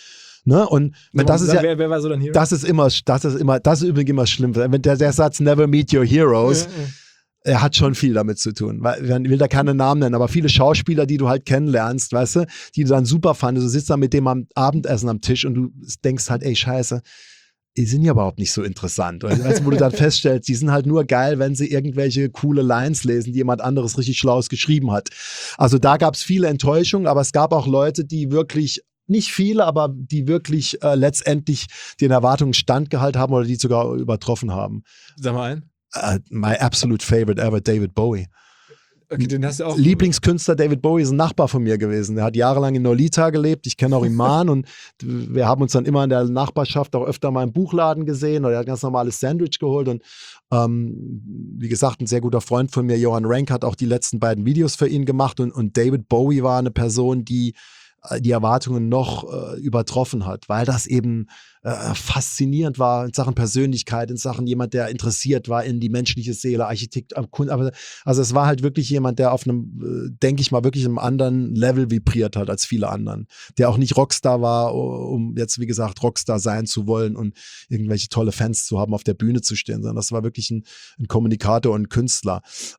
[SPEAKER 2] Ne? Und das ist ja,
[SPEAKER 1] wer war so dein Hero?
[SPEAKER 2] das ist übrigens immer schlimm. Wenn der Satz "Never meet your heroes", er hat schon viel damit zu tun. Weil, ich will da keine Namen nennen, aber viele Schauspieler, die du halt kennenlernst, weißt du, die du dann super fandest, du sitzt dann mit dem am Abendessen am Tisch und du denkst halt, ey, scheiße, die sind ja überhaupt nicht so interessant. Also, wo du dann feststellst, die sind halt nur geil, wenn sie irgendwelche coole Lines lesen, die jemand anderes richtig Schlaues geschrieben hat. Also da gab es viele Enttäuschungen, aber es gab auch Leute, die wirklich, nicht viele, aber die wirklich letztendlich den Erwartungen standgehalten haben oder die sogar übertroffen haben.
[SPEAKER 1] Sag mal einen.
[SPEAKER 2] My absolute favorite ever, David Bowie.
[SPEAKER 1] Okay, den hast du auch.
[SPEAKER 2] Lieblingskünstler David Bowie ist ein Nachbar von mir gewesen. Der hat jahrelang in Nolita gelebt. Ich kenne auch Iman und wir haben uns dann immer in der Nachbarschaft auch öfter mal im Buchladen gesehen oder er hat ein ganz normales Sandwich geholt und wie gesagt, ein sehr guter Freund von mir, Johann Rank, hat auch die letzten beiden Videos für ihn gemacht und David Bowie war eine Person, die Erwartungen noch übertroffen hat, weil das eben faszinierend war in Sachen Persönlichkeit, in Sachen jemand, der interessiert war in die menschliche Seele, Architekt, also es war halt wirklich jemand, der auf einem, denke ich mal, wirklich einem anderen Level vibriert hat als viele anderen, der auch nicht Rockstar war, um jetzt, wie gesagt, Rockstar sein zu wollen und irgendwelche tolle Fans zu haben, auf der Bühne zu stehen, sondern das war wirklich ein Kommunikator und ein Künstler.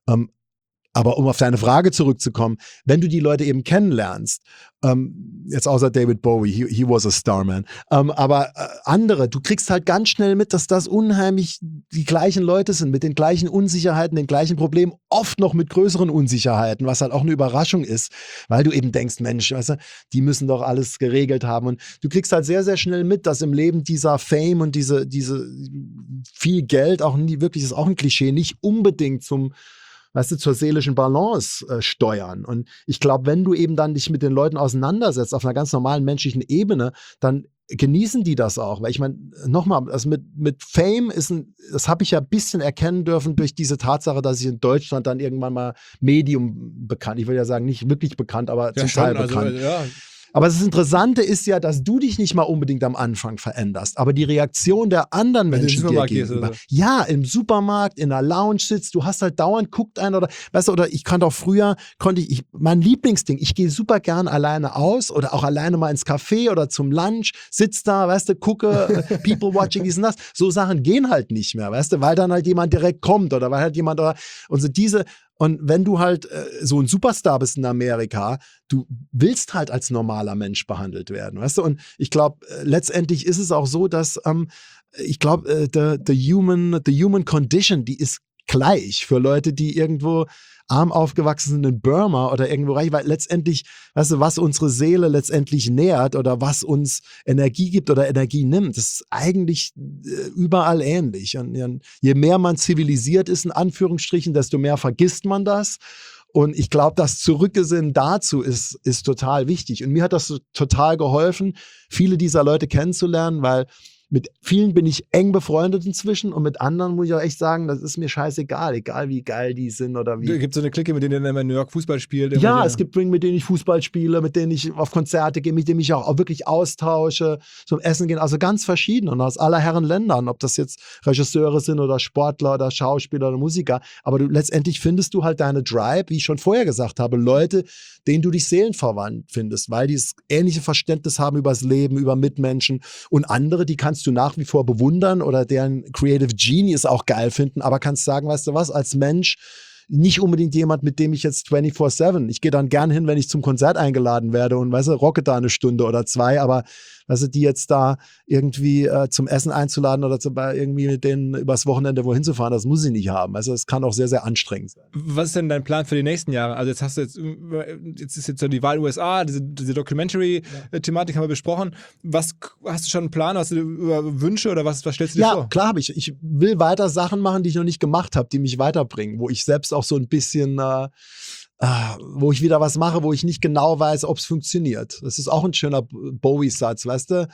[SPEAKER 2] Aber um auf deine Frage zurückzukommen, wenn du die Leute eben kennenlernst, jetzt außer David Bowie, he was a star, man, aber andere, du kriegst halt ganz schnell mit, dass das unheimlich die gleichen Leute sind, mit den gleichen Unsicherheiten, den gleichen Problemen, oft noch mit größeren Unsicherheiten, was halt auch eine Überraschung ist, weil du eben denkst, Mensch, weißt du, die müssen doch alles geregelt haben und du kriegst halt sehr, sehr schnell mit, dass im Leben dieser Fame und diese viel Geld, auch nie wirklich, ist auch ein Klischee, nicht unbedingt zur seelischen Balance steuern. Und ich glaube, wenn du eben dann dich mit den Leuten auseinandersetzt auf einer ganz normalen menschlichen Ebene, dann genießen die das auch. Weil ich meine, nochmal, also mit Fame das habe ich ja ein bisschen erkennen dürfen durch diese Tatsache, dass ich in Deutschland dann irgendwann mal Medium bekannt, ich will ja sagen, nicht wirklich bekannt, aber zum Teil bekannt. Also, ja. Aber das Interessante ist ja, dass du dich nicht mal unbedingt am Anfang veränderst, aber die Reaktion der anderen Menschen dir gegenüber. Ja, im Supermarkt, in einer Lounge sitzt, du hast halt dauernd, guckt einer oder, weißt du, oder ich kannte auch früher, mein Lieblingsding, ich gehe super gern alleine aus oder auch alleine mal ins Café oder zum Lunch, sitz da, weißt du, gucke, people watching, dies und das. So Sachen gehen halt nicht mehr, weißt du, weil dann halt jemand direkt kommt oder weil halt jemand und so und wenn du halt so ein Superstar bist in Amerika, du willst halt als normaler Mensch behandelt werden, weißt du? Und ich glaube, letztendlich ist es auch so, dass ich glaube, the human condition, die ist gleich für Leute, die irgendwo arm aufgewachsen sind in Burma oder irgendwo reich, weil letztendlich, weißt du, was unsere Seele letztendlich nährt oder was uns Energie gibt oder Energie nimmt, das ist eigentlich überall ähnlich. Und je mehr man zivilisiert ist, in Anführungsstrichen, desto mehr vergisst man das. Und ich glaube, das Zurückgesinnen dazu ist total wichtig. Und mir hat das total geholfen, viele dieser Leute kennenzulernen, weil mit vielen bin ich eng befreundet inzwischen und mit anderen muss ich auch echt sagen, das ist mir scheißegal, egal wie geil die sind oder wie.
[SPEAKER 1] Gibt es so eine Clique, mit denen ihr in New York Fußball spielt?
[SPEAKER 2] Ja, es gibt Ring, mit denen ich Fußball spiele, mit denen ich auf Konzerte gehe, mit denen ich auch wirklich austausche, zum Essen gehen, also ganz verschieden und aus aller Herren Ländern, ob das jetzt Regisseure sind oder Sportler oder Schauspieler oder Musiker, aber letztendlich findest du halt deine Tribe, wie ich schon vorher gesagt habe, Leute, denen du dich seelenverwandt findest, weil die das ähnliche Verständnis haben über das Leben, über Mitmenschen und andere, die kannst du nach wie vor bewundern oder deren Creative Genius auch geil finden, aber kannst sagen, weißt du was, als Mensch nicht unbedingt jemand, mit dem ich jetzt 24/7, ich gehe dann gern hin, wenn ich zum Konzert eingeladen werde und, weißt du, rocke da eine Stunde oder zwei, aber, weißt du, die jetzt da irgendwie zum Essen einzuladen oder irgendwie mit denen übers Wochenende wohin zu fahren, das muss ich nicht haben. Also es kann auch sehr, sehr anstrengend sein.
[SPEAKER 1] Was ist denn dein Plan für die nächsten Jahre? Also jetzt ist jetzt so die Wahl in den USA, diese Documentary-Thematik haben wir besprochen. Was hast du schon einen Plan? Hast du über Wünsche oder was stellst du dir vor?
[SPEAKER 2] Ja, klar habe ich. Ich will weiter Sachen machen, die ich noch nicht gemacht habe, die mich weiterbringen, wo ich selbst auch so ein bisschen wo ich wieder was mache, wo ich nicht genau weiß, ob es funktioniert. Das ist auch ein schöner Bowie-Satz, weißt du?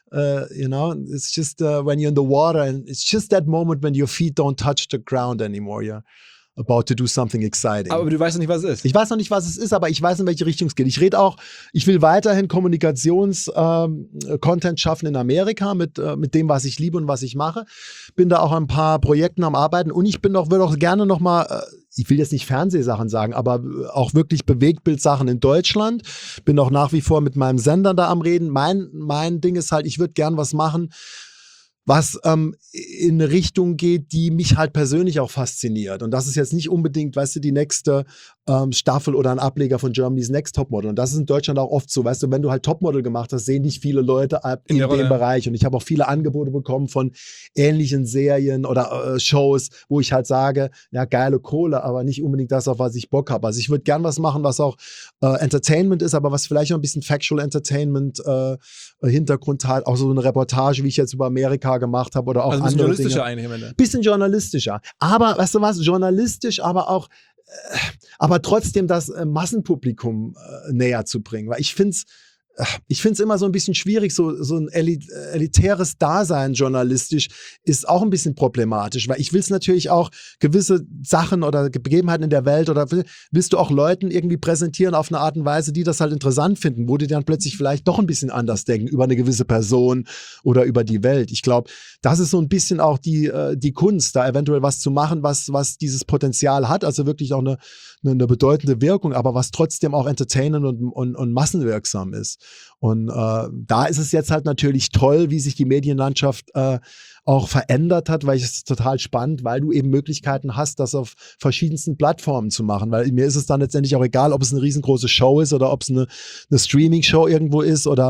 [SPEAKER 2] It's just when you're in the water and it's just that moment when your feet don't touch the ground anymore. You're about to do something exciting.
[SPEAKER 1] Aber du weißt noch nicht, was es ist.
[SPEAKER 2] Ich weiß noch nicht, was es ist, aber ich weiß, in welche Richtung es geht. Ich will weiterhin Kommunikations-Content schaffen in Amerika mit dem, was ich liebe und was ich mache. Bin da auch an ein paar Projekten am Arbeiten und ich würde auch gerne nochmal ich will jetzt nicht Fernsehsachen sagen, aber auch wirklich Bewegtbildsachen in Deutschland. Bin auch nach wie vor mit meinem Sender da am Reden. Mein Ding ist halt, ich würde gern was machen, was in eine Richtung geht, die mich halt persönlich auch fasziniert. Und das ist jetzt nicht unbedingt, weißt du, die nächste Staffel oder ein Ableger von Germany's Next Topmodel. Und das ist in Deutschland auch oft so, weißt du, wenn du halt Topmodel gemacht hast, sehen dich viele Leute in dem Bereich. Und ich habe auch viele Angebote bekommen von ähnlichen Serien oder Shows, wo ich halt sage, ja, geile Kohle, aber nicht unbedingt das, auf was ich Bock habe. Also ich würde gern was machen, was auch Entertainment ist, aber was vielleicht auch ein bisschen Factual Entertainment Hintergrund hat. Auch so eine Reportage, wie ich jetzt über Amerika gemacht habe oder auch
[SPEAKER 1] also
[SPEAKER 2] andere
[SPEAKER 1] journalistischer
[SPEAKER 2] Dinge.
[SPEAKER 1] eigentlich am Ende.
[SPEAKER 2] Bisschen journalistischer. Aber, weißt du was, journalistisch, aber auch aber trotzdem das Massenpublikum näher zu bringen. Weil ich finde es immer so ein bisschen schwierig, so ein elitäres Dasein journalistisch ist auch ein bisschen problematisch, weil ich will es natürlich auch gewisse Sachen oder Begebenheiten in der Welt oder willst du auch Leuten irgendwie präsentieren auf eine Art und Weise, die das halt interessant finden, wo die dann plötzlich vielleicht doch ein bisschen anders denken über eine gewisse Person oder über die Welt. Ich glaube, das ist so ein bisschen auch die Kunst, da eventuell was zu machen, was dieses Potenzial hat, also wirklich auch eine bedeutende Wirkung, aber was trotzdem auch entertainend und massenwirksam ist. Und da ist es jetzt halt natürlich toll, wie sich die Medienlandschaft auch verändert hat, weil ich es total spannend, weil du eben Möglichkeiten hast, das auf verschiedensten Plattformen zu machen, weil mir ist es dann letztendlich auch egal, ob es eine riesengroße Show ist oder ob es eine Streaming-Show irgendwo ist oder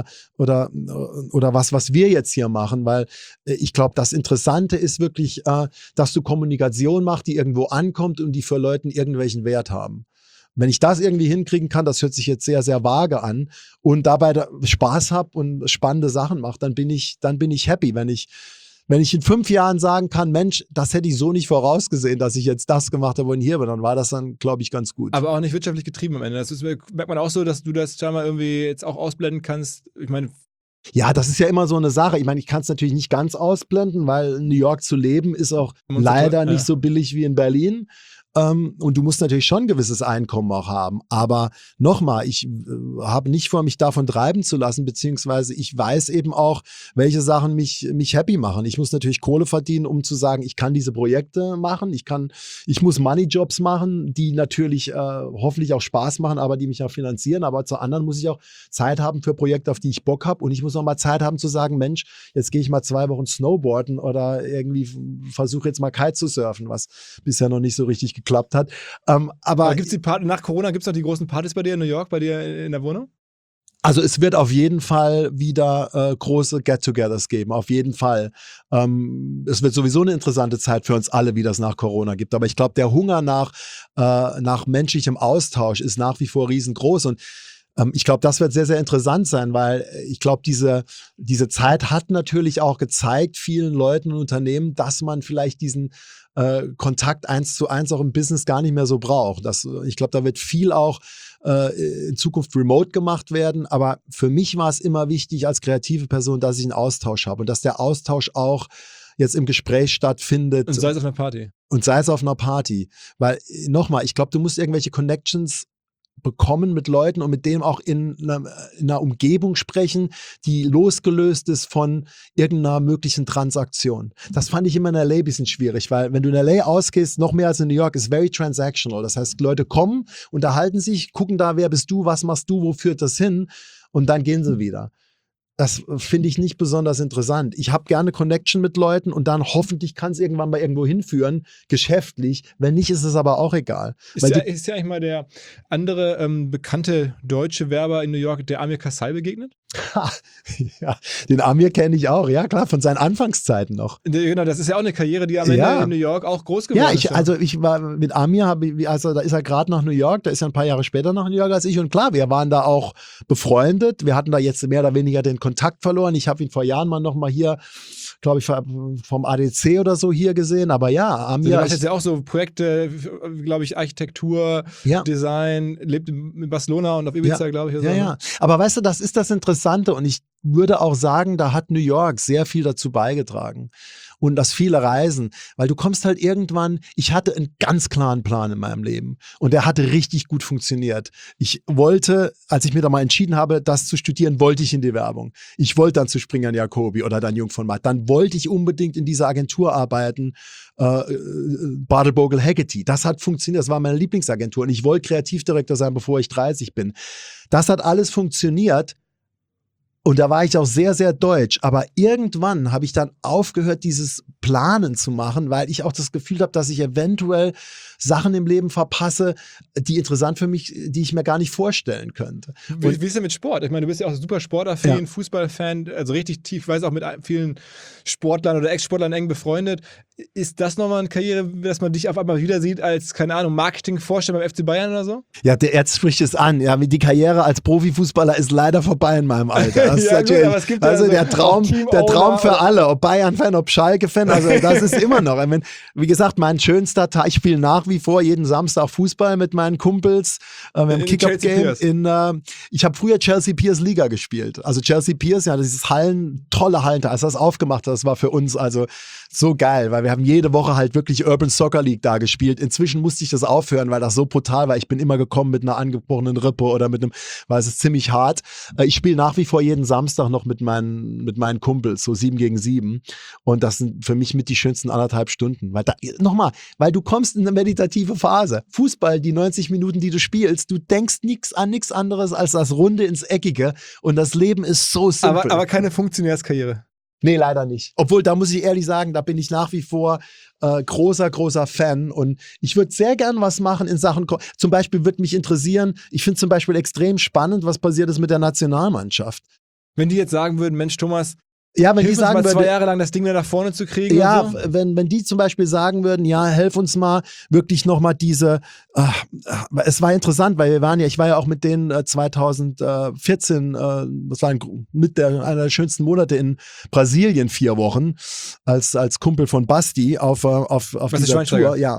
[SPEAKER 2] was wir jetzt hier machen, weil ich glaube, das Interessante ist wirklich, dass du Kommunikation machst, die irgendwo ankommt und die für Leuten irgendwelchen Wert haben. Wenn ich das irgendwie hinkriegen kann, das hört sich jetzt sehr, sehr vage an und dabei Spaß habe und spannende Sachen mache, dann bin ich happy. Wenn ich in 5 Jahren sagen kann, Mensch, das hätte ich so nicht vorausgesehen, dass ich jetzt das gemacht habe und hier bin, dann war das dann, glaube ich, ganz gut.
[SPEAKER 1] Aber auch nicht wirtschaftlich getrieben am Ende. Das merkt man auch so, dass du das scheinbar irgendwie jetzt auch ausblenden kannst. Ich meine,
[SPEAKER 2] ja, das ist ja immer so eine Sache. Ich meine, ich kann es natürlich nicht ganz ausblenden, weil in New York zu leben ist auch leider nicht so billig wie in Berlin. Und du musst natürlich schon ein gewisses Einkommen auch haben. Aber nochmal, ich habe nicht vor, mich davon treiben zu lassen, beziehungsweise ich weiß eben auch, welche Sachen mich happy machen. Ich muss natürlich Kohle verdienen, um zu sagen, ich kann diese Projekte machen. Ich muss Money-Jobs machen, die natürlich hoffentlich auch Spaß machen, aber die mich auch finanzieren. Aber zu anderen muss ich auch Zeit haben für Projekte, auf die ich Bock habe. Und ich muss auch mal Zeit haben zu sagen, Mensch, jetzt gehe ich mal 2 Wochen Snowboarden oder irgendwie versuche jetzt mal Kite zu surfen, was bisher noch nicht so richtig geklappt hat. Aber
[SPEAKER 1] gibt's nach Corona gibt es noch die großen Partys bei dir in New York, bei dir in der Wohnung?
[SPEAKER 2] Also es wird auf jeden Fall wieder große Get-togethers geben, auf jeden Fall. Es wird sowieso eine interessante Zeit für uns alle, wie das nach Corona gibt. Aber ich glaube, der Hunger nach menschlichem Austausch ist nach wie vor riesengroß. Und ich glaube, das wird sehr, sehr interessant sein, weil ich glaube, diese Zeit hat natürlich auch gezeigt, vielen Leuten und Unternehmen, dass man vielleicht diesen Kontakt 1:1 auch im Business gar nicht mehr so braucht. Ich glaube, da wird viel auch in Zukunft remote gemacht werden. Aber für mich war es immer wichtig als kreative Person, dass ich einen Austausch habe und dass der Austausch auch jetzt im Gespräch stattfindet.
[SPEAKER 1] Und sei es auf einer Party.
[SPEAKER 2] Und sei es auf einer Party. Weil, nochmal, ich glaube, du musst irgendwelche Connections bekommen mit Leuten und mit denen auch in einer Umgebung sprechen, die losgelöst ist von irgendeiner möglichen Transaktion. Das fand ich immer in LA ein bisschen schwierig, weil wenn du in LA ausgehst, noch mehr als in New York, ist very transactional. Das heißt, Leute kommen, unterhalten sich, gucken da, wer bist du, was machst du, wo führt das hin und dann gehen sie wieder. Das finde ich nicht besonders interessant. Ich habe gerne Connection mit Leuten und dann hoffentlich kann es irgendwann mal irgendwo hinführen, geschäftlich. Wenn nicht, ist es aber auch egal.
[SPEAKER 1] Ist ja eigentlich mal der andere bekannte deutsche Werber in New York, der Amir Kassai, begegnet?
[SPEAKER 2] Ja, den Amir kenne ich auch, ja klar, von seinen Anfangszeiten noch.
[SPEAKER 1] Genau, das ist ja auch eine Karriere, die am Ende in New York auch groß geworden ist.
[SPEAKER 2] Ja, ich war mit Amir, da ist er gerade nach New York, da ist er ein paar Jahre später nach New York als ich und klar, wir waren da auch befreundet, wir hatten da jetzt mehr oder weniger den Kontakt verloren, ich habe ihn vor Jahren mal nochmal hier, glaube ich, vom ADC oder so hier gesehen, aber ja, Amir.
[SPEAKER 1] Du machst jetzt ja auch so Projekte, glaube ich, Architektur, Design, lebt in Barcelona und auf Ibiza, glaube ich.
[SPEAKER 2] Ja, aber weißt du, das ist das Interessante und ich würde auch sagen, da hat New York sehr viel dazu beigetragen. und das viele Reisen, weil du kommst halt irgendwann, ich hatte einen ganz klaren Plan in meinem Leben und der hatte richtig gut funktioniert. Ich wollte, als ich mir da mal entschieden habe, das zu studieren, wollte ich in die Werbung. Ich wollte dann zu Springer Jacobi oder dann Jung von Matt. Dann wollte ich unbedingt in dieser Agentur arbeiten, Bartle Bogle Haggerty. Das hat funktioniert, das war meine Lieblingsagentur und ich wollte Kreativdirektor sein, bevor ich 30 bin. Das hat alles funktioniert. Und da war ich auch sehr, sehr deutsch. Aber irgendwann habe ich dann aufgehört, dieses Planen zu machen, weil ich auch das Gefühl habe, dass ich eventuell Sachen im Leben verpasse, die interessant für mich, die ich mir gar nicht vorstellen könnte.
[SPEAKER 1] Wie ist denn mit Sport? Ich meine, du bist ja auch super Sportaffin,
[SPEAKER 2] Ja.
[SPEAKER 1] Fußballfan, also richtig tief, ich weiß auch mit vielen Sportlern oder Ex-Sportlern eng befreundet. Ist das nochmal eine Karriere, dass man dich auf einmal wieder sieht als, keine Ahnung, Marketingvorsteher beim FC Bayern oder so?
[SPEAKER 2] Ja, jetzt spricht es an. Ja, die Karriere als Profifußballer ist leider vorbei in meinem Alter. Das ist
[SPEAKER 1] Ja, gut,
[SPEAKER 2] natürlich,
[SPEAKER 1] aber es gibt
[SPEAKER 2] also
[SPEAKER 1] ja
[SPEAKER 2] der Traum für alle, ob Bayern-Fan, ob Schalke-Fan, also das ist immer noch. Ich meine, wie gesagt, mein schönster Tag, ich spiele nach wie vor jeden Samstag Fußball mit meinen Kumpels im Kick-Up-Game. Ich habe früher Chelsea Piers Liga gespielt. Also Chelsea Piers, ja, dieses tolle Hallen, als das aufgemacht hat, das war für uns also so geil, weil wir haben jede Woche halt wirklich Urban Soccer League da gespielt. Inzwischen musste ich das aufhören, weil das so brutal war. Ich bin immer gekommen mit einer angebrochenen Rippe oder weil es ist ziemlich hart. Ich spiele nach wie vor jeden Samstag noch mit meinen Kumpels, so 7 gegen 7. Und das sind für mich mit die schönsten 1,5 Stunden. Weil du kommst in eine meditative Phase. Fußball, die 90 Minuten, die du spielst, du denkst an nichts anderes als das Runde ins Eckige und das Leben ist so simpel.
[SPEAKER 1] Aber keine Funktionärskarriere.
[SPEAKER 2] Nee, leider nicht. Obwohl, da muss ich ehrlich sagen, da bin ich nach wie vor großer Fan und ich würde sehr gern was machen in Sachen, zum Beispiel würde mich interessieren, ich finde zum Beispiel extrem spannend, was passiert ist mit der Nationalmannschaft.
[SPEAKER 1] Wenn die jetzt sagen würden, Mensch Thomas,
[SPEAKER 2] ja, wenn
[SPEAKER 1] hilf
[SPEAKER 2] die
[SPEAKER 1] uns
[SPEAKER 2] sagen
[SPEAKER 1] mal 2
[SPEAKER 2] würden,
[SPEAKER 1] Jahre lang das Ding da nach vorne zu kriegen.
[SPEAKER 2] ja,
[SPEAKER 1] und so.
[SPEAKER 2] wenn die zum Beispiel sagen würden, ja, helf uns mal wirklich nochmal diese, es war interessant, weil ich war ja auch mit denen 2014, das war einer der schönsten Monate in Brasilien, 4 Wochen, als Kumpel von Basti auf dieser Tour, ja,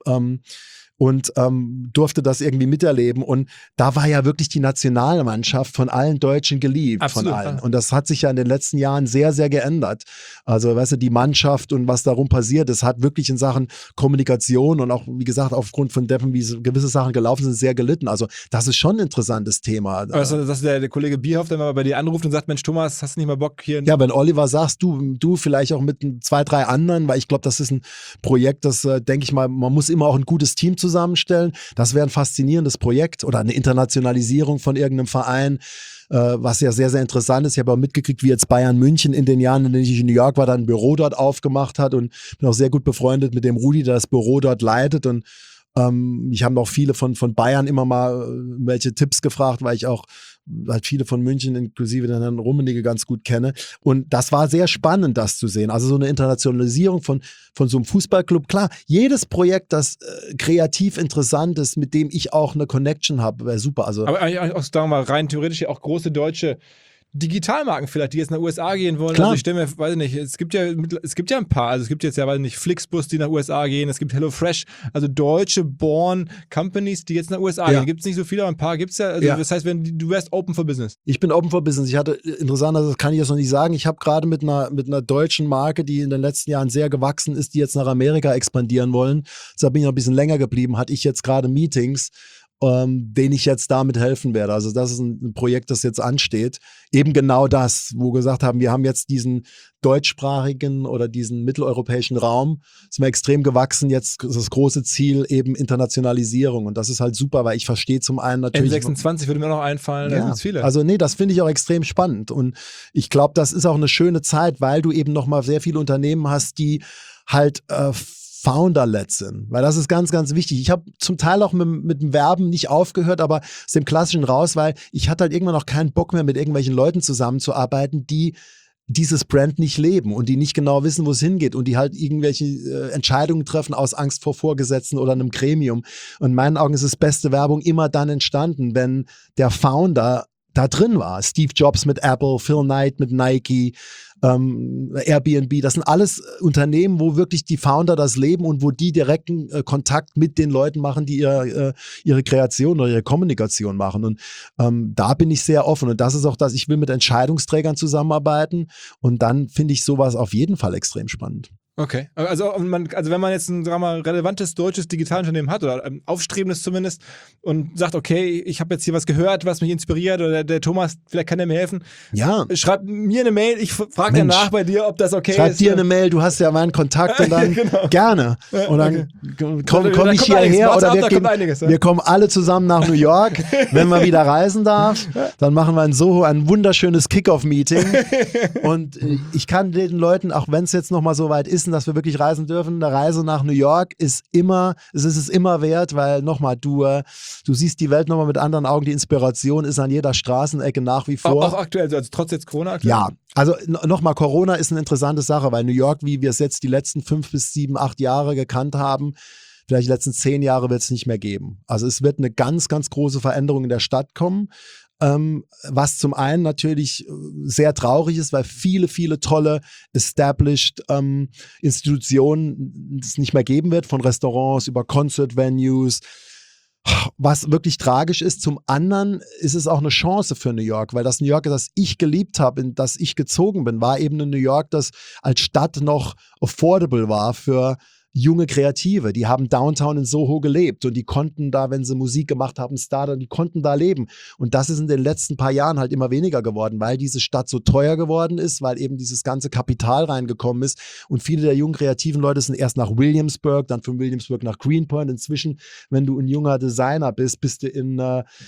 [SPEAKER 2] und durfte das irgendwie miterleben und da war ja wirklich die Nationalmannschaft von allen Deutschen geliebt.
[SPEAKER 1] Absolut,
[SPEAKER 2] von allen.
[SPEAKER 1] ja.
[SPEAKER 2] Und das hat sich ja in den letzten Jahren sehr, sehr geändert. Also, weißt du, die Mannschaft und was darum passiert, es hat wirklich in Sachen Kommunikation und auch, wie gesagt, aufgrund von Deppen, wie gewisse Sachen gelaufen sind, sehr gelitten. Also, das ist schon ein interessantes Thema.
[SPEAKER 1] Also, dass der Kollege Bierhoff dann mal bei dir anruft und sagt, Mensch Thomas, hast du nicht mal Bock hier?
[SPEAKER 2] Ja, wenn Oliver sagst, du vielleicht auch mit 2, 3 anderen, weil ich glaube, das ist ein Projekt, das, denke ich mal, man muss immer auch ein gutes Team zusammenstellen. Das wäre ein faszinierendes Projekt oder eine Internationalisierung von irgendeinem Verein, was ja sehr, sehr interessant ist. Ich habe auch mitgekriegt, wie jetzt Bayern München in den Jahren, in denen ich in New York war, dann ein Büro dort aufgemacht hat und bin auch sehr gut befreundet mit dem Rudi, der das Büro dort leitet und ich habe auch viele von Bayern immer mal welche Tipps gefragt, weil ich auch halt viele von München, inklusive den Herrn Rummenigge, ganz gut kenne. Und das war sehr spannend, das zu sehen. Also so eine Internationalisierung von so einem Fußballclub. Klar, jedes Projekt, das kreativ interessant ist, mit dem ich auch eine Connection habe, wäre super. Also,
[SPEAKER 1] Aber eigentlich auch, sagen wir mal, rein theoretisch ja auch große deutsche Digitalmarken vielleicht, die jetzt nach USA gehen wollen.
[SPEAKER 2] Klar.
[SPEAKER 1] Also ich stelle mir, weiß ich nicht, es gibt ja ein paar, also es gibt jetzt ja, weiß ich nicht, Flixbus, die nach USA gehen, es gibt HelloFresh, also deutsche Born Companies, die jetzt nach USA gehen. Gibt es nicht so viele, aber ein paar gibt es ja. Also das heißt, du wärst open for business.
[SPEAKER 2] Ich bin open for business. Ich hatte, interessant, das kann ich jetzt noch nicht sagen, ich habe gerade mit einer deutschen Marke, die in den letzten Jahren sehr gewachsen ist, die jetzt nach Amerika expandieren wollen. Deshalb bin ich noch ein bisschen länger geblieben, hatte ich jetzt gerade Meetings, denen ich jetzt damit helfen werde. Also das ist ein Projekt, das jetzt ansteht. Eben genau das, wo wir gesagt haben, wir haben jetzt diesen deutschsprachigen oder diesen mitteleuropäischen Raum, ist mir extrem gewachsen. Jetzt ist das große Ziel eben Internationalisierung und das ist halt super, weil ich verstehe zum einen natürlich...
[SPEAKER 1] N26 würde mir noch einfallen, da sind es viele.
[SPEAKER 2] Also nee, das finde ich auch extrem spannend und ich glaube, das ist auch eine schöne Zeit, weil du eben nochmal sehr viele Unternehmen hast, die halt Founder-led sind, weil das ist ganz, ganz wichtig. Ich habe zum Teil auch mit dem Werben nicht aufgehört, aber aus dem Klassischen raus, weil ich hatte halt irgendwann auch keinen Bock mehr, mit irgendwelchen Leuten zusammenzuarbeiten, die dieses Brand nicht leben und die nicht genau wissen, wo es hingeht und die halt irgendwelche Entscheidungen treffen aus Angst vor Vorgesetzten oder einem Gremium. Und in meinen Augen ist das beste Werbung immer dann entstanden, wenn der Founder da drin war. Steve Jobs mit Apple, Phil Knight mit Nike, Airbnb, das sind alles Unternehmen, wo wirklich die Founder das leben und wo die direkten Kontakt mit den Leuten machen, die ihre Kreation oder ihre Kommunikation machen. Und da bin ich sehr offen und das ist auch das, ich will mit Entscheidungsträgern zusammenarbeiten und dann finde ich sowas auf jeden Fall extrem spannend.
[SPEAKER 1] Okay. Also wenn man jetzt ein, sagen wir mal, relevantes deutsches Digitalunternehmen hat oder aufstrebendes zumindest und sagt, okay, ich habe jetzt hier was gehört, was mich inspiriert oder der Thomas, vielleicht kann der mir helfen.
[SPEAKER 2] Ja.
[SPEAKER 1] Schreib mir eine Mail, ich frage danach bei dir, ob das okay ist.
[SPEAKER 2] Schreib dir eine Mail, du hast ja meinen Kontakt und dann
[SPEAKER 1] Genau.
[SPEAKER 2] gerne. Und dann komm ich hierher oder wir kommen alle zusammen nach New York, wenn man wieder reisen darf. Dann machen wir in Soho ein wunderschönes Kick-Off-Meeting und ich kann den Leuten, auch wenn es jetzt nochmal so weit ist, dass wir wirklich reisen dürfen, eine Reise nach New York ist es immer wert, weil nochmal, du siehst die Welt nochmal mit anderen Augen, die Inspiration ist an jeder Straßenecke nach wie vor.
[SPEAKER 1] Auch aktuell, also trotz jetzt Corona aktuell?
[SPEAKER 2] Ja, also nochmal, Corona ist eine interessante Sache, weil New York, wie wir es jetzt die letzten 5 bis 7, 8 Jahre gekannt haben, vielleicht die letzten 10 Jahre wird es nicht mehr geben. Also es wird eine ganz, ganz große Veränderung in der Stadt kommen. Was zum einen natürlich sehr traurig ist, weil viele, viele tolle established Institutionen es nicht mehr geben wird, von Restaurants über Concert-Venues, was wirklich tragisch ist. Zum anderen ist es auch eine Chance für New York, weil das New York, das ich geliebt habe, in das ich gezogen bin, war eben ein New York, das als Stadt noch affordable war für junge Kreative, die haben Downtown in Soho gelebt und die konnten da, wenn sie Musik gemacht haben, Starter, die konnten da leben. Und das ist in den letzten paar Jahren halt immer weniger geworden, weil diese Stadt so teuer geworden ist, weil eben dieses ganze Kapital reingekommen ist und viele der jungen kreativen Leute sind erst nach Williamsburg, dann von Williamsburg nach Greenpoint. Inzwischen, wenn du ein junger Designer bist du in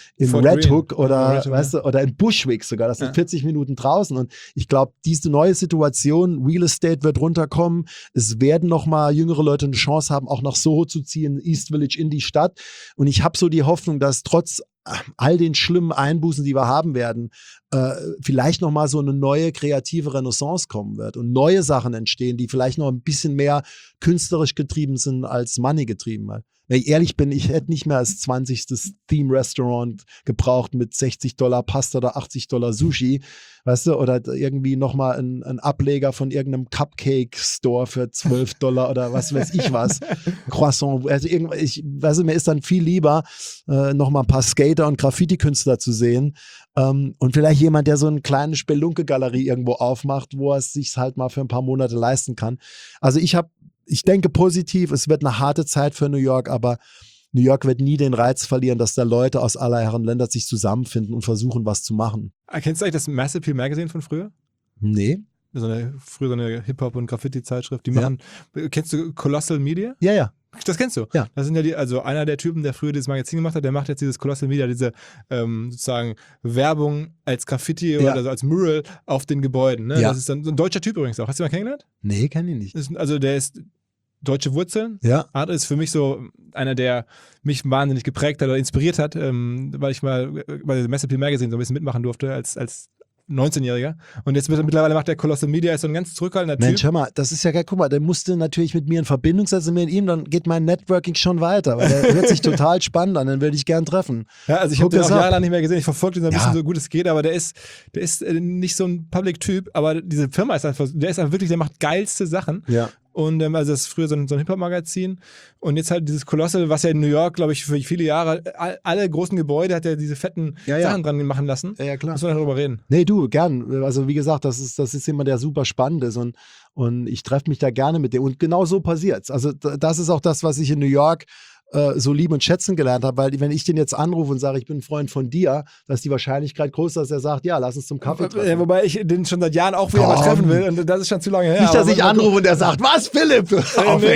[SPEAKER 2] Red Hook oder, weißt du, oder in Bushwick sogar. Das sind 40 Minuten draußen. Und ich glaube, diese neue Situation, Real Estate wird runterkommen. Es werden nochmal jüngere Leute eine Chance haben, auch nach Soho zu ziehen, East Village in die Stadt. Und ich habe so die Hoffnung, dass trotz all den schlimmen Einbußen, die wir haben werden, vielleicht nochmal so eine neue kreative Renaissance kommen wird und neue Sachen entstehen, die vielleicht noch ein bisschen mehr künstlerisch getrieben sind als money getrieben. Wenn ich ehrlich bin, ich hätte nicht mehr als 20. Theme-Restaurant gebraucht mit $60 Pasta oder $80 Sushi, weißt du, oder irgendwie nochmal ein Ableger von irgendeinem Cupcake-Store für $12 oder was weiß ich was. Croissant. Also mir ist dann viel lieber, nochmal ein paar Skater und Graffiti-Künstler zu sehen und vielleicht jemand, der so eine kleine Spelunke-Galerie irgendwo aufmacht, wo er es sich halt mal für ein paar Monate leisten kann. Also ich denke positiv, es wird eine harte Zeit für New York, aber New York wird nie den Reiz verlieren, dass da Leute aus aller Herren Länder sich zusammenfinden und versuchen, was zu machen.
[SPEAKER 1] Kennst du eigentlich das Massive Appeal Magazine von früher?
[SPEAKER 2] Nee.
[SPEAKER 1] Früher so eine Hip-Hop- und Graffiti-Zeitschrift, die machen, kennst du Colossal Media?
[SPEAKER 2] Ja, ja.
[SPEAKER 1] Das kennst du?
[SPEAKER 2] Ja.
[SPEAKER 1] Das sind ja also einer der Typen, der früher dieses Magazin gemacht hat, der macht jetzt dieses Colossal Media, diese sozusagen Werbung als Graffiti oder so als Mural auf den Gebäuden. Ne?
[SPEAKER 2] Ja.
[SPEAKER 1] Das ist dann so ein deutscher Typ übrigens auch. Hast du ihn mal kennengelernt?
[SPEAKER 2] Nee, kenn ich nicht.
[SPEAKER 1] Also der ist deutsche Wurzeln.
[SPEAKER 2] Ja.
[SPEAKER 1] Art ist für mich so einer, der mich wahnsinnig geprägt hat oder inspiriert hat, weil ich mal bei dem Massive Appeal Magazine so ein bisschen mitmachen durfte als 19-Jähriger. Und jetzt mittlerweile macht der Colossal Media, ist so ein ganz zurückhaltender Typ.
[SPEAKER 2] Mensch, hör mal, das ist ja geil. Guck mal, der musste natürlich mit mir in Verbindung setzen, mit ihm, dann geht mein Networking schon weiter, weil der hört sich total spannend an, den würde ich gern treffen.
[SPEAKER 1] Ja, also ich habe den auch jahrelang nicht mehr gesehen, ich verfolge ihn so ein bisschen so gut es geht, aber der ist nicht so ein Public-Typ, aber diese Firma ist einfach, der macht geilste Sachen.
[SPEAKER 2] Ja.
[SPEAKER 1] Und also das ist früher so ein Hip-Hop-Magazin und jetzt halt dieses Colossal, was ja in New York, glaube ich, für viele Jahre, alle großen Gebäude hat ja diese fetten Sachen dran machen lassen.
[SPEAKER 2] Ja, klar.
[SPEAKER 1] Müssen wir darüber reden.
[SPEAKER 2] Nee, du, gern. Also wie gesagt, das ist jemand, der super spannend ist und ich treffe mich da gerne mit dem. Und genau so passiert's. Also das ist auch das, was ich in New York so lieben und schätzen gelernt habe, weil wenn ich den jetzt anrufe und sage, ich bin ein Freund von dir, da ist die Wahrscheinlichkeit groß, dass er sagt, ja, lass uns zum Kaffee treffen.
[SPEAKER 1] Ja, wobei ich den schon seit Jahren auch wieder mal treffen will und das ist schon zu lange her.
[SPEAKER 2] Nicht, dass ich anrufe und er sagt, was, Philipp?
[SPEAKER 1] Nee,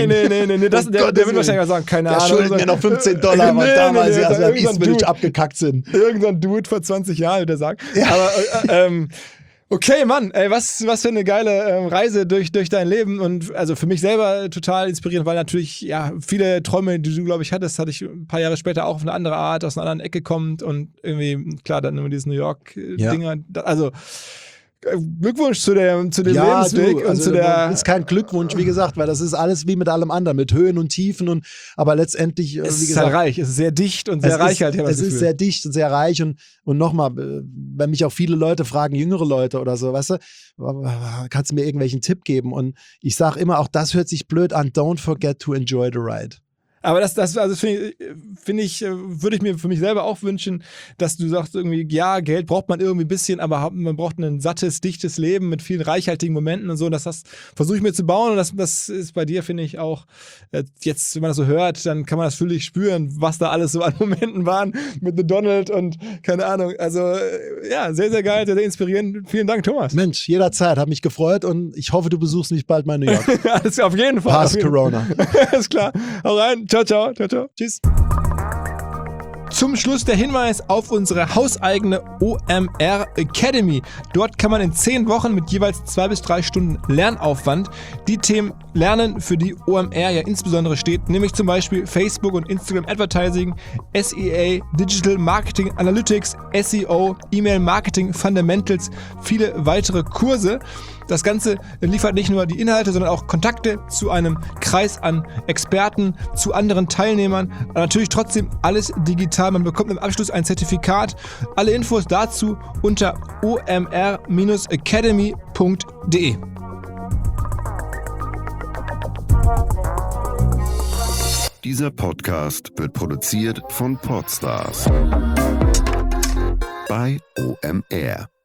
[SPEAKER 1] der wird wahrscheinlich sagen, keine Ahnung.
[SPEAKER 2] Der schuldet mir noch $15, weil damals wir am East Village abgekackt sind.
[SPEAKER 1] Irgendein Dude vor 20 Jahren, der sagt. Ja. Aber okay, Mann, ey, was für eine geile Reise durch dein Leben und also für mich selber total inspirierend, weil natürlich, ja, viele Träume, die du, glaube ich, hattest, hatte ich ein paar Jahre später auch auf eine andere Art, aus einer anderen Ecke kommt und irgendwie, klar, dann immer dieses New York-Dinger, also Glückwunsch zu dem Lebensweg und zu der.
[SPEAKER 2] Ist kein Glückwunsch, wie gesagt, weil das ist alles wie mit allem anderen, mit Höhen und Tiefen aber letztendlich,
[SPEAKER 1] es
[SPEAKER 2] wie
[SPEAKER 1] ist
[SPEAKER 2] gesagt.
[SPEAKER 1] halt reich, es ist sehr dicht und sehr reich halt.
[SPEAKER 2] Es ist sehr dicht und sehr reich und nochmal, wenn mich auch viele Leute fragen, jüngere Leute oder so, weißt du, kannst du mir irgendwelchen Tipp geben? Und ich sage immer, auch das hört sich blöd an, don't forget to enjoy the ride.
[SPEAKER 1] Aber das also finde ich, würde ich mir für mich selber auch wünschen, dass du sagst irgendwie, ja, Geld braucht man irgendwie ein bisschen, aber man braucht ein sattes, dichtes Leben mit vielen reichhaltigen Momenten und so. Das versuche ich mir zu bauen und das ist bei dir, finde ich, auch jetzt, wenn man das so hört, dann kann man das völlig spüren, was da alles so an Momenten waren mit The Donald und keine Ahnung. Also ja, sehr, sehr geil, sehr, sehr inspirierend. Vielen Dank, Thomas.
[SPEAKER 2] Mensch, jederzeit, hat mich gefreut und ich hoffe, du besuchst mich bald mal in New York.
[SPEAKER 1] Alles auf jeden Fall.
[SPEAKER 2] Past Corona.
[SPEAKER 1] Alles klar. Hau rein. Ciao, ciao. Ciao, ciao. Tschüss. Zum Schluss der Hinweis auf unsere hauseigene OMR Academy. Dort kann man in 10 Wochen mit jeweils 2 bis 3 Stunden Lernaufwand die Themen lernen, für die OMR ja insbesondere steht, nämlich zum Beispiel Facebook und Instagram Advertising, SEA, Digital Marketing Analytics, SEO, E-Mail Marketing Fundamentals, viele weitere Kurse. Das Ganze liefert nicht nur die Inhalte, sondern auch Kontakte zu einem Kreis an Experten, zu anderen Teilnehmern. Aber natürlich trotzdem alles digital. Man bekommt im Abschluss ein Zertifikat. Alle Infos dazu unter omr-academy.de.
[SPEAKER 3] Dieser Podcast wird produziert von Podstars bei OMR.